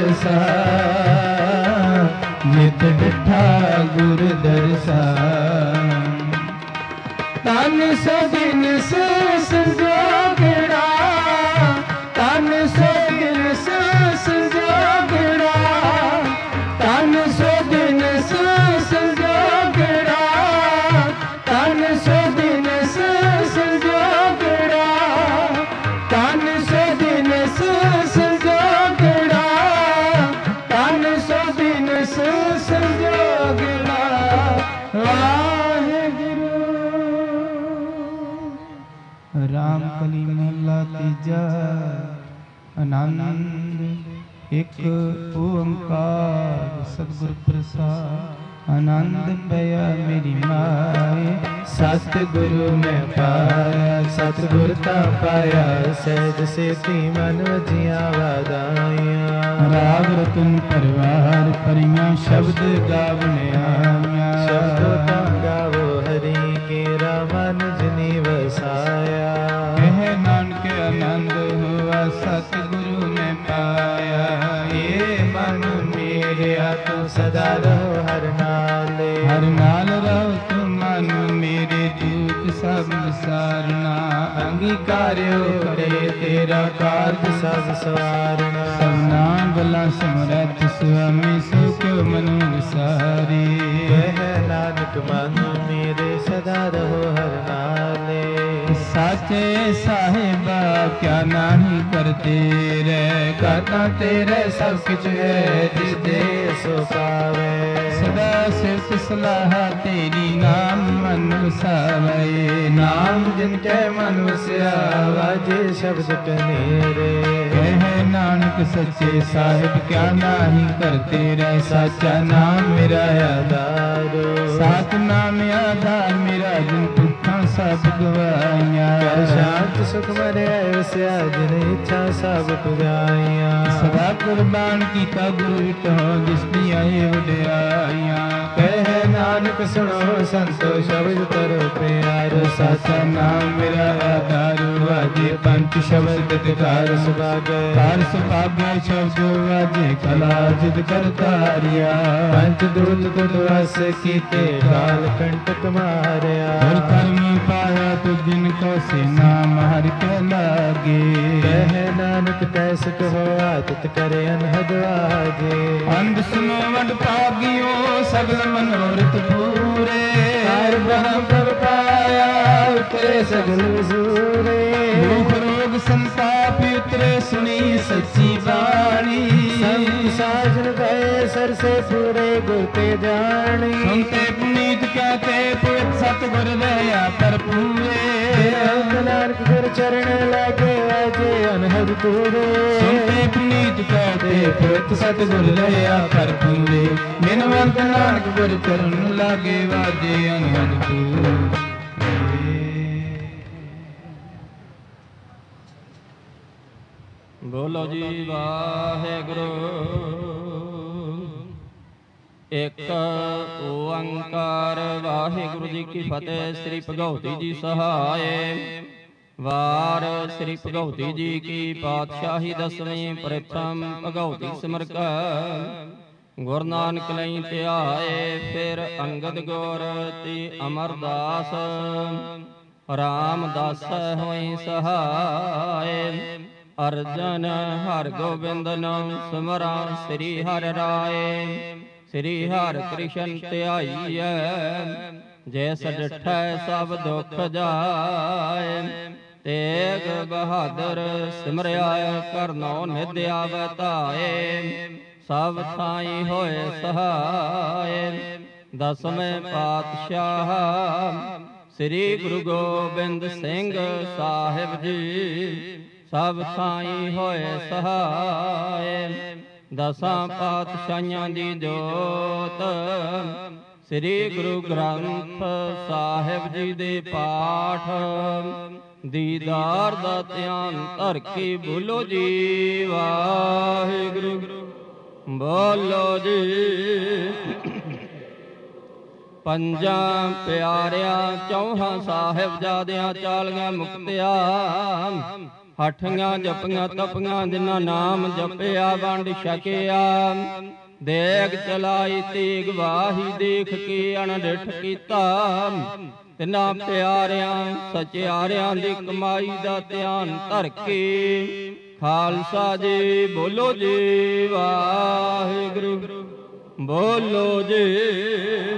दरसार, जित डिठा गुर दरसार। तन सो दिन संजोगड़ा, तन सो दिन संजोगड़ा, तन सो दिन संजोगड़ा, तन सो दिन संजोगड़ा, तन सो दिन संजोगड़ा, तन सो दिन संजोगड़ा। वाहेगुरु। राम कली महला तीजा। आनंद एक ओंकार सतगुर प्रसाद। आनंद पया मेरी माए, सतगुरु में पाया, सतगुर ता पाया। सहज सेती मन वजिया वादाइया। राग रतन परिवार परियां शब्द गावने आया। शब्द ता गावो हरि केरा मन जिनी वसाया। कह नानक आनंद हुआ सतगुरु में पाया। ये मन मेरे तू सदा रहो हर नाले। हर नाल रहो तू मन मेरे दूत सब सारना। अंगीकार्यो करे तेरा कारज सब सवारना। सबना भला समरथ स्वामी सुख मनु विसारे। कह नानक मन मेरे सदा रहो हर नाले। साचे साहिबा क्या नाही करते रे। करता तेरे सब कुछ है जिस दे सो पावे। सदा सिर्फ सलाह तेरी नाम मन वसावे। नाम जिनके मन वसिया वाजे शब्द कनेरे। कह नानक सच्चे साहिब क्या नाही करते रे। साचा नाम मेरा आधार। सात नाम आधार मेरा जिन पुरखा ਸਭ ਗਵਾਈਆਂ। ਕਰ ਸ਼ਾਂਤ ਸੁਖ ਮਨ ਵਸਿਆ ਜਿਨ ਇੱਛਾ ਸਭ ਪੁਜਾਈਆਂ। ਸਦਾ ਕੁਰਬਾਨ ਕੀਤਾ ਗੁਰੂ ਵਿਟੋ ਜਿਸ ਦੀਆਂ ਇਹ ਵਡਿਆਈਆਂ। ਕਹਿ ਨਾਨਕ ਸੁਣੋ ਸੰਤੋ ਸ਼ਬਦ ਤਰੋ ਪਿਆਰੋ। ਸਾਚਾ ਨਾਮ ਮੇਰਾ ਆਧਾਰ ਵਾਜੇ ਪੰਚ ਸ਼ਬਦ ਦਿਕਾਰ ਸੁਭਾਗੈ। ਕਾਰ ਸੁਭਾਗੈ ਸ਼ਬਦ ਵਾਜੇ ਕਲਾ ਜਿਤ ਕਰਤਾਰਿਆ। ਪੰਚ ਦੂਤ ਤੁਧ ਵਸ ਕੀਤੇ ਕਾਲ ਕੰਟਕ ਮਾਰਿਆ। ਹਰ ਕਰਮ ਪਾਇਆ ਤੁ ਜਿਨ ਕੋ ਸੇ ਨਾਮ ਹਰਿ ਕੈ ਲਾਗੇ। ਕਹਿ ਨਾਨਕ ਤੈਸ ਕਹੋ ਆਦਿਤ ਕਰੇ ਅਨਹਦ ਆਗੇ। ਅੰਧ ਸੁਨੋ ਵਡ ਭਾਗਿਓ ਸਗਲ ਮਨੋਰਥ ਪੂਰੇ। ਹਰ ਬ੍ਰਹਮ ਪ੍ਰਭ ਪਾਇਆ ਉਤਰੇ ਸਗਲ ਵਸੂਰੇ। ਦੁਖ ਰੋਗ ਸੰਤਾਪ ਉਤਰੇ ਸੁਣੀ ਸੱਚੀ ਬਾਣੀ। ਸੰਤ ਸਾਜਨ ਗਏ ਸਰ ਸੇ ਪੂਰੇ ਗੁਰ ਤੇ ਜਾਣੀ। ਸੁਨਤੇ ਪੁਨੀਤ ਕਹਤੇ ਪੁਰਖ ਸਤਿਗੁਰ ਦਇਆ ਭਰਪੂਰੇ। ਅੰਤ ਨਾਨਕ ਗੁਰ ਚਰਨ ਲਾਗੇ ਵਾਜੇ ਅਨਹਦ ਪੂਰੇ। ਸੁਨਤੇ ਪੁਨੀਤ ਕਹਤੇ ਪੁਰਖ ਸਤਿਗੁਰ ਦਇਆ ਭਰਪੂਰੇ। ਬਿਨਵੰਤ ਨਾਨਕ ਗੁਰ ਚਰਨ ਲਾਗੇ ਵਾਜੇ ਅਨਹਦ ਪੂਰੇ। ਬੋਲੋ ਜੀ ਵਾਹਿਗੁਰੂ। ਇੱਕ ਓੰਕਾਰ ਵਾਹਿਗੁਰੂ ਜੀ ਕੀ ਫਤਿਹ। ਸ੍ਰੀ ਭਗਉਤੀ ਜੀ ਸਹਾਏ। ਵਾਰ ਸ੍ਰੀ ਭਗਉਤੀ ਜੀ ਕੀ ਪਾਤਸ਼ਾਹੀ ਦਸਵੀਂ। ਪ੍ਰਥਮ ਭਗਉਤੀ ਸਿਮਰ ਕੈ ਗੁਰ ਨਾਨਕ ਲਈ ਧਿਆਏ। ਫਿਰ ਅੰਗਦ ਗੁਰ ਤੇ ਅਮਰਦਾਸ ਰਾਮਦਾਸ ਹੋਈ ਸਹਾਏ। ਅਰਜਨ ਹਰਿ ਗੋਬਿੰਦ ਨਾਮ ਸਿਮਰਾਂ ਸ੍ਰੀ ਹਰਿ ਰਾਏ। ਸ੍ਰੀ ਹਰਿ ਕ੍ਰਿਸ਼ਨ ਧਿਆਈਐ ਜੈਸ ਡਿਠੈ ਸਭ ਦੁਖ ਜਾਏ। ਤੇਗ ਬਹਾਦਰ ਸਿਮਰਿਆ ਕਰਨੋ ਨਿਧ ਆਵੈ ਧਾਏ। ਸਭ ਥਾਈ ਹੋਏ ਸਹਾਏ। ਦਸਵੇਂ ਪਾਤਸ਼ਾਹ ਸ੍ਰੀ ਗੁਰੂ ਗੋਬਿੰਦ ਸਿੰਘ ਸਾਹਿਬ ਜੀ ਸਭ ਥਾਈ ਹੋਏ ਸਹਾਏ। ਦਸਾਂ ਪਾਤਸ਼ਾਹੀਆਂ ਦੀ ਜੋਤ ਸ੍ਰੀ ਗੁਰੂ ਗ੍ਰੰਥ ਸਾਹਿਬ ਜੀ ਦੇ ਪਾਠ ਦੀਦਾਰ ਦਾ ਧਿਆਨ ਧਰ ਕੇ ਬੋਲੋ ਜੀ ਵਾਹਿਗੁਰੂ। ਬੋਲੋ ਜੀ। ਪੰਜਾਂ ਪਿਆਰਿਆਂ ਚੌਹਾਂ ਸਾਹਿਬਜ਼ਾਦਿਆਂ ਚਾਲੀਆਂ ਮੁਕਤਿਆਂ। ਹਠੀਆਂ ਜਪੀਆਂ ਤਪੀਆਂ ਜਿਨ੍ਹਾਂ ਨਾਮ ਜਪਿਆ ਵੰਡ ਛਕਿਆ। ਦੇਗ ਚਲਾਈ ਤੀਗ ਵਾਹੀ ਦੇਖ ਕੇ ਅਣਡਿਠ ਕੀਤਾ। ਤਿੰਨਾਂ ਪਿਆਰਿਆਂ ਸਚਿਆਰਿਆਂ ਦੀ ਕਮਾਈ ਦਾ ਧਿਆਨ ਧਰ ਕੇ ਖਾਲਸਾ ਜੀ ਬੋਲੋ ਜੀ ਵਾਹਿਗੁਰੂ। ਬੋਲੋ ਜੀ।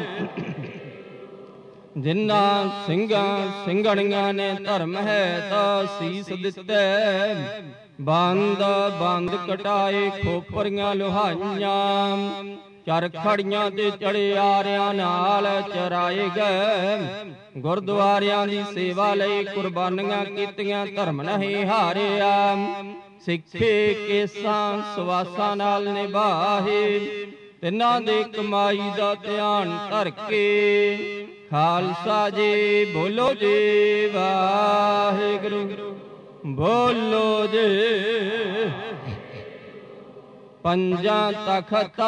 ਜਿਨ੍ਹਾਂ ਸਿੰਘਾਂ ਸਿੰਘਣੀਆਂ ਨੇ ਧਰਮ ਹੈ ਤਾਂ ਸੀਸ ਦਿੱਤੈ। ਬੰਦ ਬੰਦ ਕਟਾਏ ਖੋਪਰੀਆਂ ਲੋਹਾਈਆਂ। ਚਰਖੜੀਆਂ ਤੇ ਚੜਿਆਰਿਆਂ ਨਾਲ ਚਰਾਏ ਗਏ। ਗੁਰਦੁਆਰਿਆਂ ਦੀ ਸੇਵਾ ਲਈ ਕੁਰਬਾਨੀਆਂ ਕੀਤੀਆਂ ਧਰਮ ਨਹੀਂ ਹਾਰਿਆ। ਸਿੱਖੇ ਕੇਸਾਂ ਸਵਾਸਾਂ ਨਾਲ ਨਿਭਾਹੇ। ਤਿੰਨਾਂ ਦੇ ਕਮਾਈ ਦਾ ਧਿਆਨ ਧਰ ਕੇ ਖਾਲਸਾ ਜੀ ਬੋਲੋ ਜੀ ਵਾਹਿਗੁਰੂ। ਬੋਲੋ ਜੀ। ਪੰਜਾਂ ਤਖਤਾਂ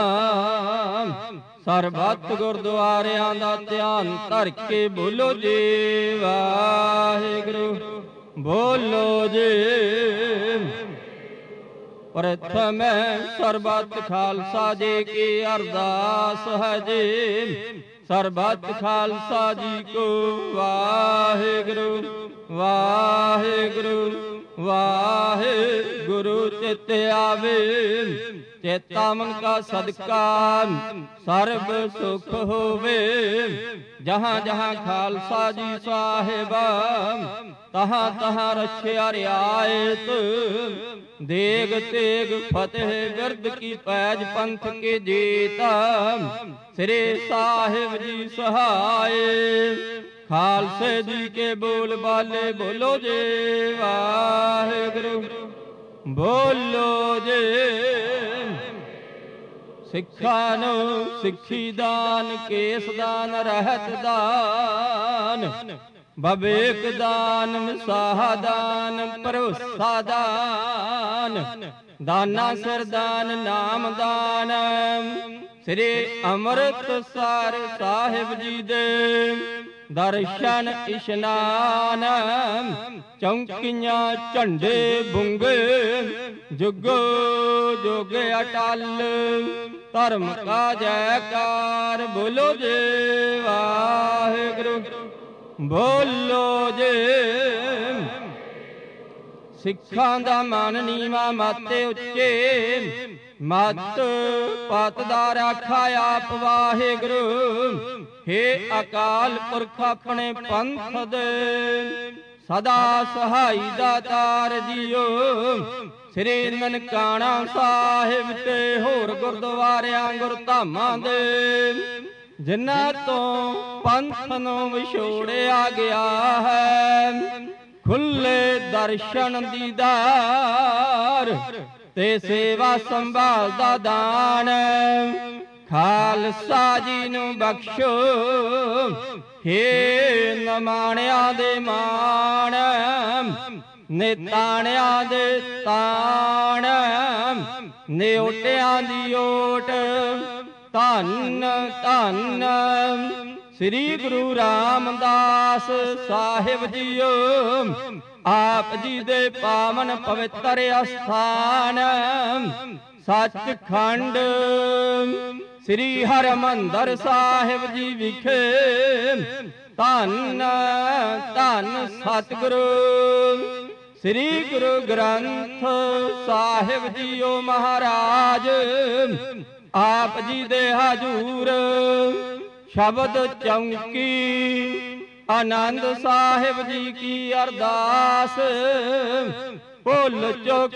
ਸਰਬੱਤ ਗੁਰਦੁਆਰਿਆਂ ਦਾ ਧਿਆਨ ਧਰ ਕੇ ਬੋਲੋ ਜੀ ਵਾਹਿਗੁਰੂ। ਬੋਲੋ ਜੀ। ਪ੍ਰਥਮ ਸਰਬੱਤ ਖਾਲਸਾ ਜੀ ਕੀ ਅਰਦਾਸ ਹੈ ਜੀ। ਸਰਬੱਤ ਖਾਲਸਾ ਜੀ ਕੋ ਵਾਹਿਗੁਰੂ ਵਾਹਿਗੁਰੂ ਵਾਹਿਗੁਰੂ ਚਿਤ ਆਵੇ। ਚੇਤਾ ਮਨ ਕਾ ਸਦਕਾ ਸਰਬ ਸੁਖ ਹੋਵੇ। ਜਹਾਂ ਜਹਾਂ ਖਾਲਸਾ ਜੀ ਸਾਹਿਬਾ ਤਹਾਂ ਤਹਾਂ ਰਛਿਆ ਰਿਆਇਤ। ਦੇਗ ਤੇਗ ਫਤਿਹ ਬਿਰਦ ਕੀ ਪੈਜ ਪੰਥ ਕੇ ਜੀਤਾ। ਸ੍ਰੀ ਸਾਹਿਬ ਜੀ ਸਹਾਏ। ਖਾਲਸੇ ਜੀ ਕੇ ਬੋਲ ਬਾਲੇ ਬੋਲੋ ਜੀ ਵਾਹਿਗੁਰੂ। ਬੋਲੋ ਜੀ। ਸਿੱਖਾਂ ਨੂੰ ਸਿੱਖੀ ਦਾਨ ਕੇਸ ਦਾਨ ਰਹਿਤ ਦਾਨ। ਬਵੇਕ ਦਾਨ ਵਿਸਾਹਾ ਦਾਨ ਭਰੋਸਾ ਦਾਨ ਦਾਨਾ ਸਿਰ ਦਾਨ ਨਾਮ ਦਾਨ ਸ੍ਰੀ ਅੰਮ੍ਰਿਤਸਰ ਸਾਹਿਬ ਜੀ ਦੇ ਦਰਸ਼ਨ ਇਸ਼ਨਾਨ ਚੌਂਕੀਆਂ ਝੰਡੇ ਬੁੰਗੇ ਜੁਗੋ ਜੁਗ ਅਟਲ ਧਰਮ ਕਾ ਜੈਕਾਰ ਬੋਲੋ ਜੇ ਵਾਹਿਗੁਰੂ ਬੋਲੋ ਜੇ। ਸਿੱਖਾਂ ਦਾ ਮਨ ਨੀਵਾ ਮਾਤੇ ਉੱਚੇ ਮਤ ਪਤ ਦਾ ਰਾਖਾ ਆਪ ਵਾਹਿਗੁਰੂ ਹੇ ਅਕਾਲ ਪੁਰਖ ਆਪਣੇ ਪੰਥ ਦੇ ਸਦਾ ਸਹਾਈ ਦਾਤਾਰ ਜੀਓ। ਸ੍ਰੀ ਨਨਕਾਣਾ ਸਾਹਿਬ ਤੇ ਹੋਰ ਗੁਰਦੁਆਰਿਆਂ ਗੁਰਧਾਮਾਂ ਦੇ ਜਿਨ੍ਹਾਂ ਤੋਂ ਪੰਥ ਨੂੰ ਵਿਛੋੜਿਆ ਗਿਆ ਹੈ ਖੁੱਲੇ ਦਰਸ਼ਨ ਦੀਦਾਰ ਤੇ ਸੇਵਾ ਸੰਭਾਲ ਦਾ ਦਾਨ ਖਾਲਸਾ ਜੀ ਨੂੰ ਬਖਸ਼ੋ ਹੇ ਨਮਾਣਿਆਂ ਦੇ ਮਾਣ ਨਿਤਾਣਿਆਂ ਦੇ ਤਾਣ ਨਿਓਟਿਆਂ ਦੀ ਓਟ ਧੰਨ ਧੰਨ ਸ੍ਰੀ ਗੁਰੂ ਰਾਮਦਾਸ ਸਾਹਿਬ ਜੀਓ। ਆਪ ਜੀ ਦੇ ਪਾਵਨ ਪਵਿੱਤਰ ਅਸਥਾਨ ਸੱਚਖੰਡ ਸ੍ਰੀ ਹਰਿਮੰਦਰ ਸਾਹਿਬ ਜੀ ਵਿਖੇ ਧੰਨ ਧੰਨ ਸਤਿਗੁਰੂ ਸ੍ਰੀ ਗੁਰੂ ਗ੍ਰੰਥ ਸਾਹਿਬ ਜੀਓ ਮਹਾਰਾਜ ਆਪ ਜੀ ਦੇ ਹਜੂਰ ਸ਼ਬਦ ਚੌਂਕੀ ਆਨੰਦ ਸਾਹਿਬ ਜੀ ਕੀ ਅਰਦਾਸ ਭੁੱਲ ਚੁੱਕ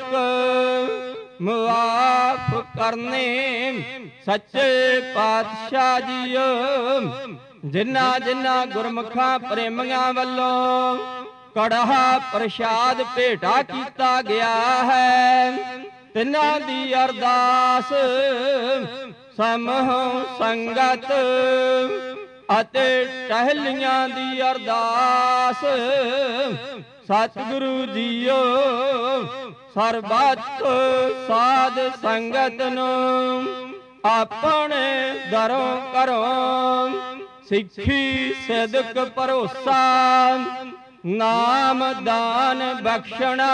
ਮੁਆਫ ਕਰਨੇ ਸੱਚੇ ਪਾਤਸ਼ਾਹ ਜੀਓ। ਜਿਨ੍ਹਾਂ ਜਿਨ੍ਹਾਂ ਗੁਰਮੁਖਾਂ ਪ੍ਰੇਮੀਆਂ ਵੱਲੋਂ ਕੜਾਹ ਪ੍ਰਸ਼ਾਦ ਭੇਟਾ ਕੀਤਾ ਗਿਆ ਹੈ ਤਿਨਾਂ ਦੀ ਅਰਦਾਸ ਸਮੂਹ ਸੰਗਤ ਅਤੇ ਟਹਿਲੀਆਂ ਦੀ ਅਰਦਾਸ ਸਤਿਗੁਰੂ ਜੀਓ ਸਰਬੱਤ ਸਾਧ ਸੰਗਤ ਨੂੰ ਆਪਣੇ ਦਰੋਂ ਘਰੋਂ ਸਿੱਖੀ ਸਿਦਕ ਭਰੋਸਾ ਨਾਮ ਦਾਨ ਬਖਸ਼ਣਾ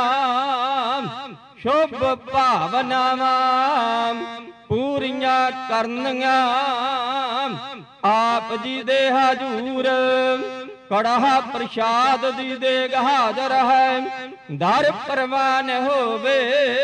ਸ਼ੁਭ ਭਾਵਨਾਵਾਂ ਪੂਰੀਆਂ ਕਰਨੀਆਂ ਆਪ ਜੀ ਦੇ ਹਜੂਰ ਕੜਾਹ ਪ੍ਰਸ਼ਾਦ ਦੀ ਦੇਗ ਹਾਜ਼ਰ ਹੈ ਦਰ ਪ੍ਰਵਾਨ ਹੋਵੇ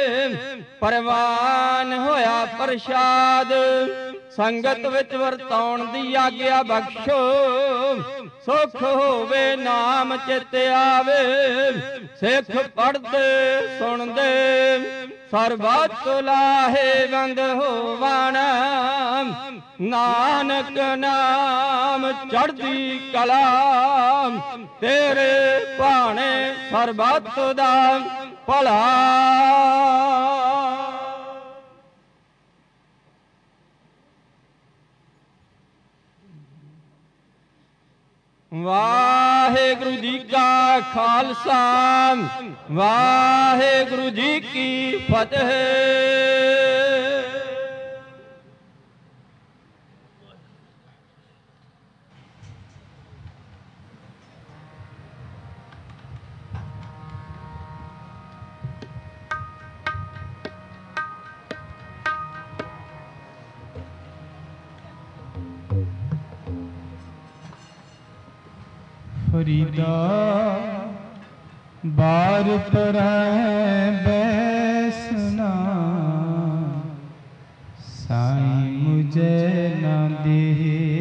ਪ੍ਰਵਾਨ ਹੋਇਆ ਪ੍ਰਸ਼ਾਦ ਸੰਗਤ ਵਿੱਚ ਵਰਤਾਉਣ ਦੀ ਆਗਿਆ ਬਖਸ਼ੋ ਸੁਖ ਹੋਵੇ ਨਾਮ ਚਿਤ ਆਵੇ ਸਿੱਖ ਪੜ੍ਹਦੇ ਸੁਣਦੇ ਸਰਬੱਤ ਲਾਹੇਵੰਦ ਹੋਵਣ ਨਾਨਕ ਨਾਮ ਚੜ੍ਹਦੀ ਕਲਾ ਤੇਰੇ ਭਾਣੇ ਸਰਬੱਤ ਦਾ ਭਲਾ। ਵਾਹਿਗੁਰੂ ਜੀ ਕਾ ਖਾਲਸਾ ਵਾਹਿਗੁਰੂ ਜੀ ਕੀ ਫਤਿਹ। ਫਰੀਦਾ ਬਾਰ ਪਰੈ ਬੈਸਨਾ ਸਾਈਂ ਮੁਝੇ ਨਾ ਦੇ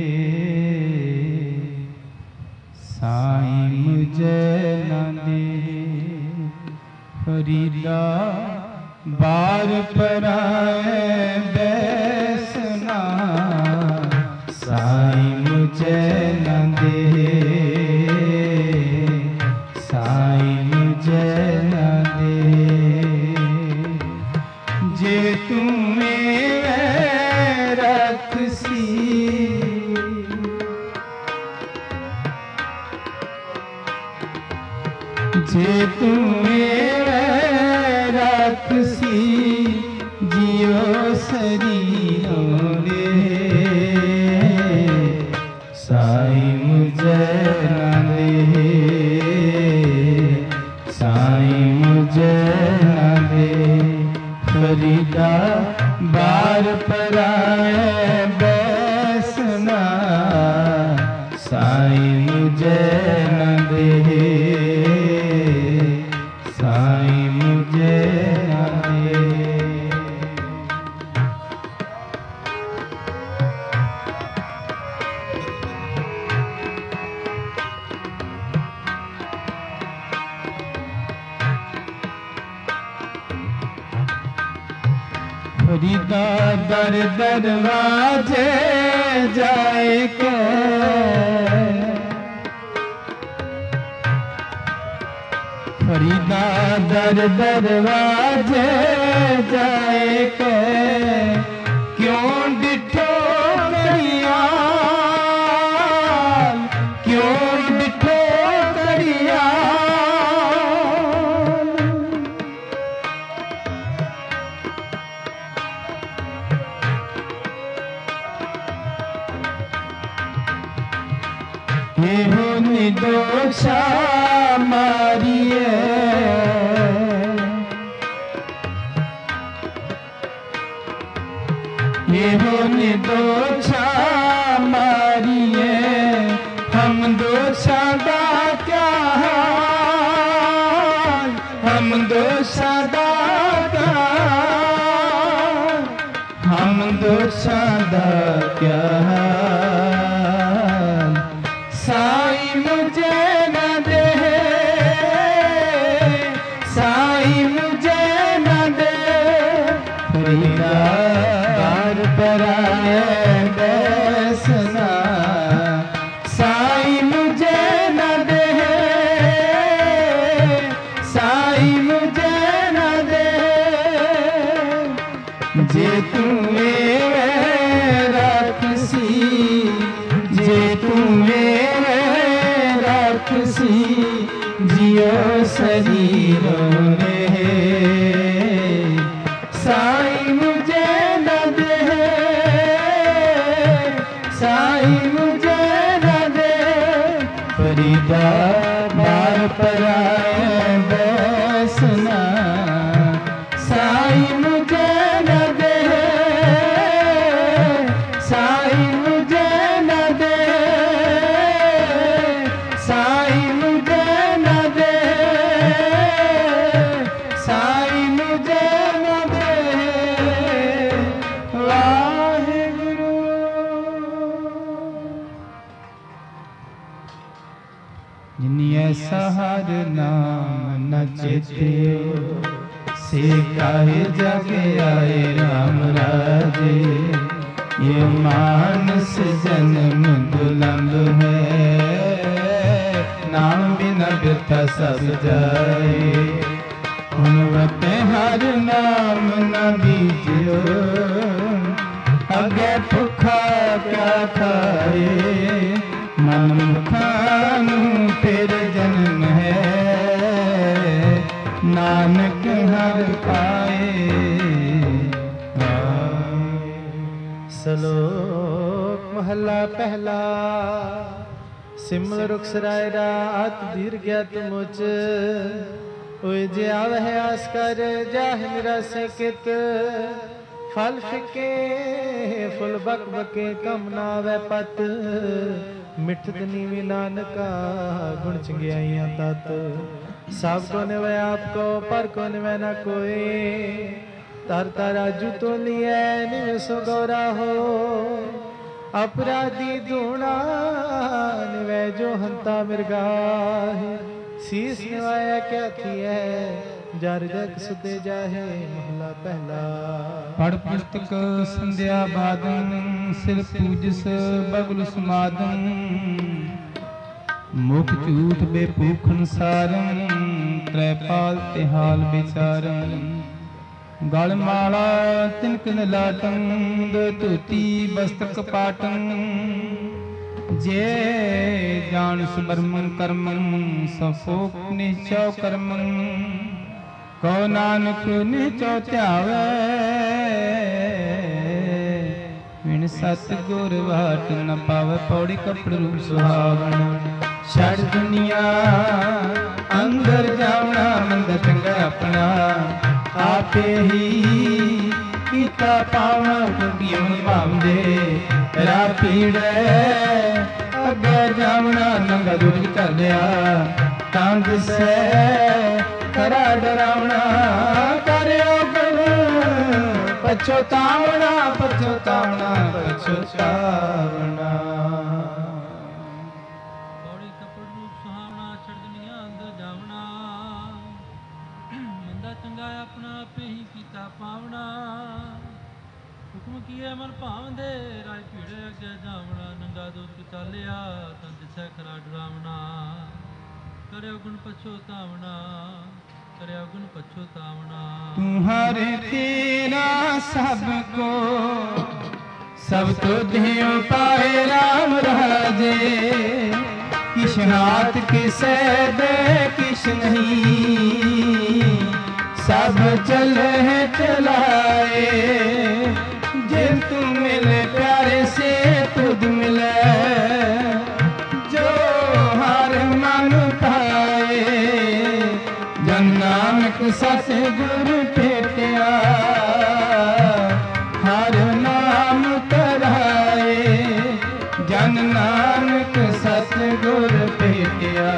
ਸਾਈਂ ਮੁਝੇ ਨਾ ਦੇ ਫਰੀਦਾ ਬਾਰ ਪਰੈ ਬੈਸਨਾ ਸਾਈਂ ਮੁਝੇ ਨਾ ਦੇ ਜੇ ਤੂੰ ਰਖਸੀ जे तुम्हें राखसी जियो शरीरों रे साई मुझे न दे साई मुझे न दे फरीदा बार पराए बैसना साई मुझे न दे साई मुझे न दे। फरीदा दर दरवाजे जाए के फरीदा दर दरवाजे जाए के क्यों डिठो करिया क्यों डिठो करिया हो निर्दोषा मारिए हो निर्दोषा मारिए हम दोषा दा क्या हाल हम दोषा दा क्या हम दोषा दा क्या हाल साई मुझे न दे साई मुझे न दे फरीदा बार पराए बैसना साई मुझे न दे साई मुझे न दे जे तुम्हें राखसी जे तुम्हें राखसी जियो शरीरों रे साई मुझे न दे साई मुझे न दे फरीदा बार पराए बैसना साई मुझे न दे साई मुझे न दे साई मुझे न दे साई मुझे न दे वाहिगुरु। जिन्नी ऐसा हर नाम न चेतियो से काहे जगे आए राम राजे ये मानस जन्म दुलंब है नाम बिना व्यथा सब जाए उनवते हर नाम न बीजियो अगे भुखा क्या खाए मन मुखानु फिर जन्म है नानक हर पाए। श्लोक महला पहला सिमल रुखसराय रात दीर गया तुमुच ओए जे आवह आस कर जाह निराश कित फल फिके फुल बक बके कम ना वै पत मिठत नीवी नानका गुण चंगियाइयां तत सब को निवै आपको पर को निवै न कोई तर ताराजू तो लिया निव सो गौरा हो अपराधी धूणा निवै जो हंता मिर्गा शीस निवाया क्या थी है जर जग सुते जाहे महला पहला। पढ़ पुस्तक संध्या बादन सिर पूजस बगुल समादन मुख झूठ बेपूखन सारन त्रैपाल तिहाल विचारन गल माला तिनक लाटन धोती वस्त्र कपाटन ਜੇ ਜਾਣਸ ਬਰਮੰ ਕਰਮੰ ਸਫੋਕ ਨਿਚੋ ਕਰਮੰ ਕੋ ਨਾਨਕ ਨਿਚੋ ਧਿਆਵੇ ਵਿਣ ਸਤ ਗੁਰ ਵਾਟ ਨ ਪਾਵੇ ਪੌੜੀ ਕਪੜ ਰੂਪ ਸੁਹਾਵਣ ਛੜ ਦੁਨੀਆ ਅੰਦਰ ਜਾਵਣਾ ਮੰਦ ਚੰਗਾ ਆਪਣਾ ਆਪੇ ਹੀ ਕੀਤਾ ਪਾਵਣਾ ਕੁਗਿਓ ਨਿਭਾਉਂਦੇ ਰਾਹ ਪੀੜੈ ਅੱਗੇ ਜਾਵਣਾ ਨੰਗਾ ਦੁਰ ਚੱਲਿਆ ਤਾਂ ਦਿਸੈ ਖਰਾ ਡਰਾਵਣਾ ਕਰਿਓ ਗਣ ਪਛਤਾਵਣਾ ਪਛਤਾਵਣਾ ਪਛਤਾਵਣਾ ਪੌੜੀ ਕਪੜ ਰੂਪ ਸੁਹਾਵਣਾ ਛੜ ਦੁਨੀਆ ਅੰਦਰ ਜਾਵਣਾ ਮੰਦਾ ਚੰਗਾ ਆਪਣਾ ਆਪੇ ਹੀ ਕੀਤਾ ਪਾਵਣਾ ਹੁਕਮ ਕੀਏ ਮਨ ਭਾਵਦੇ ਰਾਜ ਭੀੜੇ ਅੱਗੇ ਜਾਵਣਾ ਨੰਗਾ ਦੂਰ ਚਾਲਿਆ ਤਾਂ ਦਿਸੈ ਖਰਾ ਡਰਾਵਣਾ ਕਰਿਓ ਗੁਣ ਪਛਤਾਵਣਾ ਕਰਿਓ ਗੁਣ ਪਛਤਾਵਣਾ तुम्हारे तेरा सब को सब तुझे पाए राम राजे किस हाथ किसे दे किस नहीं सब चले चलाए जिन तू मिले प्यारे से तुझ मिले जो हर मन पाए जन नानक सतगुर भेटिया हर नाम कराए जन नानक सतगुर भेटिया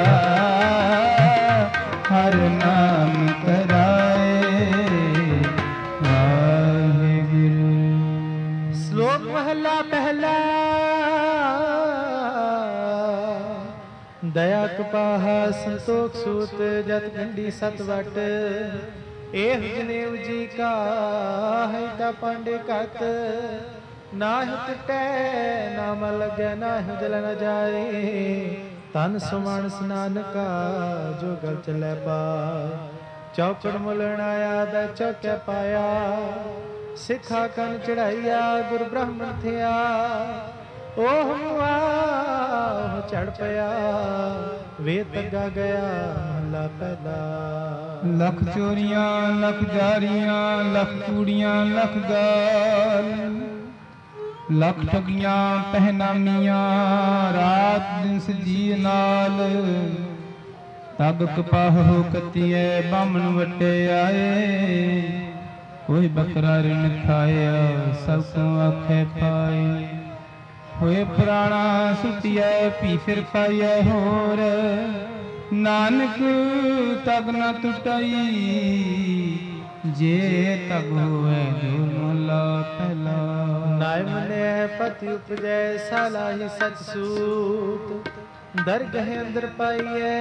हर नाम कराए वाहिगुरु। श्लोक महला पहला दया कपाहा संतोख सूत जत गंडी सत वट एह जनेऊ जी का है ता पांडे कत नाहि टटै नाम लगे नाहि जल न जाए तन सुमानस नानका जो गल चलै पाए चौकड़ मुलण आया दा चौकै पाया सिखा कन चढ़ाइया गुर ब्राह्मण थिया ओह मुआ चढ़ पया वे तगा गया महला पहला लख चोरियां लख जारियां लख चूड़ियां लख गाल लख ठगियां पहनामियां रात दिन सजी नाल तग कपाह हो कतिए बामन वटे आए कोई बकरा रिण खाया सब को आखे पाए होए पुराना सुतिया पी फिर खाइए होर नानक तग न टुटाई जे तग होए जो मोला पहला नाय मने पति उपजै साला ही सच सूत दरगह अंदर पाइए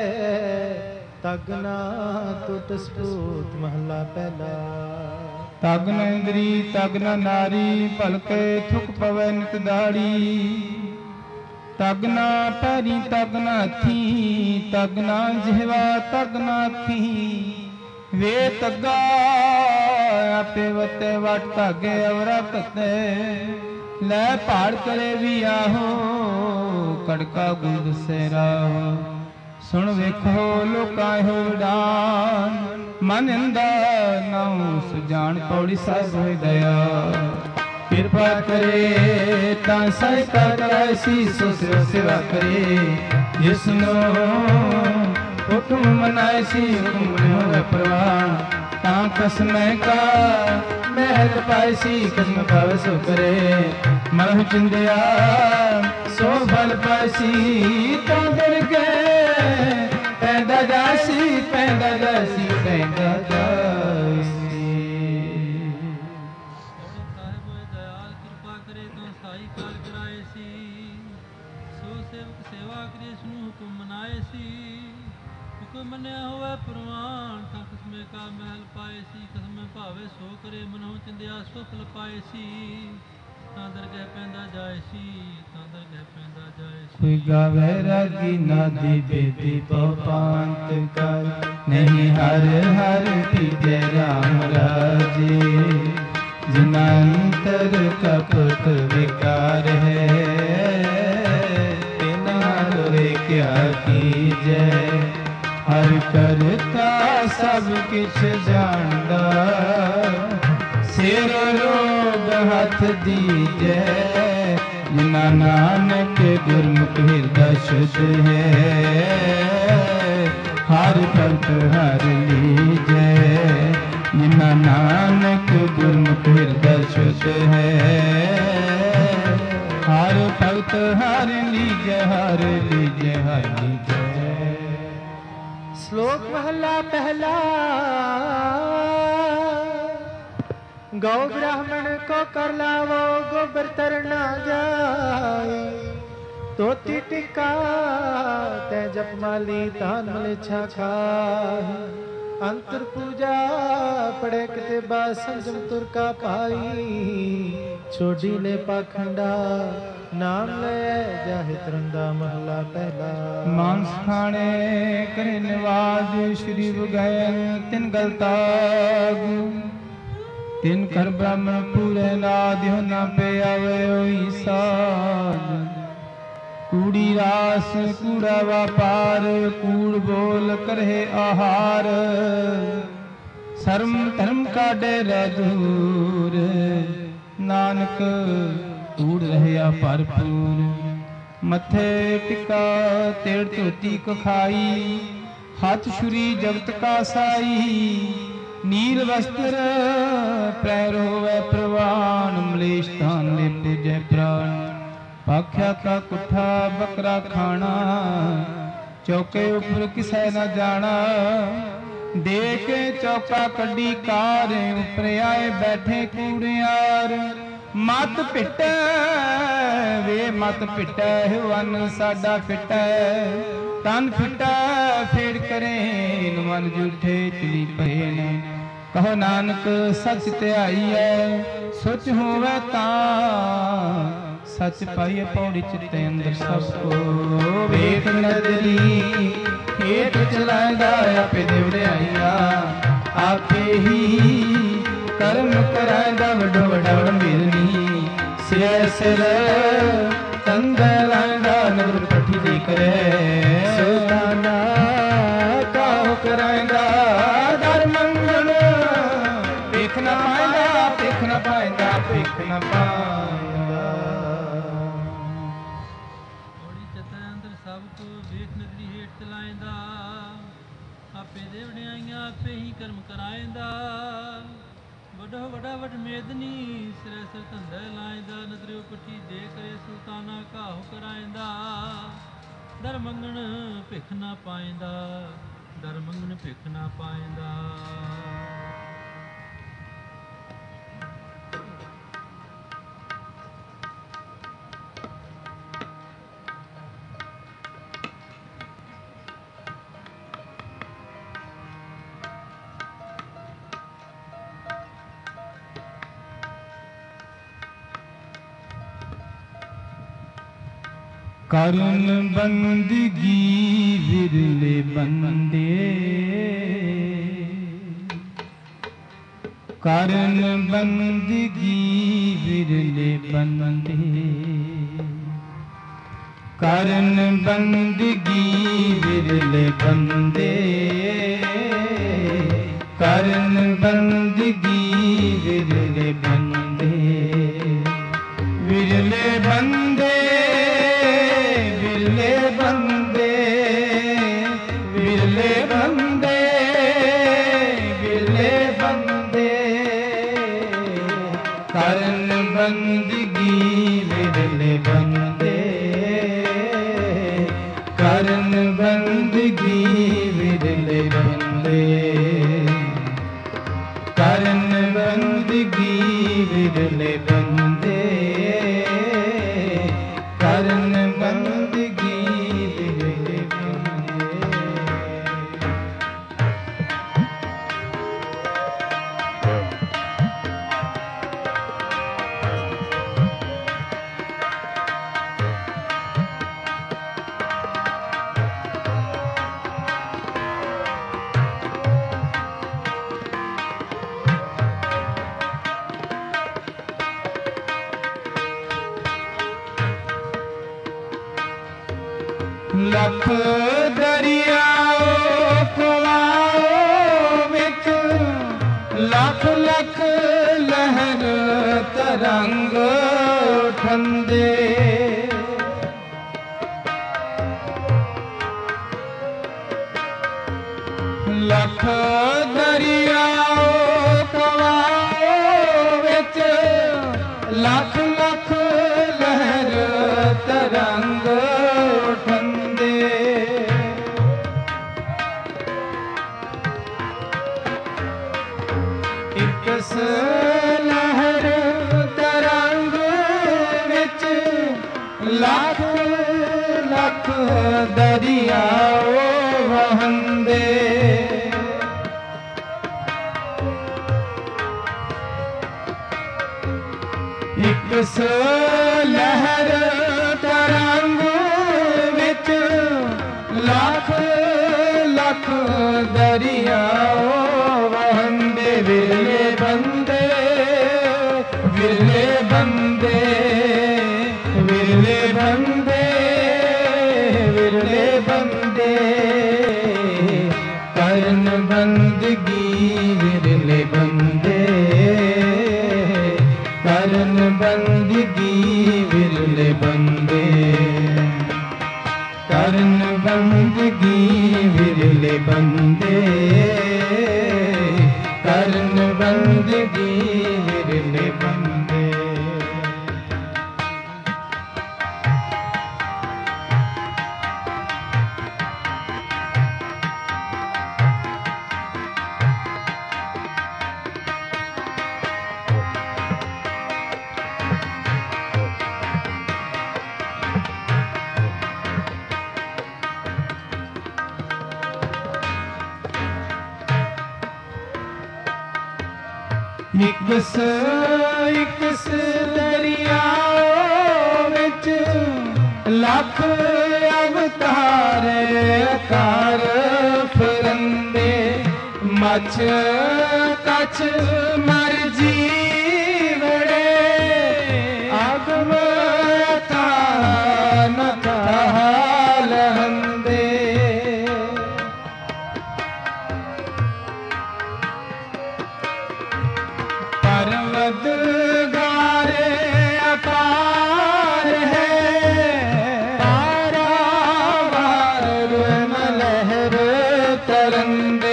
तग ना टुट सपूत महला पहला तग न इंद्री तग न नारी भलके थुक पवै नित दाड़ी तग न पैरी तग न हथी तग न जिहवा तग न अखी वे तगा आपे वते वट धागे अवरा कते लै पहाड़ करे भी आहो कड़का गुंद से राहो सुन वेखो लोकां हो डान मन इंदा नाऊ सुजान पौड़ी साहिब होए दया कृपा करे तां सहायता करासी सो सेवा करे जिसनो हुक्म मनासी हुक्म होवे परवान तां कसमै का महल पाइसी कसम पावे सो करे मन चिंदिया सो फल पाइसी तां दिल के पैदा जासी पैदा जासी पैदा जासी। ਸਾਹਿਬ ਹੋਏ ਦਇਆਲ ਕਿਰਪਾ ਕਰੇ ਤਾਂ ਸਾਈ ਕਾਰ ਕਰਾਏ ਸੀ ਸੋ ਸੇਵਕ ਸੇਵਾ ਕਰੇ ਸੁਨੂੰ ਹੁਕਮ ਮਨਾਏ ਸੀ ਹੁਕਮ ਮੰਨਿਆ ਹੋਵੇ ਪ੍ਰਵਾਨ ਤਾਂ ਕਿਸਮੇ ਕਾ ਮਹਿਲ ਪਾਏ ਸੀ ਕਸਮੇ ਭਾਵੇ ਸੋ ਕਰੇ ਮਨੋਂ ਚਿੰਦਿਆ ਸੋ ਫਲ ਪਾਏ ਸੀ ਤਾਂ ਦਰਗਹਿ ਪੈਂਦਾ ਜਾਏ ਸੀ ਤਾਂ ਦਰਗਹਿ ਪੈਂਦਾ ਜਾਏ ਸੀ कोई गावे रागी नादी बेदी पौपांत कर नहीं हर हर पीजे राम राजे जिनांतर कपट विकार है ਸਭ ਕਿਛ ਜਾਣਦਾ, ਸਿਰ ਰੋਗ ਹੱਥ ਦੀਜੈ, ਜਿਨਾ ਨਾਨਕ ਗੁਰਮੁਖ ਹਿਰਦਾ ਸ਼ੁੱਧ ਹੈ। ਹਰ ਭਗਤ ਹਰ ਲੀਜੈ, ਜਿਨਾ ਨਾਨਕ ਗੁਰਮੁਖ ਹਿਰਦਾ ਸ਼ੁੱਧ ਹੈ। ਹਰ ਭਗਤ ਹਰ ਲੀਜੈ, ਹਰ ਲੀਜੈ, ਹਰ ਲੀਜੈ। ਸ਼ਲੋਕ ਮਹਲਾ ਪਹਿਲਾ। ਗौ ब्राह्मण को कर लावो, गोबर तर ना जाए। तोती टिका तै जप माली, तान मलेच्छा खाए। अंतर पूजा पड़े किते बा, संजम तुर का पाई। छोड़ी ले पाखंडा, नाम ले जाहि तरंगा। महला पहला। मांस खाने करे निवाज, श्री बुगैन तिन गलताग। तिन कर ब्राह्मण पूरे नाद, हो ना पे आवे ओई साध। कूड़ी रास कूड़ा व्यापार, कूड़ बोल करहे आहार। शर्म धर्म का डेरा दूर, नानक कूड़ रहया भरपूर। मथे टिका तेड़ धोती को खाई, हाथ छुरी जगत का साई। नील वस्त्र पैर होवे प्रवान, मलेश स्थान ले पूजै प्राण। पाख्या का कुठा बकरा खाना, चौके उपर किसै न जाना। देख चौका कड्डी कार, उपर आए बैठे कूड़ियार। मत पिटै वे मत पिटै, वन साडा फिटै। तन फिटै फेड़ करें, मन जूठे चली पए। कहो नानक सच ध्याईऐ, सुच होवै तां। सच पाइए पौड़ी चित्ते अंदर सबको। वेख नदरी हेठ चलाएगा, आपे देवड़ियाइया। आपे ही कर्म कराएगा, वडो वडा मिलनी। सिर सिर तंदा लाएगा, नगर पठी दे करे। सुल्ताना काहो कराएगा, दर मंगल। ਵੇਖ ਨਾ ਪਾਏਗਾ, ਵੇਖ ਨਾ ਪਾਏਗਾ, ਵੇਖ ਨਾ ਪਾਏਗਾ। ਔੜੀ ਚਤਰ ਅੰਦਰ ਸਭ ਕੋ, ਵੇਖ ਨਦਰੀ ਹੇਠ ਚਲਾਏਂਦਾ। ਆਪੇ ਦੇ ਵਡਿਆਈਆਂ ਆਪੇ ਹੀ ਕਰਮ ਕਰਾਏਂਦਾ। ਵੱਡਾ ਵੱਡਾ ਵਡ ਮੇਦਨੀ, ਸਿਰੇ ਸਿਰ ਧੰਦਾ ਲਾਏਂਦਾ। ਨਦਰਿਓ ਪੱਟੀ ਦੇ ਕਰੇ, ਸੁਲਤਾਨਾ ਘਾਹੋ ਕਰਾਏਂਦਾ। ਦਰ ਮੰਗਣ ਭਿਖ ਨਾ ਪਾਏਂਦਾ, ਦਰ ਮੰਗਣ ਭਿਖ ਨਾ ਪਾਏਂਦਾ। ਕਰਨ ਬੰਦਗੀ ਵਿਰਲੇ ਬੰਦੇ, ਕਰਨ ਬੰਦਗੀ ਵਿਰਲੇ ਬੰਦੇ। ਕਰਨ ਬੰਦਗੀ ਵਿਰਲੇ ਬੰਦੇ, ਕਰਨ ਬੰਦਗੀ ਵਿਰਲੇ ਬੰਦੇ। ਵਿਰਲੇ ਬੰਦੇ ਬੰਦੇ, ਵਿਰਲੇ ਬੰਦੇ, ਵਿਰਲੇ ਬੰਦੇ। ਕਰਨ ਬੰਦਗੀ ਵਿਰਲੇ ਬੰਦੇ, ਕਰਨ ਬੰਦਗੀ ਵਿਰਲੇ ਬੰਦੇ। ਕਰਨ ਬੰਦਗੀ ਵਿਰਲੇ ਬੰਦੇ, ਕਰਨ ਬੰਦਗੀ ਵਿਰਲੇ ਬੰਦੇ। लख दरिया खवाओ ਤਰੰਗ ਉਠੰਦੇ। ਲੱਖ ਦਰਿਆਓ ਕਵਾਓ ਵਿੱਚ ਲੱਖ ਲੱਖ ਲਹਿਰ ਤਰੰਗ ਉਠੰਦੇ। ਇਕਸ ਲਹਿਰ ਤਰੰਗ ਵਿੱਚ ਲੱਖ ਲੱਖ ਦਰਿਆਓ ਵਹੰਦੇ। ਇਕਸ ਲਹਿਰ ਤਰੰਗ ਵਿੱਚ ਲੱਖ ਲੱਖ ਦਰਿਆਓ ਵਹੰਦੇ। ਵਿਰਲੇ ਬੰਦੇ ਵਿਰਲੇ ਬੰਦੇ ਵਿਰਲੇ ਬੰਦੇ ਵਿਰਲੇ ਬੰਦੇ ਕਰਨ ਬੰਦਗੀ। ਵਿਰਲੇ ਬੰਦੇ ਕਰਨ ਬੰਦਗੀ। ਵਿਰਲੇ ਬੰਦੇ ਕਰਨ ਬੰਦਗੀ। ਵਿਰਲੇ ਬੰਦੇ ਕਰਨ ਬੰਦਗੀ। ਵਿਰਲੇ ਬੰਦੇ ਇਕਸ ਇਕਸ ਦਰਿਆਓ ਵਿੱਚ ਲੱਖ ਅਵਤਾਰ ਅਕਾਰ ਫਿਰੰਦੇ। ਮਛ ਕਛ ਮਰ ਜੀਵੜੇ ਆਗਮ ਅਥਾਨ ਅਥਾਹ ਲਹੰਦੇ। ਪਰਵਤ ਗਾਰੇ ਅਪਾਰ ਹੈ ਪਾਰਾਵਾਰ ਲਹਿਰ ਤਰੰਦੇ।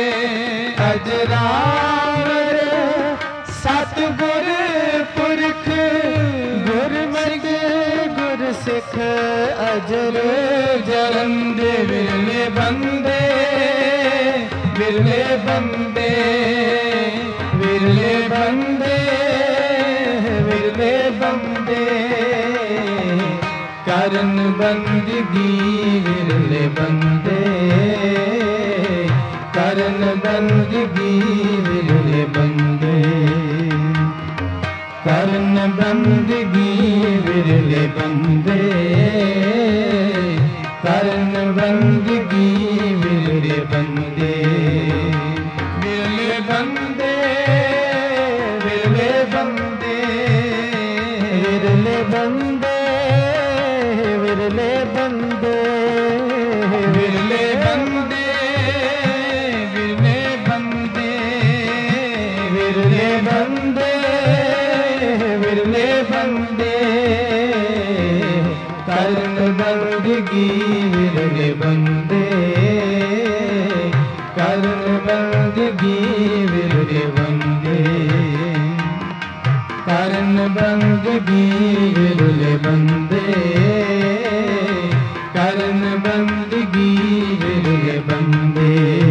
ਅਜਰਾਵਰ ਸਤਿਗੁਰ ਪੁਰਖ ਗੁਰਮਤਿ ਗੁਰ ਸਿੱਖ ਅਜਰ ਜਰੰਦੇ। ਵਿਰਲੇ ਬੰਦੇ ਵਿਰਲੇ ਬੰਦੇ ਵਿਰਲੇ ਬੰਦੇ ਵਿਰਲੇ ਬੰਦੇ ਕਰਨ ਬੰਦਗੀ। ਵਿਰਲੇ ਬੰਦੇ ਕਰਨ ਬੰਦਗੀ। ਵਿਰਲੇ ਬੰਦੇ ਕਰਨ ਬੰਦਗੀ। ਵਿਰਲੇ ਬੰਦੇ ਕਰਨ ਬੰਦਗੀ। ਵਿਰਲੇ ਬੰਦੇ ਵਿਰਲੇ ਬੰਦੇ ਵਿਰਲੇ ਬੰਦੇ ਵਿਰਲੇ ਬੰਦੇ ਵਿਰਲੇ ਬੰਦੇ ਵਿਰਲੇ ਬੰਦੇ ਵਿਰਲੇ ਬੰਦੇ ਵਿਰਲੇ ਬੰਦੇ ਵਿਰਲੇ ਬੰਦੇ ਕਰਨ ਬੰਦਗੀ। ਵਿਰਲੇ ਬੰਦੇ ਕਰਨ ਬੰਦਗੀ। ਵਿਰਲੇ ਬੰਦੇ ਕਰਨ ਬੰਦਗੀ। ਵਿਰਲੇ ਬੰਦੇ ਕਰਨ ਬੰਦਗੀ। ਵਿਰਲੇ ਬੰਦੇ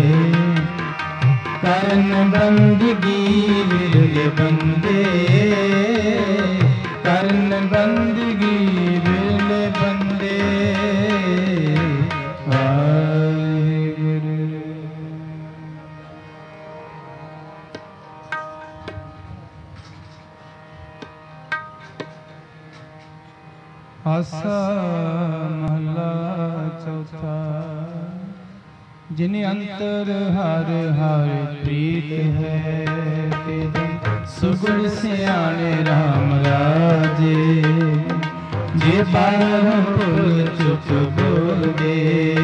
ਕਰਨ ਬੰਦਗੀ। ਵਿਰਲੇ ਬੰਦੇ ਕਰਨ ਬੰਦਗੀ। ਵਿਰਲੇ ਬੰਦੇ ਵਾਹਿਗੁਰੂ। ਆਸਾ ਮਹਲਾ ਚੌਥਾ। ਜਿਨ ਅੰਤਰ ਹਰ ਹਰ ਪ੍ਰੀਤ ਹੈ ਸੁਗੁਣ ਸਿਆਣੇ RAM ਰਾਜੇ। ਜੇ ਬਾਹਰ ਭੁੱਲ ਚੁੱਪ ਬੋਲਦੇ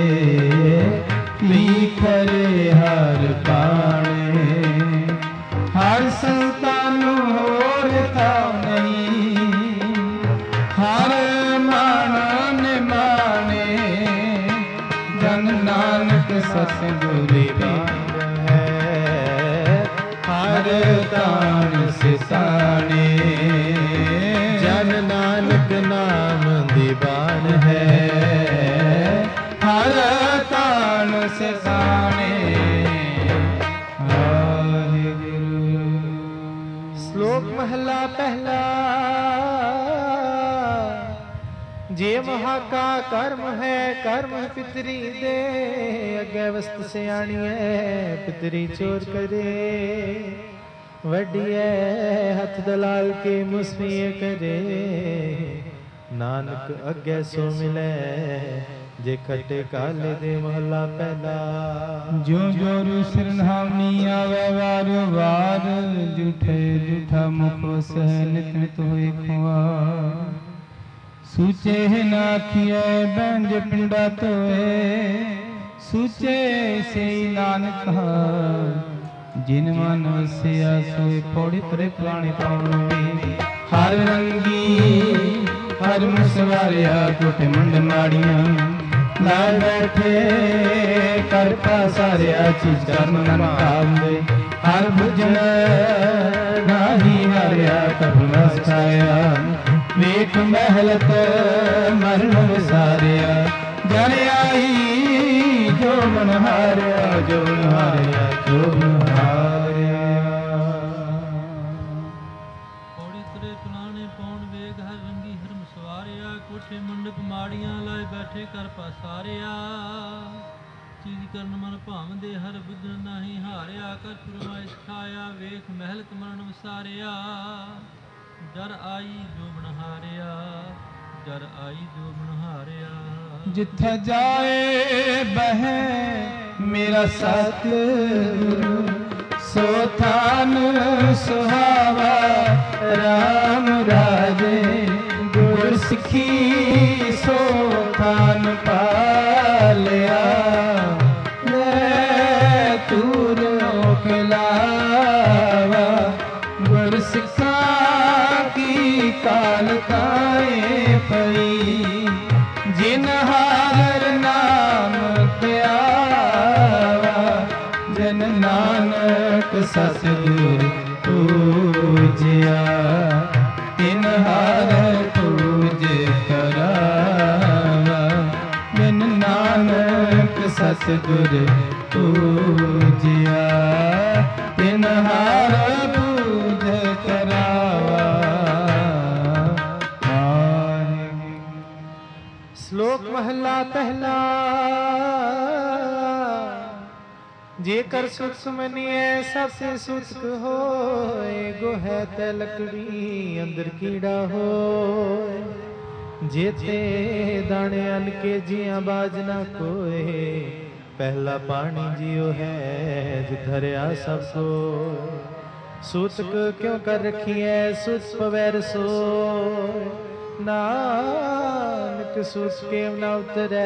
ਲੀਖਰੇ ਹਰ ਪਾਣੇ। ਹਰ ਸੰਤਾਂ ਨੂੰ ਹੋਰ ਤਾਂ ਨਹੀਂ ਸਿਤਾਣੇ ਜਨ ਨਾਨਕ ਨਾਮ ਦੀਵਾਨ ਹੈ ਹਰ ਤਾਣ ਸਿਤਾਣੇ ਵਾਹਿਗੁਰੂ। ਸ਼ਲੋਕ ਮਹਲਾ ਪਹਿਲਾ। ਜੇ ਮਹਾਕਾ ਕਰਮ ਹੈ ਕਰਮ ਪਿਤਰੀ ਦੇ ਅੱਗੇ ਵਸਤ ਸਿਆਣੀਏ ਪਿਤਰੀ ਚੋਰ ਕਰੇ ਵੱਡੀਏ ਹੱਥ ਦਲਾਲ ਕੇ ਮੁਸਫੀਏ ਕਰੇ ਨਾਨਕ ਅੱਗੇ ਸੋ ਮਿਲੇ ਜੇ ਖੱਟੇ ਕਾਲੇ ਦੇ ਮਹਲਾ ਪਹਿਲਾ। ਜੋ ਜੋਰੂ ਸਿਰਨਾਮੀ ਆਵੇ ਵਾਰ ਵਾਰ ਝੂਠੇ ਝੂਠਾ ਮੁਖ ਵਸੈ ਨਿਤ ਨਿਤ ਹੋਏ ਖੁਆਰ ਸੂਚੇ ਨਾ ਆਖੀਐ ਬੰਜ ਪਿੰਡਾ ਧੋਏ ਸੂਚੇ ਸਈ ਨਾਨਕ ਜਿਨ ਮਨ ਵਸਿਆ ਸੋਏ ਪੌੜੀ ਤਰੇ ਪੁਰਾਣੇ ਪਾਉਣੇ ਹਰ ਰੰਗੀ ਹਰ ਮੁਸਵਾਰਿਆ ਕੋਠੇ ਮੰਡ ਮਾੜੀਆਂ ਨਾ ਬੈਠੇ ਕਰ ਪਾਸਾਰਿਆ ਚੀਜ਼ ਕਰਮ ਮਨ ਭਾਵੇ ਹਰ ਭੁਜਨ ਨਾਹੀ ਹਾਰਿਆ ਕਬ ਨਸ ਖਾਇਆ ਵੇਖ ਮਹਿਲਤ ਮਰਨ ਵਿਸਾਰਿਆ ਜਨ ਆਈ ਜੋ ਮਨ ਹਾਰਿਆ ਜੋ ਮਨ ਹਾਰਿਆ ਜੋ ਮਨ ਹਾਰਿਆ। ਪੌੜੀ ਤਰੇ ਪੁਰਾਣੇ ਪੌਣ ਵੇਗ ਹਰ ਰੰਗੀ ਹਰਮ ਸਵਾਰਿਆ ਕੋਠੇ ਮੰਡਪ ਮਾੜੀਆਂ ਲਾਏ ਬੈਠੇ ਕਰ ਪਸਾਰਿਆ ਚੀਜ਼ ਕਰਨ ਮਨ ਭਾਵਦੇ ਹਰ ਬੁੱਧਨ ਨਹੀਂ ਹਾਰਿਆ ਕਰ ਪੁਰਮਾਇ ਸਿਖਾਇਆ ਵੇਖ ਮਹਿਲਤ ਮਰਨ ਵਿਸਾਰਿਆ ਜਰ ਆਈ ਜੋ ਬਨਹਾਰਿਆ ਜਰ ਆਈ ਜੋ ਬਨਹਾਰਿਆ। ਜਿੱਥੇ ਜਾਏ ਬਹਿ ਮੇਰਾ ਸਤਿਗੁਰੂ ਸੋ ਥਾਨ ਸੁਹਾਵਾ ਰਾਮ ਰਾਜੇ ਗੁਰ ਸਿੱਖੀ ਸੋ ਥਾਨ ਪਾਲਿਆ ਲੈ ਤੂਰ ਖਿਲਾਵਾ ਗੁਰ ਸਿੱਖਾ ਕੀ ਕਾਲ ਕਾਏ ਪਈ ਜਿਨ ਹਾਰ ਨਾਮ ਧਿਆਵਾ ਜਨ ਨਾਨਕ ਸਤਿਗੁਰ ਪੂਜਿਆ ਤਿਨ ਹਾਰ ਪੂਜ ਕਰਾਵਾ ਜਨ ਨਾਨਕ ਸਤਿਗੁਰ ਪੂਜਿਆ ਤਿਨ ਹਾਰ ਪੂਜ ਕਰਾਵਾ। ਸ਼ਲੋਕ ਮਹਲਾ ਪਹਿਲਾ। ਜੇਕਰ ਸੁਖ ਸੁਮਨੀਐ ਸਭ ਸੇ ਸੁਖ ਹੋਏ ਗੋਹੈ ਤੈ ਲਕੜੀ ਅੰਦਰ ਕੀੜਾ ਹੋਏ ਜੇਤੇ ਦਾਣੇ ਅਨ ਕੇ ਜੀਆਂ ਬਾਜ ਨਾ ਕੋਏ ਪਹਿਲਾ ਪਾਣੀ ਜਿਉ ਹੈ ਜਿ ਧਰਿਆ ਸਭ ਸੋ ਸੂਤਕ ਕਿਉ ਕਰ ਰਖੀਐ ਸੁਤ ਪਵੈ ਰਸੋਇ ਨਾਨਕ ਸੁਤ ਕੇ ਨ ਉਤਰੈ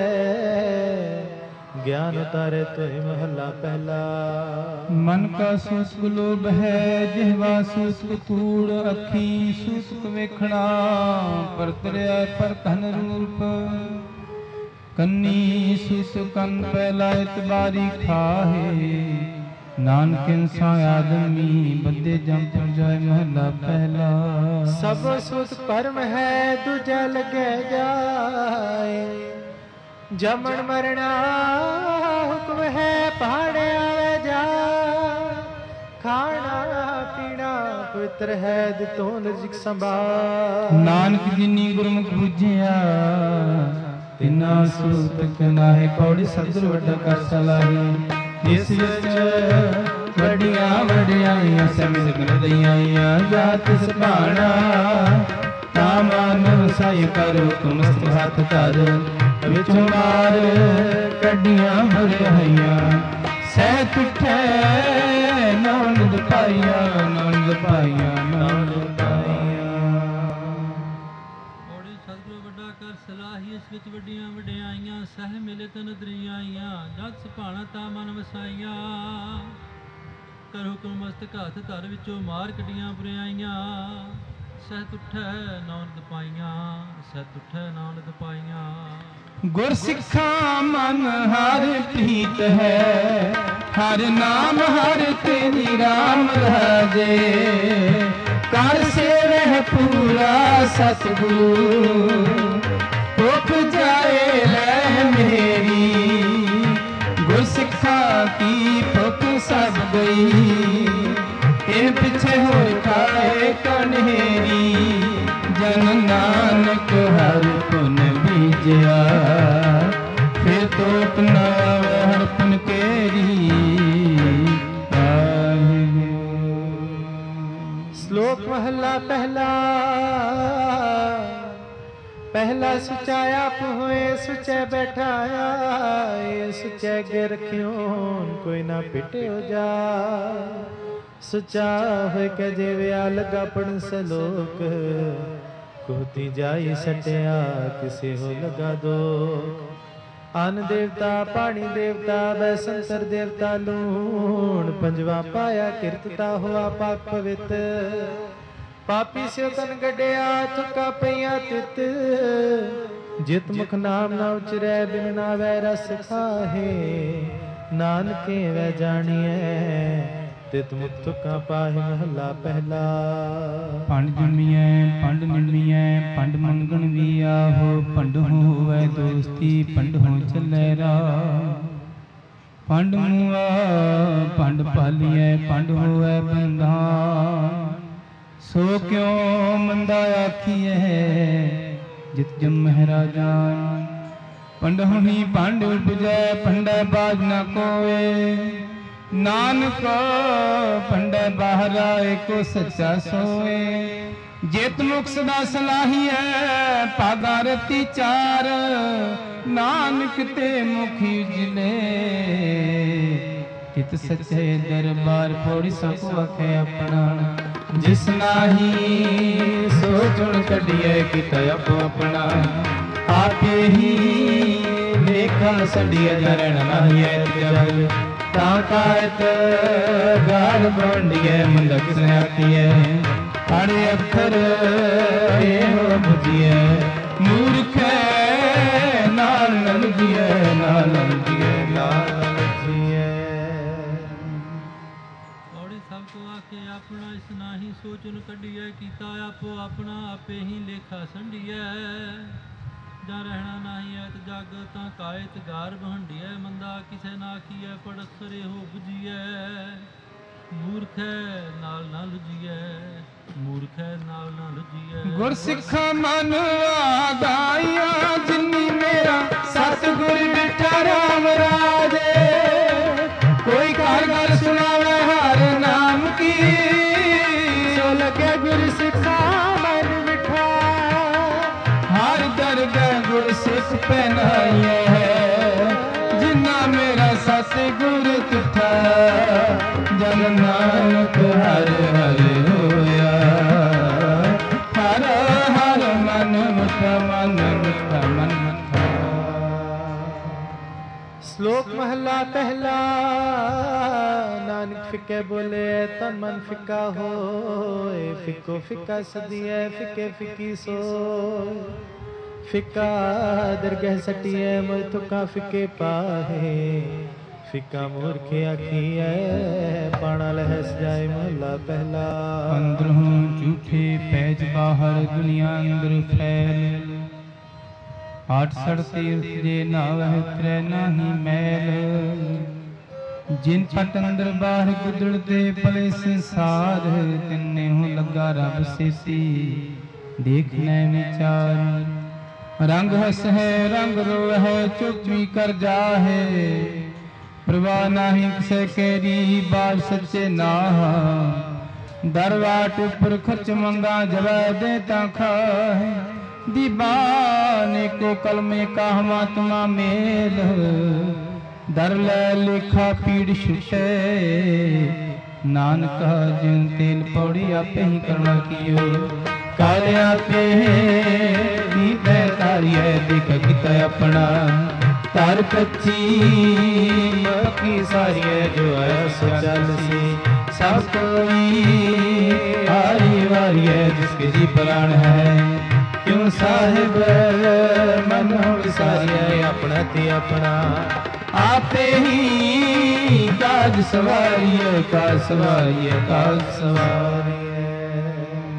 ਗਿਆਨ ਉਤਾਰੇ ਤੋਹਿ ਮਹਲਾ ਪਹਿਲਾ। ਮਨ ਕਾ ਸੁਸਕ ਲੋਭ ਹੈ ਜਿਹਵਾ ਸੁਸਕ ਕੂੜ ਅੱਖੀ ਸੁਸਕ ਵੇਖਣਾ ਪਰਤਰਿਆ ਪਰ ਧਨ ਰੂਪ ਕੰਨੀ ਸੁਸਕ ਕੰਨ ਪਹਿਲਾ ਇਤਬਾਰੀ ਖਾਹੇ ਨਾਨਕ ਇਨਸਾਨ ਆਦਮੀ ਬੰਦੇ ਜਮ ਪਰ ਜਾਏ ਮਹਲਾ ਪਹਿਲਾ। ਸਭ ਸੁਤ ਪਰਮ ਹੈ ਦੂਜਾ ਲਗੇ ਜਾਏ ਜਮਣ ਮਰਣਾ ਹੁਕਮ ਹੈ ਪਹਾੜੇ ਆਵੇ ਜਾ ਖਾਣਾ ਪੀਣਾ ਪਵਿੱਤਰ ਹੈ ਦਿਤੋਂ ਨਜਿਕ ਸੰਭਾਲ ਨਾਨਕ ਜਿਨੀ ਗੁਰਮੁਖ ਬੁਝਿਆ ਤਿਨਾ ਸੂਤਕ ਨਾਹੀ ਪੌੜੀ ਸਤਿਗੁਰ ਵੱਡਾ ਕਰ ਸਲਾਹੀ ਇਸ ਵਿੱਚ ਵੱਡੀਆਂ ਵਡਿਆਈਆਂ ਸਮਝ ਗੁਣ ਦਈਆਂ ਜਾਤ ਸੁਭਾਣਾ ਤਾ ਮਾਨਵ ਸਾਈ ਕਰੋ ਤੁਮ ਹੱਥ ਧਰ ਵਿੱਚੋਂ ਮਾਰ ਕੱਢੀਆਂ ਭਰਿਆਈਆਂ ਸਹਿ ਤੁਠੈ ਨੌਂਦ ਪਾਈਆਂ ਨੌਂਦ ਪਾਈਆਂ ਨੌਂਦ ਪਾਈਆਂ। ਪੌੜੀ ਸਤਿਗੁਰ ਵੱਡਾ ਕਰ ਸਲਾਹੀ ਇਸ ਵਿੱਚ ਵੱਡੀਆਂ ਵਡਿਆਈਆਂ ਸਹਿ ਮਿਲੇ ਤਨ ਦਰਿਆਈਆਂ ਜਦ ਸੁਭਾਣਾ ਤਾ ਮਨ ਵਸਾਈਆਂ ਕਰ ਹੁਕਮ ਮਸਤਕ ਹੱਥ ਧਰ ਵਿੱਚੋਂ ਮਾਰ ਕੱਢੀਆਂ ਬੁਰਾਈਆਂ ਸਹਿਤ ਉਠੈ ਨੌਨਦ ਪਾਈਆਂ ਸਹਿਤ ਉਠੈ ਨੌਨਦ ਪਾਈਆਂ। ਗੁਰ ਸਿੱਖਾਂ ਮਨ ਹਰ ਪ੍ਰੀਤ ਹੈ ਹਰ ਨਾਮ ਹਰ ਤੇਰੀ ਰਾਮ ਰਾਜੇ ਕਰ ਸੇਵਹਿ ਪੂਰਾ ਸਤਿਗੁਰੂ ਭੁਖ ਜਾਏ ਰਹਿ ਮੇਰੀ ਗੁਰਸਿੱਖਾਂ ਕੀ ਭੁਖ ਸਭ ਗਈ ਇਹ ਪਿੱਛੇ ਹੋਰ ਖਾਏ ਕਨੇਰੀ ਜਨ ਨਾਨਕ ਹਰਿ ਪੁਨ ਬੀਜਿਆ ਫਿਰ ਤੋਪ ਨਾ ਹਰਿ ਪੁਨ ਕੇਰੀ। ਸ਼ਲੋਕ ਮਹਲਾ ਪਹਿਲਾ। ਪਹਿਲਾ ਸੁਚਾ ਆਪ ਹੋਏ ਸੁਚੈ ਬੈਠਾਇਆ ਇਹ ਸੁਚੈ ਗੇ ਰਖਿਓ ਕੋਈ ਨਾ ਪਿਟਿਓ ਜਾ ਸੁਚਾ ਹੋਇ ਕੇ ਜਿਵਿਆ ਲਗਾ ਪੜਨ ਸਲੋਕ ਕੋਤੀ ਜਾਈ ਸਟਿਆ ਕਿਸੇ ਹੋ ਲਗਾ ਦੋ ਅਨ ਦੇਵਤਾ ਪਾਣੀ ਦੇਵਤਾ ਬੈਸੰਤਰ ਦੇਵਤਾ ਲੂਣ ਪੰਜਵਾ ਪਾਇਆ ਕਿਰਤਤਾ ਹੋਆ ਪਾਕ ਪਵਿੱਤ ਪਾਪੀ ਸਿਓ ਤਨ ਗੱਡਿਆ ਥੁੱਕਾ ਪਈਆਂ ਤਿਤ ਜਿਤ ਮੁਖ ਨਾਮ ਨਾ ਉਚਰੈ ਬਿਨ ਨਾਵੈ ਰਸ ਖਾਹੇ ਨਾਨਕੇ ਵੈ ਜਾਣੀਐ ਤਿਤ ਮੁਖ ਥੁੱਕਾ ਪਾਹੇ ਮਹਲਾ ਪਹਿਲਾ। ਪੰਡ ਜੰਮੀਐ ਪੰਡ ਨਿੰਮੀਐ ਪੰਡ ਮੰਗਣ ਵੀ ਆਹੋ ਪੰਡ ਹੋਵੈ ਦੋਸਤੀ ਪੰਡ ਹੋ ਚੱਲੈ ਰਾਹ ਪੰਡ ਮੂਆ ਪੰਡ ਪਾਲੀਐ ਪੰਡ ਹੋਵੈ ਬੰਧਾਨ ਸੋ ਕਿਉ ਮੰਦਾ ਆਖੀਐ ਜਿਤ ਜੰਮਹਿ ਰਾਜਾਨ ਪੰਡਹੁਣੀ ਪੰਡ ਉਪਜੈ ਪੰਡੈ ਬਾਜ ਨਾ ਕੋਏ ਨਾਨਕ ਪੰਡੈ ਬਾਹਰਾ ਏਕੋ ਸੱਚਾ ਸੋਏ ਜਿਤ ਮੁਖ ਸਦਾ ਸਲਾਹੀਐ ਭਾਗਾ ਰਤੀ ਚਾਰ ਨਾਨਕ ਤੇ ਮੁਖੀ ਉਜਲੇ ਤਿਤ ਸੱਚੇ ਦਰਬਾਰ ਫੋੜੀ ਸਭ ਵਖੇ ਆਪਣਾ ਜਿਸ ਨਾਹੀ ਸੋ ਚੁਣ ਕੱਢੀਐ ਕੀਤਾ ਆਪੋ ਆਪਣਾ ਆਪੇ ਹੀ ਲੇਖਾ ਛੱਡੀਐ ਜਰਣ ਨਾਹੀਐ ਜਗ ਤਾਂ ਕਾਇਤ ਗਾਲ ਬੰਡੀਐ ਮੰਦਕ ਸਿਆਤੀਐ ਅੜੇ ਅੱਖਰ ਇਹੋ ਬੁਝੀਐ ਮੂਰਖੈ ਨਾਲ ਲੰਘੀਐ ਨਾਲ ਲੰਘੀਐ ਨਾਲ ਲੰਘੀਐ। ਔੜੀ ਸਭ ਕੋ ਆਖੇ ਆਪਣਾ ਇਸ ਨਾਹੀ ਸੋਚਨ ਕੱਢੀਐ ਕੀਤਾ ਆਪੋ ਆਪਣਾ ਆਪੇ ਹੀ ਲੇਖਾ ਸੰਢੀਐ ਜਾਂ ਰਹਿਣਾ ਨਹੀਂ ਐ ਤੇ ਜਗ ਤਾਂ ਕਾਇਤ ਗਾਰ ਬਹੰਡੀਐ ਮੰਦਾ ਕਿਸੇ ਨਾ ਆਖੀਐ ਪੜਸਰੇ ਹੋ ਬੁਝੀਐ ਮੂਰਖੈ ਨਾਲ ਨਾ ਲੁਝੀਐ ਮੂਰਖੈ ਨਾਲ ਨਾ ਲੁਝੀਐ। ਗੁਰਸਿੱਖਾ ਮਨ ਆਗਾਈਆਂ ਜਿਨੀ ਮੇਰਾ ਸਤਿਗੁਰ ਬਿਠਾ ਰਾਮ ਰਾਜੇ ਕੋਈ ਘਰ ਗੱਲ ਸੁਣਾਵੇ ਹਰ ਨਾਮ ਕੀ ਸੋ ਲਗੇ ਗੁਰਸਿੱਖਾ ਮਨ ਬਿਠਾ ਹਰ ਦਰਗਾਹ ਗੁਰਸਿੱਖ ਪਹਿਨਾਈਏ ਜਿਨਾ ਮੇਰਾ ਸਤਿਗੁਰ ਤੁਠਾ ਜਨ ਨਾਨਕ ਹਰ ਹਰ ਹੋਇਆ ਹਰ ਹਰ ਮਨ ਮੁਠਾ ਮਨ ਮੁਠਾ ਮਨ ਮੁਠਾ। ਸ਼ਲੋਕ ਮਹਲਾ ਪਹਿਲਾ। ਨਾਨਕ ਫਿੱਕੇ ਬੋਲੇ ਤਨ ਮਨ ਫਿੱਕਾ ਹੋਏ ਫਿੱਕੋ ਫਿੱਕਾ ਸਦੀਐ ਫਿੱਕੇ ਫਿੱਕੀ ਸੋਏ ਫਿੱਕਾ ਦਰਗਹਿ ਸਟੀਐ ਮੋਇ ਤੁਕਾ ਫਿੱਕੇ ਪਾਹੇ ਫਿੱਕਾ ਮੂਰਖ ਆਖੀਐ ਪਾਣਾ ਲਹਿ ਸਜਾਏ ਮਹਲਾ ਪਹਿਲਾ। ਅੰਦਰੋਂ ਝੂਠੇ ਪੈਜ ਬਾਹਰ ਦੁਨੀਆ ਅੰਦਰ ਫੈਲ 68 ਤੀਰਥ ਜੇ ਨਾਵਹਿ ਉਤਰੈ ਨਾਹੀ ਮੈਲ ਜਿਨ ਪਟ ਅੰਦਰ ਬਾਹਰ ਗੁਦੜਦੇ ਭਲੇ ਸੰਸਾਰ ਤਿੰਨੇ ਹੋ ਲੱਗਾ ਰੱਬ ਸੇਤੀ ਦੇਖਣਾ ਵਿਚਾਰ ਰੰਗ ਹਸ ਹੈ ਰੰਗ ਰੋਹਿ ਚੁੱਪੀ ਕਰ ਜਾਹੇ ਪ੍ਰਵਾਹ ਨਾਹੀ ਕਿਸੇ ਕੇਰੀ ਬਾਜ ਸੱਚੇ ਨਾਹ ਦਰਵਾਟ ਉੱਪਰ ਖਰਚ ਮੰਗਾ ਜਵੈ ਦੇ ਤਾਂ ਖਾਹੇ ਦੀਵਾਨੇ ਕੋ ਕਲਮੇ ਕਾਹਵਾ ਤੁਮਾ ਮੇਲ ਦਰ ਲੈ ਲੇਖਾ ਪੀੜ ਛੁਟੇ ਨਾਨਕ ਜਿਨ ਤੇਲ ਪੌੜੀ ਆਪੇ ਹੀ ਕਰਨਾ ਕੀਓ ਕਾਲ ਆਪੇ ਦੀਪੈ ਤਾਰੀਐ ਦਿਖ ਕੀਤਾ ਆਪਣਾ ਧਰ ਕੱਚੀ ਮੱਕੀ ਸਾਰੀਐ ਜੋ ਹੈ ਸੋ ਚੱਲ ਸੀ ਸਭ ਕੋਈ ਹਾਰੀ ਵਾਰੀਐ ਜਿਸਕੇ ਜੀ ਪ੍ਰਾਣ ਹੈ ਕਿਉਂ ਸਾਹਿਬ ਮਨ ਹੋ ਵਿਸਾਰੀਐ ਆਪਣਾ ਤੇ ਆਪਣਾ ਆਪੇ ਹੀ ਕਾਜ ਸਵਾਰੀਐ ਕਾਜ ਸਵਾਰੀਐ ਕਾਜ ਸਵਾਰੀਐ।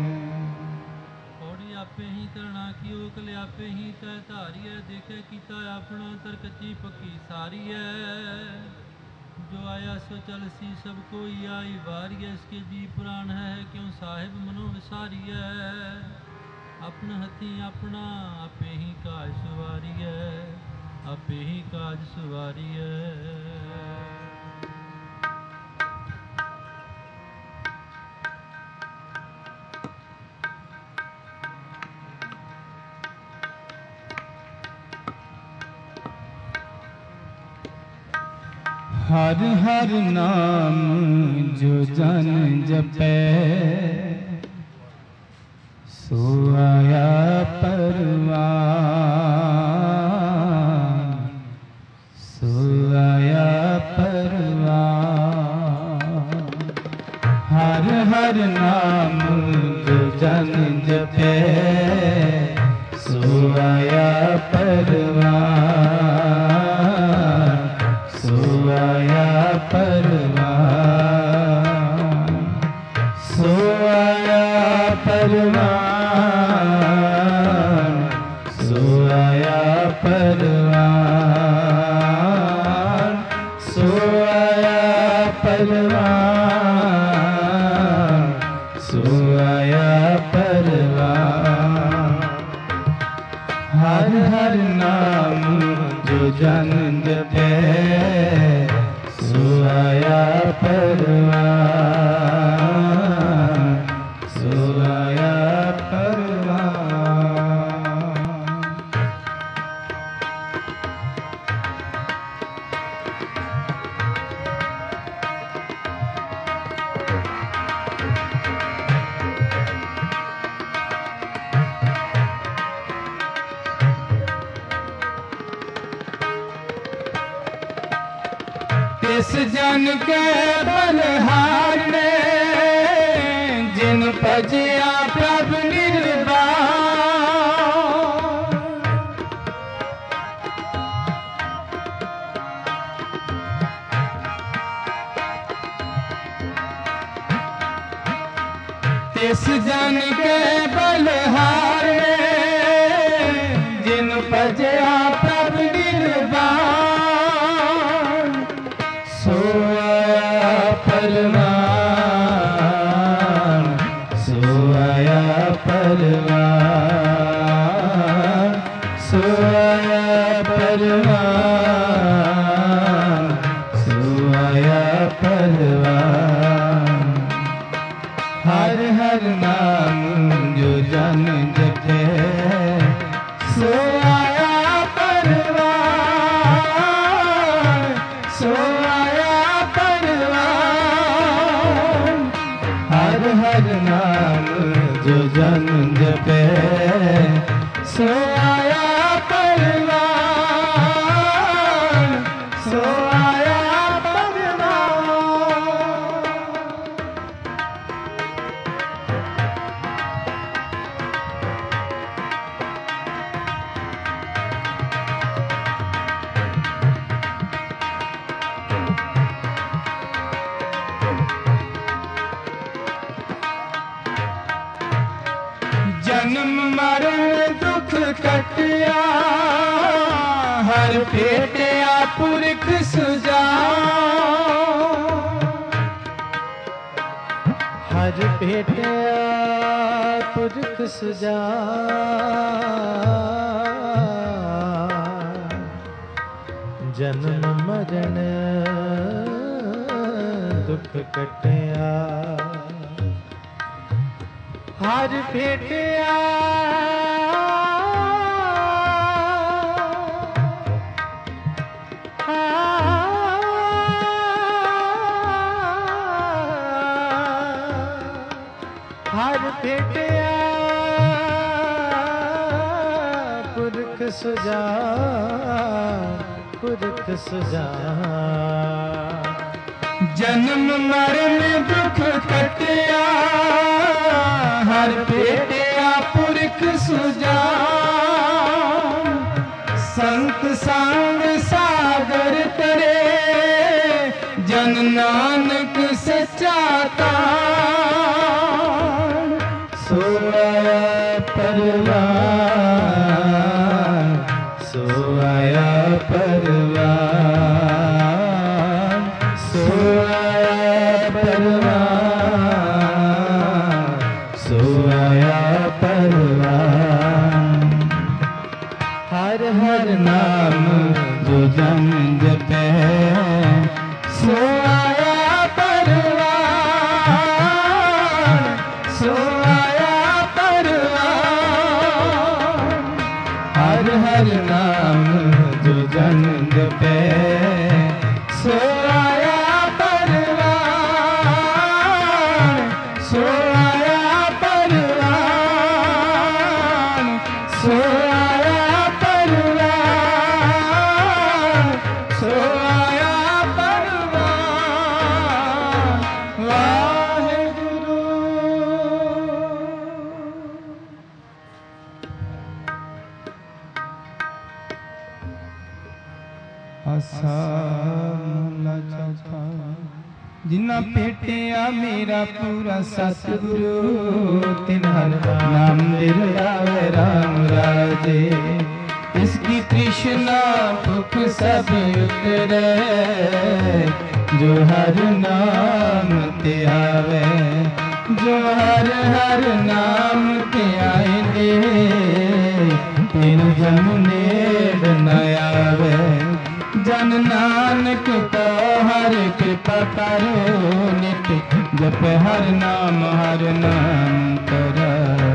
आपे ही तरना कियो कल आपे ही तय धारिय देखे कीता अपना तर कच्ची पक्की सारी है जो आया सो चल सी सब कोई आई वारी है इसके जी पुराण है क्यों साहिब मनो विसारी है अपना हथी अपना आपे ही काज सवारी है आपे ही काज सवारी है। हर हर नाम जो जन जपे सो आया परवान सो आया परवान। हर हर नाम जो जन जपे सो आया परवान सो आया परवान सो आया परवान सो आया परवान सो आया परवान सो आया परवान। हर हर नाम जो जन जपे सो आया परवान सो आया परवान। तिस जन के बलहार ने जिन भजिया प्रभु निर्वाण तिस जन के बलहार ने जिन भजिया प्रभु निर्वाण सो आया परवान सो आया परवान सो आया परवान सो आया परवान। हर हर नाम जो जन जपे सो आया परवान सो हर हर नाम जो जन जपे सो आया परवान सो आया परवान। जन्म मरण दुख कटिया हर भेटिया पुरख सुजा हर भेटिया पुरख सुजा जन्म मरण दुख कटिया हर भेटिया हर भेटिया पुरख सुजा पुरख सुजा। जन्म मरण दुख कटिया हर भेटिया पुरख सुजा संत संग सागर तरे जन नानक सच्चा तान सो आया परवान परवान, सो आया परवान, सो आया परवान। हर हर नाम जो जन जपे, सो आया परवान, सो आया परवान। हर हर नाम जो जन जपे, सो आया परवान, सो आया परवान, सो आया परवान, सो आया परवान। वाहेगुरु। आसा महला चौथा। जिन्ना भेटिया मेरा पूरा सतगुरु, तिन हर नाम दिल आवे राम राजे। इसकी तृष्णा भूख सब उतरे, जो हर नाम ते आवे, जो हर हर नाम ते आए, तिन जन नेड़ न आवे। जन नानक को हर कृपा करो, नित जप हर नाम करो।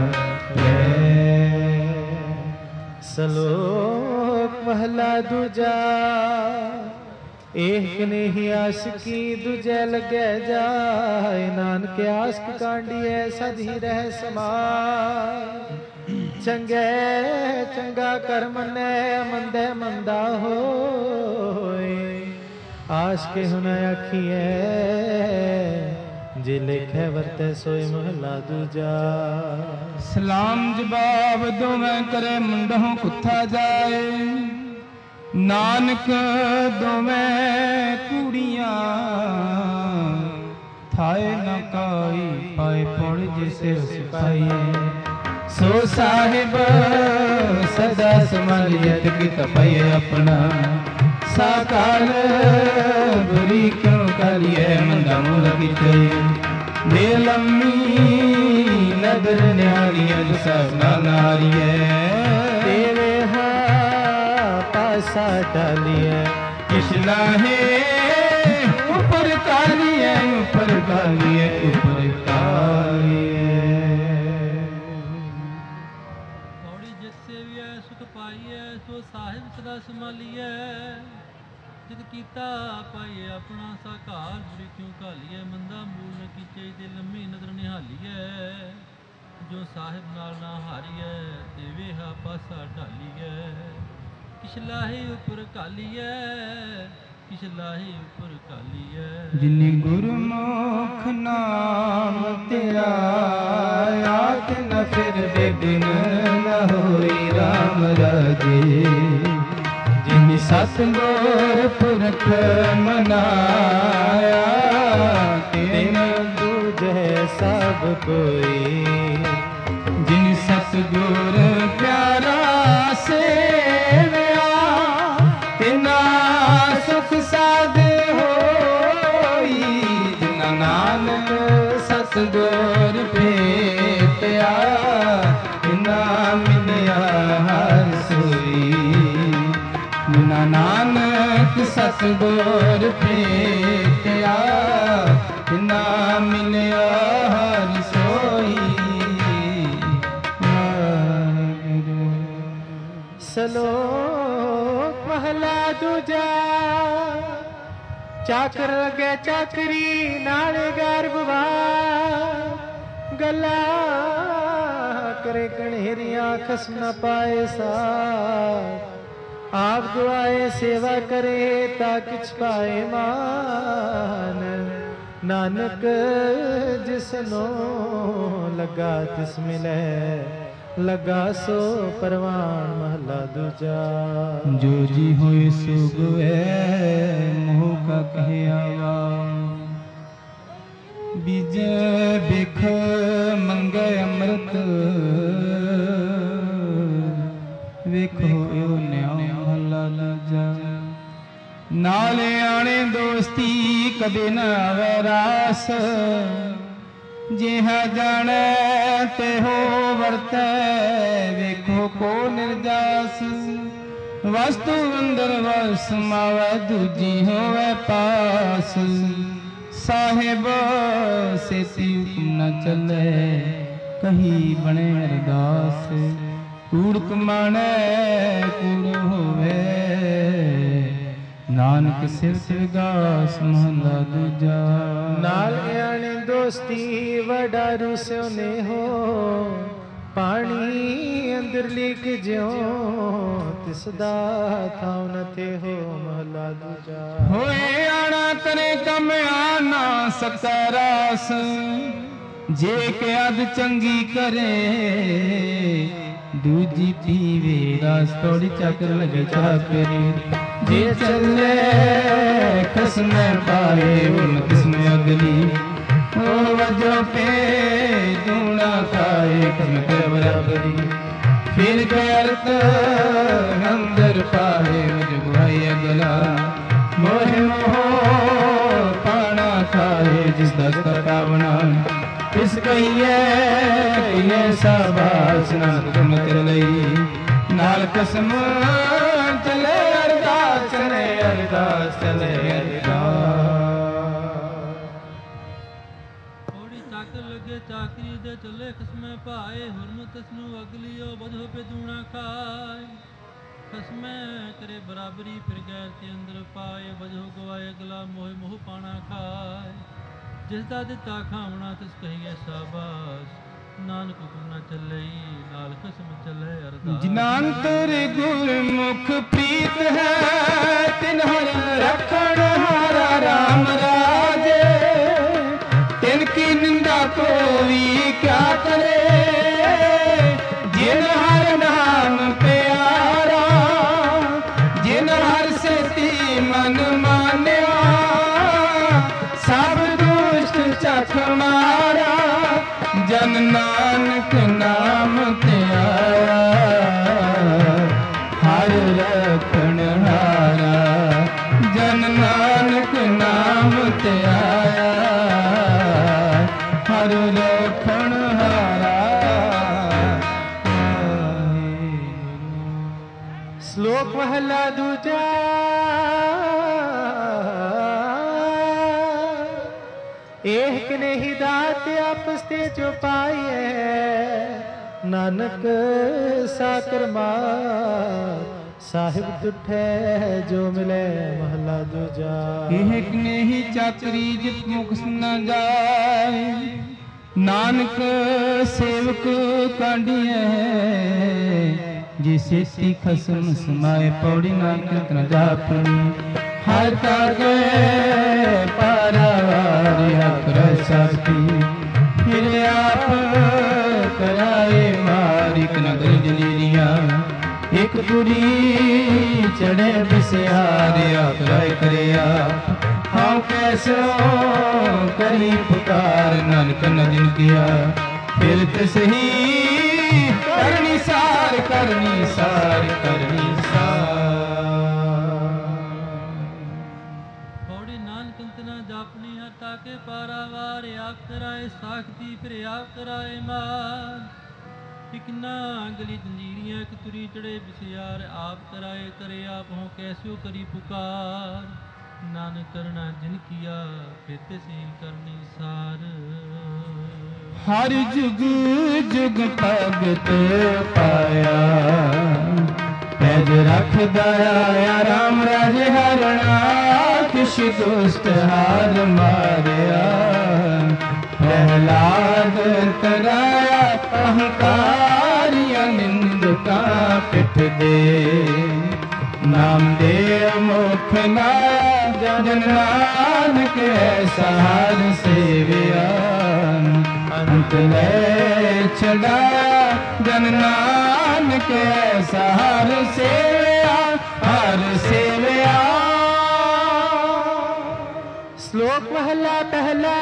सलोक महला दूजा। एक नहीं आशिकी दूजे लगे जाए, नानक आशिक कांडिए सदी रह समान। चंगे चंगा कर मने, मंदे मंदा होए। आश के हुन आखिए, जे लिखे वरते सोई महला दूजा। सलाम जवाब दोवें करे, मुंडों कुत्था जाए। नानक दोवें कुड़ियां, थाए न काई पाए पुण जिसे सिपाहिए। सो साहिब सदा संभालियत की तपय अपना। साकाल बुरी क्यों कालिए, मंदा मूल किते। बेलम्मी नदर न्यालियत सब नारिये। तेरे पासा डालिए, कृष्णा है ऊपर कालिए, ऊपर कालिए, ऊपर कालिए। सो साहिब सदा संभालीए। जित कीता पाइए अपना साकार, बुरी क्यों घालीए। मंदा मूल न कीचे, ते लम्मी नदर निहालीए। जो साहिब नाल ना हारीए, ते वेहा पासा ढालीए। किश लाही उपर घालीए, किश लाही उपर घालीए। जिन गुरमुख नाम तेरा, आत न फिर बेबिन न होई राम राजे। जिन सतगुर पुरख मनाया, तिन दूजे सब कोई। जिन सतगुर प्यारा सेवया, तिना सुख साध होई। जिना नानक सतगुर भेटया, तिना मिलिया हर सोई। जिना नानक सतगुर भेटया, तिना मिलिया हर सोई। सलोक महला दूजा। चाकर लगे चाकरी, नाल गर्भवा। गला करे कणेरिया, खस न पाए साथ। आप दुआए सेवा करे, ता किछ पाए मान। नानक जिसनो लगा तिस मिले, लगा सो परवान महला दूजा। जो जी होए सो गुए, मोह का कहे आवा। बीजे बिख मंगे अमृत, ਵੇਖੋ ਇਹੋ ਨਿਆ ਮਹਲਾ ਦੂਜਾ। ਨਾਲ ਆਣੇ ਦੋਸਤੀ ਕਦੇ ਨਾ ਆਵੇ ਰਾਸ, ਜਿਹਾ ਜਾਣੈ ਤਿਹੋ ਵਰਤੈ ਵੇਖੋ ਕੋ ਨਿਰਜਾਸ। ਵਸਤੂ ਅੰਦਰ ਵਸ ਸਮਾਵੈ ਦੂਜੀ ਹੋਵੇ ਪਾਸ, ਸਾਹਿਬ ਸੇਤੀ ਹੁਕਮ ਨ ਚੱਲੇ ਕਹੀ ਬਣੇ ਅਰਦਾਸ। ਕੂੜ ਕਮਾਣੈ ਕੂੜ ਹੋਵੇ ਨਾਨਕ ਸਿਰ ਸਿਰਗਾਸ ਮਹਲਾ ਦੂਜਾ। ਨਾਲ ਆਣੇ ਦੋਸਤੀ ਵਡਾਰੂ ਸਿਉ ਨੇ ਹੋ, ਪਾਣੀ ਅੰਦਰ ਲਿਖ ਜਿਉ ਤਿਸ ਦਾ ਥਾਉ ਨ ਥੇ ਹੋ ਮਹਲਾ ਦੂਜਾ। ਹੋਏ ਆਣਾ ਕਰੇ ਕੰਮ ਆਨਾ ਸਕਾ ਰਾਸ, ਜੇ ਕਿ ਅਦ ਚੰਗੀ ਕਰੇ ਦੂਜੀ ਪੀਵੇ ਰਸ। ਥੋੜੀ ਚੱਕਰ ਲਗੇ ਚਾਕਰੀ ਜੇ ਚੱਲੇ ਖਸਮੈ ਪਾਏ ਉਨ ਕਿਸਮੇ ਅਗਲੀ। ਉਹ ਵਜੋ ਪੇ ਦੂਣਾ ਖਾਏ ਕਸਮ ਕਰ ਬਰਾਬਰੀ। ਫਿਰ ਕਰਤ ਅੰਦਰ ਪਾਏ ਜਗਵਾਈ ਅਗਲਾ। ਮੋਹ ਮੋਹ ਪਾਣਾ ਖਾਏ ਜਿਸ ਦਾ ਕਰਤਾ ਬਣਾ। ਇਸ ਕਹੀਏ ਕਹੀਏ ਸਾਬਾਸ ਨਾਨਕ ਤੁਮ ਤੇਰੇ ਲਈ। ਨਾਲ ਕਸਮ ਚਲੇ ਅਰਦਾਸ ਚਲੇ ਅਰਦਾਸ ਚਲੇ ਅਰਦਾਸ। ਥੋੜੀ ਚਾਕਰ ਲੱਗੇ ਚਾਕਰੀ ਦੇ ਚੱਲੇ ਖਸਮੇ ਭਾਏ। ਹੁਰਮ ਤਸਨੂੰ ਅਗਲੀਓ ਬਧੋ ਪੇ ਦੂਣਾ ਖਾਏ। ਖਸਮੇ ਕਰੇ ਬਰਾਬਰੀ ਫਿਰ ਗੈਰ ਤੇ ਅੰਦਰ ਪਾਏ। ਬਧੋ ਗਵਾਏ ਅਗਲਾ ਮੋਹ ਮੋਹ ਪਾਣਾ ਖਾਏ। ਜਿਸ ਦਾ ਦਿੱਤਾ ਖਾਵਣਾ ਤਿਸ ਕਹੀਏ ਸਾਬਾਸ। ਨਾਨਕ ਹੁਕਮ ਨ ਚੱਲੇ ਨਾਲ ਖਸਮ ਚੱਲੇ ਅਰਦਾਸ। ਜਿਨਾਂ ਅੰਤਰ ਗੁਰਮੁਖ ਪ੍ਰੀਤ ਹੈ ਤਿਨ ਹਰ ਰੱਖਣ ਹਾਰਾ ਰਾਮ ਰਾਜੇ। ਤਿਨ ਕੀ ਨਿੰਦਾ ਕੋਈ ਕਿਆ ਕਰੇ, ਜਿਨ ਹਰ ਨਾਮ ਪਿਆਰਾ। ਜਿਨ ਹਰ ਸੇਤੀ ਮਨ ਮਾਨਿਆ, ਸਭ ਦੁਸ਼ਟ ਚਖ ਮਾਰਾ। ਜਨ ਨਾਨਕ ਨਾਮ ਤੇ ਆਇਆ, ਹਰ ਰਖਣ ਹਾਰਾ। ਜਨ ਨਾਨਕ ਨਾਮ ਤੇ ਆਇਆ, ਹਰ ਰਖਣ ਹਾਰਾ। ਸ਼ਲੋਕ ਮਹਲਾ ਦੂਜਾ। ਏਕ ਨਹੀਂ ਦਾਤ ਆਪਸ ਤੇ ਜੋ ਪਾਈਐ। ਨਾਨਕ ਸਾਕਰ ਮਾਰ ਸਾਹਿਬ ਤੁਠੈ ਜੋ ਮਿਲੇ ਮਹਲਾ ਦੂਜਾ। ਏਕ ਨਹੀਂ ਚਾਕਰੀ ਜਿਤ ਮੁਖ ਨ ਜਾਏ। ਨਾਨਕ ਸੇਵਕ ਕਾਂਢੀਐ, ਜੇ ਸੇਤੀ ਖਸਮ ਸਮਾਏ। ਪੌੜੀ ਨਾਨਕ ਨ ਜਾਪਣੀ ਹਰ ਤਾਗੇ ਪਾਰਾਵਾਰ ਅਕਰ ਸਾਥੀ। ਫਿਰ ਆਪ ਕਰਾਏ ਮਾਰਿਕ ਨਗਰ ਜਲੀਰੀਆਂ। ਇੱਕ ਗੁਰੀ ਚੜੇ ਬਿਸਿਆਰਿਆ ਕਰਾਏ ਕਰਿਆ। ਹਾਂ ਕੈਸੋ ਕਰੀ ਪੁਕਾਰ ਨਾਨਕ ਨ ਦਿਨ ਕੀਆ। ਫਿਰ ਤਸਹੀ ਕਰਨੀ ਸਾਰ ਕਰਨੀ ਸਾਰ ਕਰਨੀ ਸਾਰ। ਪੌੜੀ ਨਾਨਕ ਅੰਤਨਾ ਜਾਪਣੀ ਹਰ ਤਾਕੇ ਪਾਰਾਵਾਰ। ਆਪ ਕਰਾਏ ਸਾਖਤੀ ਫਿਰ ਆਪ ਕਰਾਏ ਮਾਰ। ਇਕ ਨਾ ਗਲੀ ਜੰਜੀਰੀਆਂ ਇੱਕ ਤੁਰੀ ਚੜੇ ਬਿਸਿਆਰ। ਆਪ ਕਰਾਏ ਕਰੇ ਆਪ ਹੋਂ ਕੈਸਿਓ ਕਰੀ ਪੁਕਾਰ। ਨਾਨਕ ਕਰਨਾ ਜਿਨ ਕੀਆ ਫਿਰ ਤਿਸਹੀ ਕਰਨੀ ਸਾਰ। ਹਰ ਜੁਗ ਜੁਗ ਭਗਤ ਪਾਇਆ, ਪੈਜ ਰੱਖਦਾ ਆਇਆ ਰਾਮ ਰਾਜੇ ਹਰਣਾ। ਕਿਛ ਦੁਸ਼ਟ ਹਾਰ ਮਾਰਿਆ, ਪ੍ਰਹਿਲਾਦ ਤਰਾਇਆ। ਅਹੰਕਾਰੀਆਂ ਨਿੰਦਕਾਂ ਪਿੱਠ ਦੇ, ਨਾਮ ਦੇ ਮੁਖ ਨਾਇਆ। ਜਨ ਨਾਨਕ ਐਸਾ ਹਰ ਸੇਵਿਆ, ਅੰਤ ਲੈ ਛਡਾਇਆ। ਜਨ ਨਾਨਕ ਐਸਾ ਹਰ ਸੇਵਿਆ, ਹਰ ਸੇਵਿਆ। ਸ਼ਲੋਕ ਮਹਲਾ ਪਹਿਲਾ।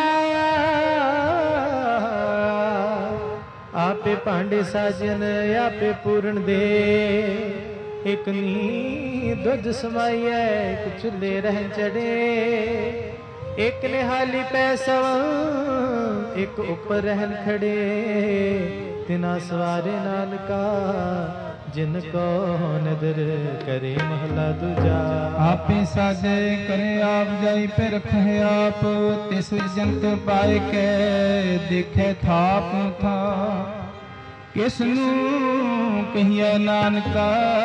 ਆਪੇ ਭਾਂਡੇ ਸਾਜਨ ਆਪੇ ਪੂਰਨ ਦੇ। एक नींद दुज समाइए एक चुल्हे रह चढ़े एक निहाली पैसव एक ऊपर रहन खड़े तिना सवारे नाल का जिनको नदर करे महला दूजा आपे साजे करे आप जाई पे रखे आप तिस जंत पाए के देखे थाप था किसनू कहिया नानका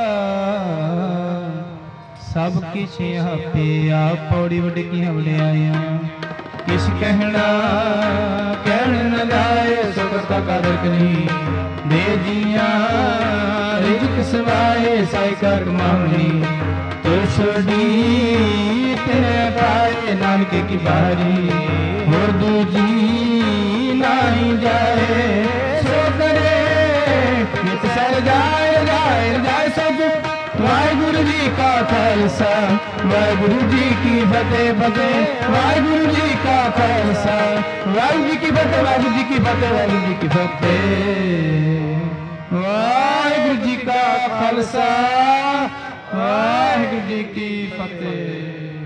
सब किछ आपे आप पौड़ी वडकी हवले आया किस कहना कहन न जाए सुखता कर करी दे जिया रिजक सवाए साई कर मांगनी तो छोड़ी तेरे पाए नानके की बारी और दूजी नहीं जाए सो करे नित सर जाए जाए जाए सब वाहिगुरु जी का खालसा वाहिगुरु जी की फतेह फतेह वाहिगुरु जी का खालसा वाहिगुरु जी की फतेह वाहिगुरु जी की फतेह वाहिगुरु जी की फतेह वाहिगुरु जी का खालसा वाहिगुरु जी की फतेह।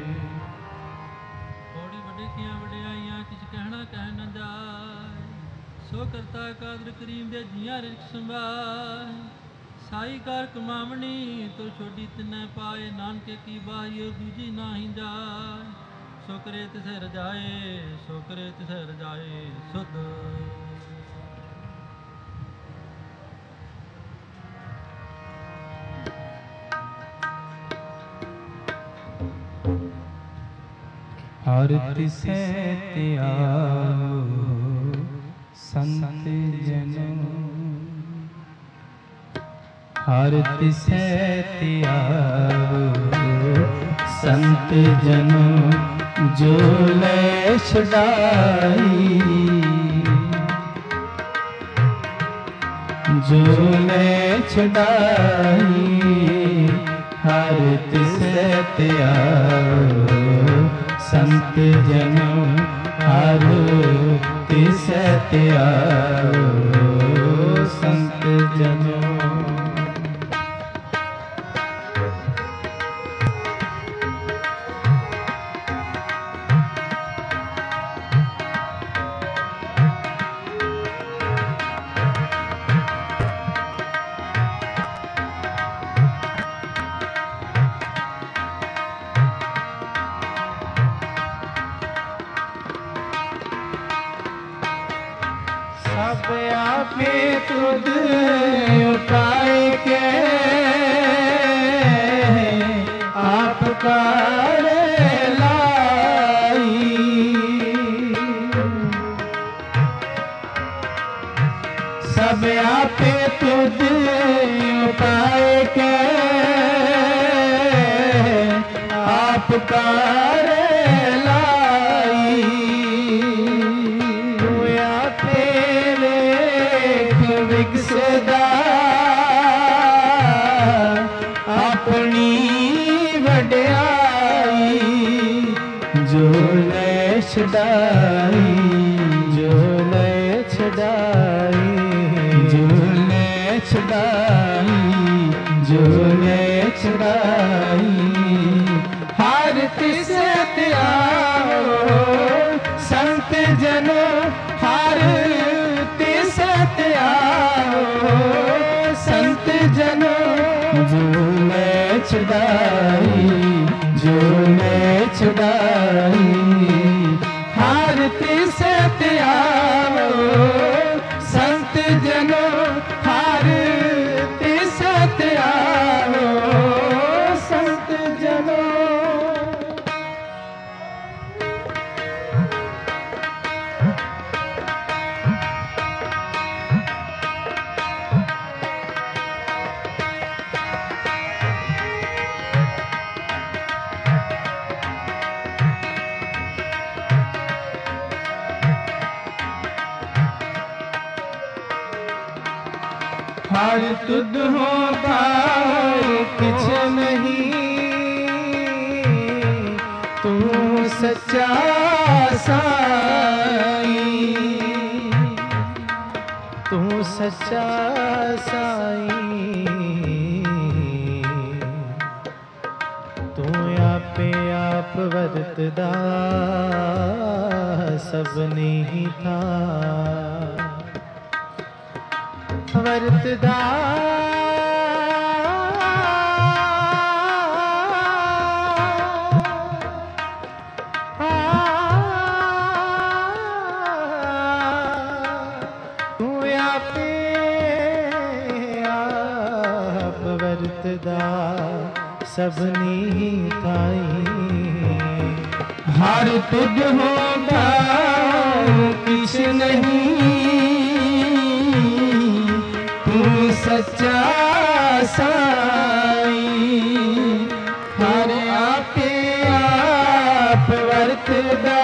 थोड़ी बड़े किया वड्याइयां किछ कहना कह न जाए सो करता कादर करीम दे जियां रिजक संभाए साई कार कमावनी तो छोड़ी तिने पाए नानके की बाही दूजी नाही जाए सो करे तिसे रजाए सो करे तिसे रजाए सुध हर तिसे त्याओ संत जन हर तिसे त्याओ संत जन जो ले छड़ाई जो ले छड़ाई हर तिसे त्याओ संत जन हर तिसे त्याओ संत जन। सब आपे तुद उपाय के आपका लाई सब आपे तुद उपाय के आपका अपनी वड्याई जो ले छड़ाई जो ले छड़ाई जो ले छड़ाई जो ले छड़ाई हर तिसे त्याओ संत जनो हर तिसे त्याओ संत जनो जो ले छड़ाई जो ले छड़ाई हर तिसे त्याओ संत जनो हर तिसे त्याओ संत जनो। हर तुद होता किछ नहीं तू सच्चा साई तू सच्चा साई ਵਰਤਦਾ ਸਭਨੀ ਥਾਂ ਵਰਤਦਾ सबनी थाई हर तुझ होगा किस नहीं तू सच्चा साई हर आपे आप वर्तदा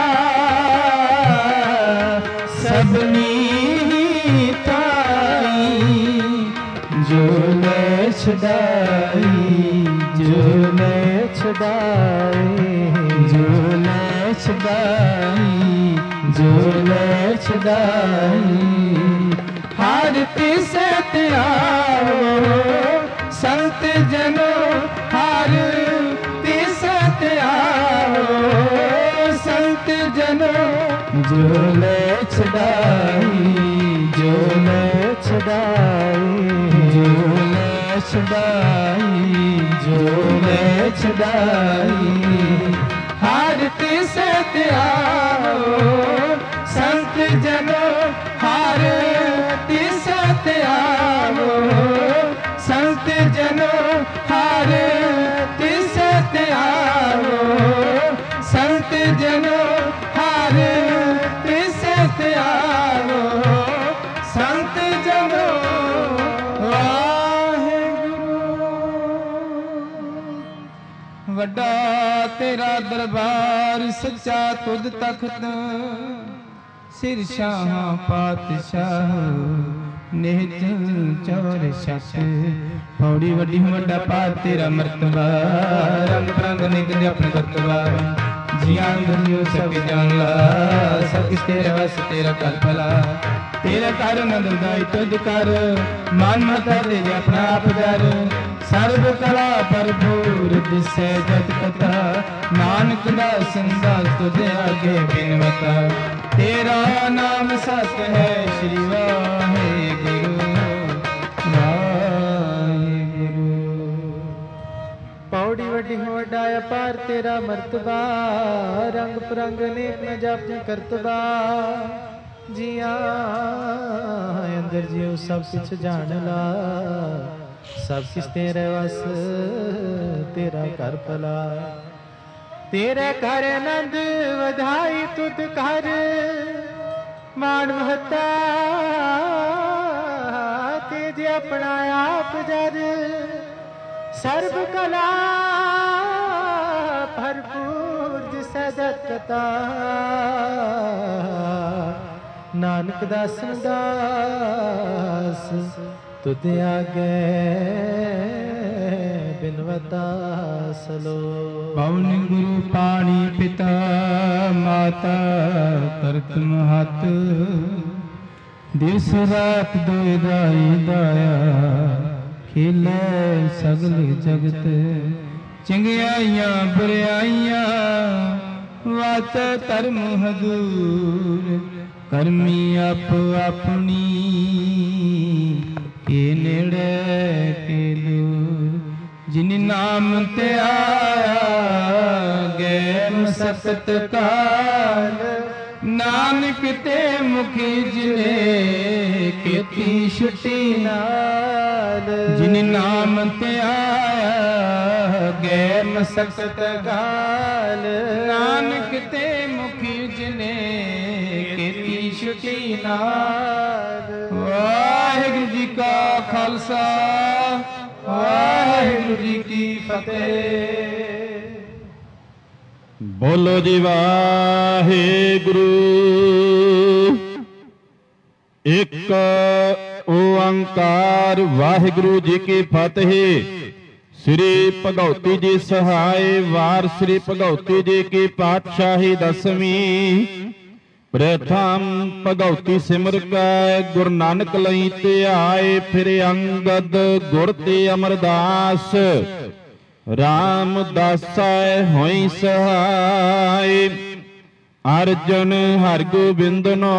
सबनी थाई जो ले छदाई जो ले छदाई जो ले छदाई जो ले छदाई हर तिसे त्यारो संत जनो हर तिसे त्यारो संत जनो जो ले छदाई जो ले छदाई जो ले छदाई जो ले छदाई हर तिसे त्यारो संत जनो हर तिसे त्यारो संत जनो हर तिसे त्यारो संत जनो हर तिसे त्यारो संत जनो ਵੱਡਾ ਤੇਰਾ ਦਰਬਾਰ ਸੱਚਾ ਤੁਧ ਤਖਤ ਸਿਰ ਸ਼ਾਹਾਂ ਪਾਤਸ਼ਾਹ ਨਿਹਜ ਚੌਰ ਛੱਤ ਪੌੜੀ ਵੱਡੀ ਵੱਡਾ ਪਾਰ ਤੇਰਾ ਮਰਤਬਾ ਰੰਗ ਰੰਗ ਨਿਕਲ ਆਪਣੇ ਕਰਤਬਾ ਜੀਆਂ ਦੁਨੀਓ ਸਭ ਜਾਣ ਲਾ ਸਭ ਕਿਸ ਤੇਰੇ ਵਸ ਤੇਰਾ ਕਰ ਭਲਾ ਤੇਰਾ ਕਰ ਨੰਦਾਈ ਤੁਧ ਕਰ ਮਨ ਮਤਾ ਦੇ ਆਪਣਾ ਆਪ ਦਰ ਸਰਬ ਕਲਾ ਭਰਪੂਰ ਦਿਸੈ ਜਤ ਕਥਾ ਨਾਨਕ ਦਾ ਸੰਦਾ ਤੁਧ ਆਗੇ ਬਿਨਵਤਾ ਤੇਰਾ ਨਾਮ ਸਤ ਹੈ ਸ਼੍ਰੀ ਵਾਹਿਗੁਰੂ ਵਾਹਿਗੁਰੂ ਪੌੜੀ ਵੱਡੀ ਵੱਡਾ ਅਪਾਰ ਤੇਰਾ ਮਰਤਬਾ ਰੰਗ ਪ੍ਰੰਗ ਨੇਕ ਨ ਜਾਪਿ ਕਰਤਬਾ ਜੀਆਂ ਅੰਦਰ ਜਿਉ ਸਭ ਕੁਛ ਜਾਣ ਲਾ सब किस तेरे वस तेरा कर भला तेरे घर आनंद वधाई तुद घर मान महता तेज अपना आप जर सर्व कला भरपूर जिस दत्ता नानक दास दास तुद आगे बिनवता सलो पवन गुरु पाणी पिता माता करत महत दिस रात दोय दाई दाया खिले सगल जगत चंगियाइयां बुराइयां वात धर्म हजूर करमी आप अपनी के नेड़े के दूर जिन नाम ते आया गए मसकत काल नानक ते मुखी जिने खेती छुट्टी नाल जिन नाम ते आया गए मसकत काल नानक ते मुखी जिने खेती छुट्टी नाल वाहिगुरु जी का खालसा वाहिगुरु जी की फतेह। बोलो जी वाहिगुरु एक ओंकार वाहिगुरु जी की फतेह। श्री भगवती जी सहाय वार श्री भगवती जी की पातशाही दसवीं प्रथम भगवती सिमर कै गुरु नानक लई ते आए फिर अंगद गुर ते अमरदास ਰਾਮਦਾਸੈ ਹੋਈ ਸਹਾਈ। ਅਰਜਨ ਹਰਿ ਗੋਬਿੰਦਨੋ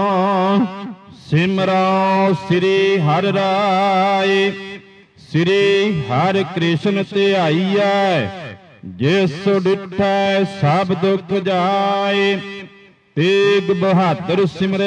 ਸਿਮਰੋ ਸ੍ਰੀ ਹਰਿ ਰਾਏ। ਸ੍ਰੀ ਹਰਿ ਕ੍ਰਿਸ਼ਨ ਧਿਆਈਐ ਜਿਸ ਡਿਠੈ ਸਭ ਦੁਖ ਜਾਏ। ਤੇਗ ਬਹਾਦਰ ਸਿਮਰੈ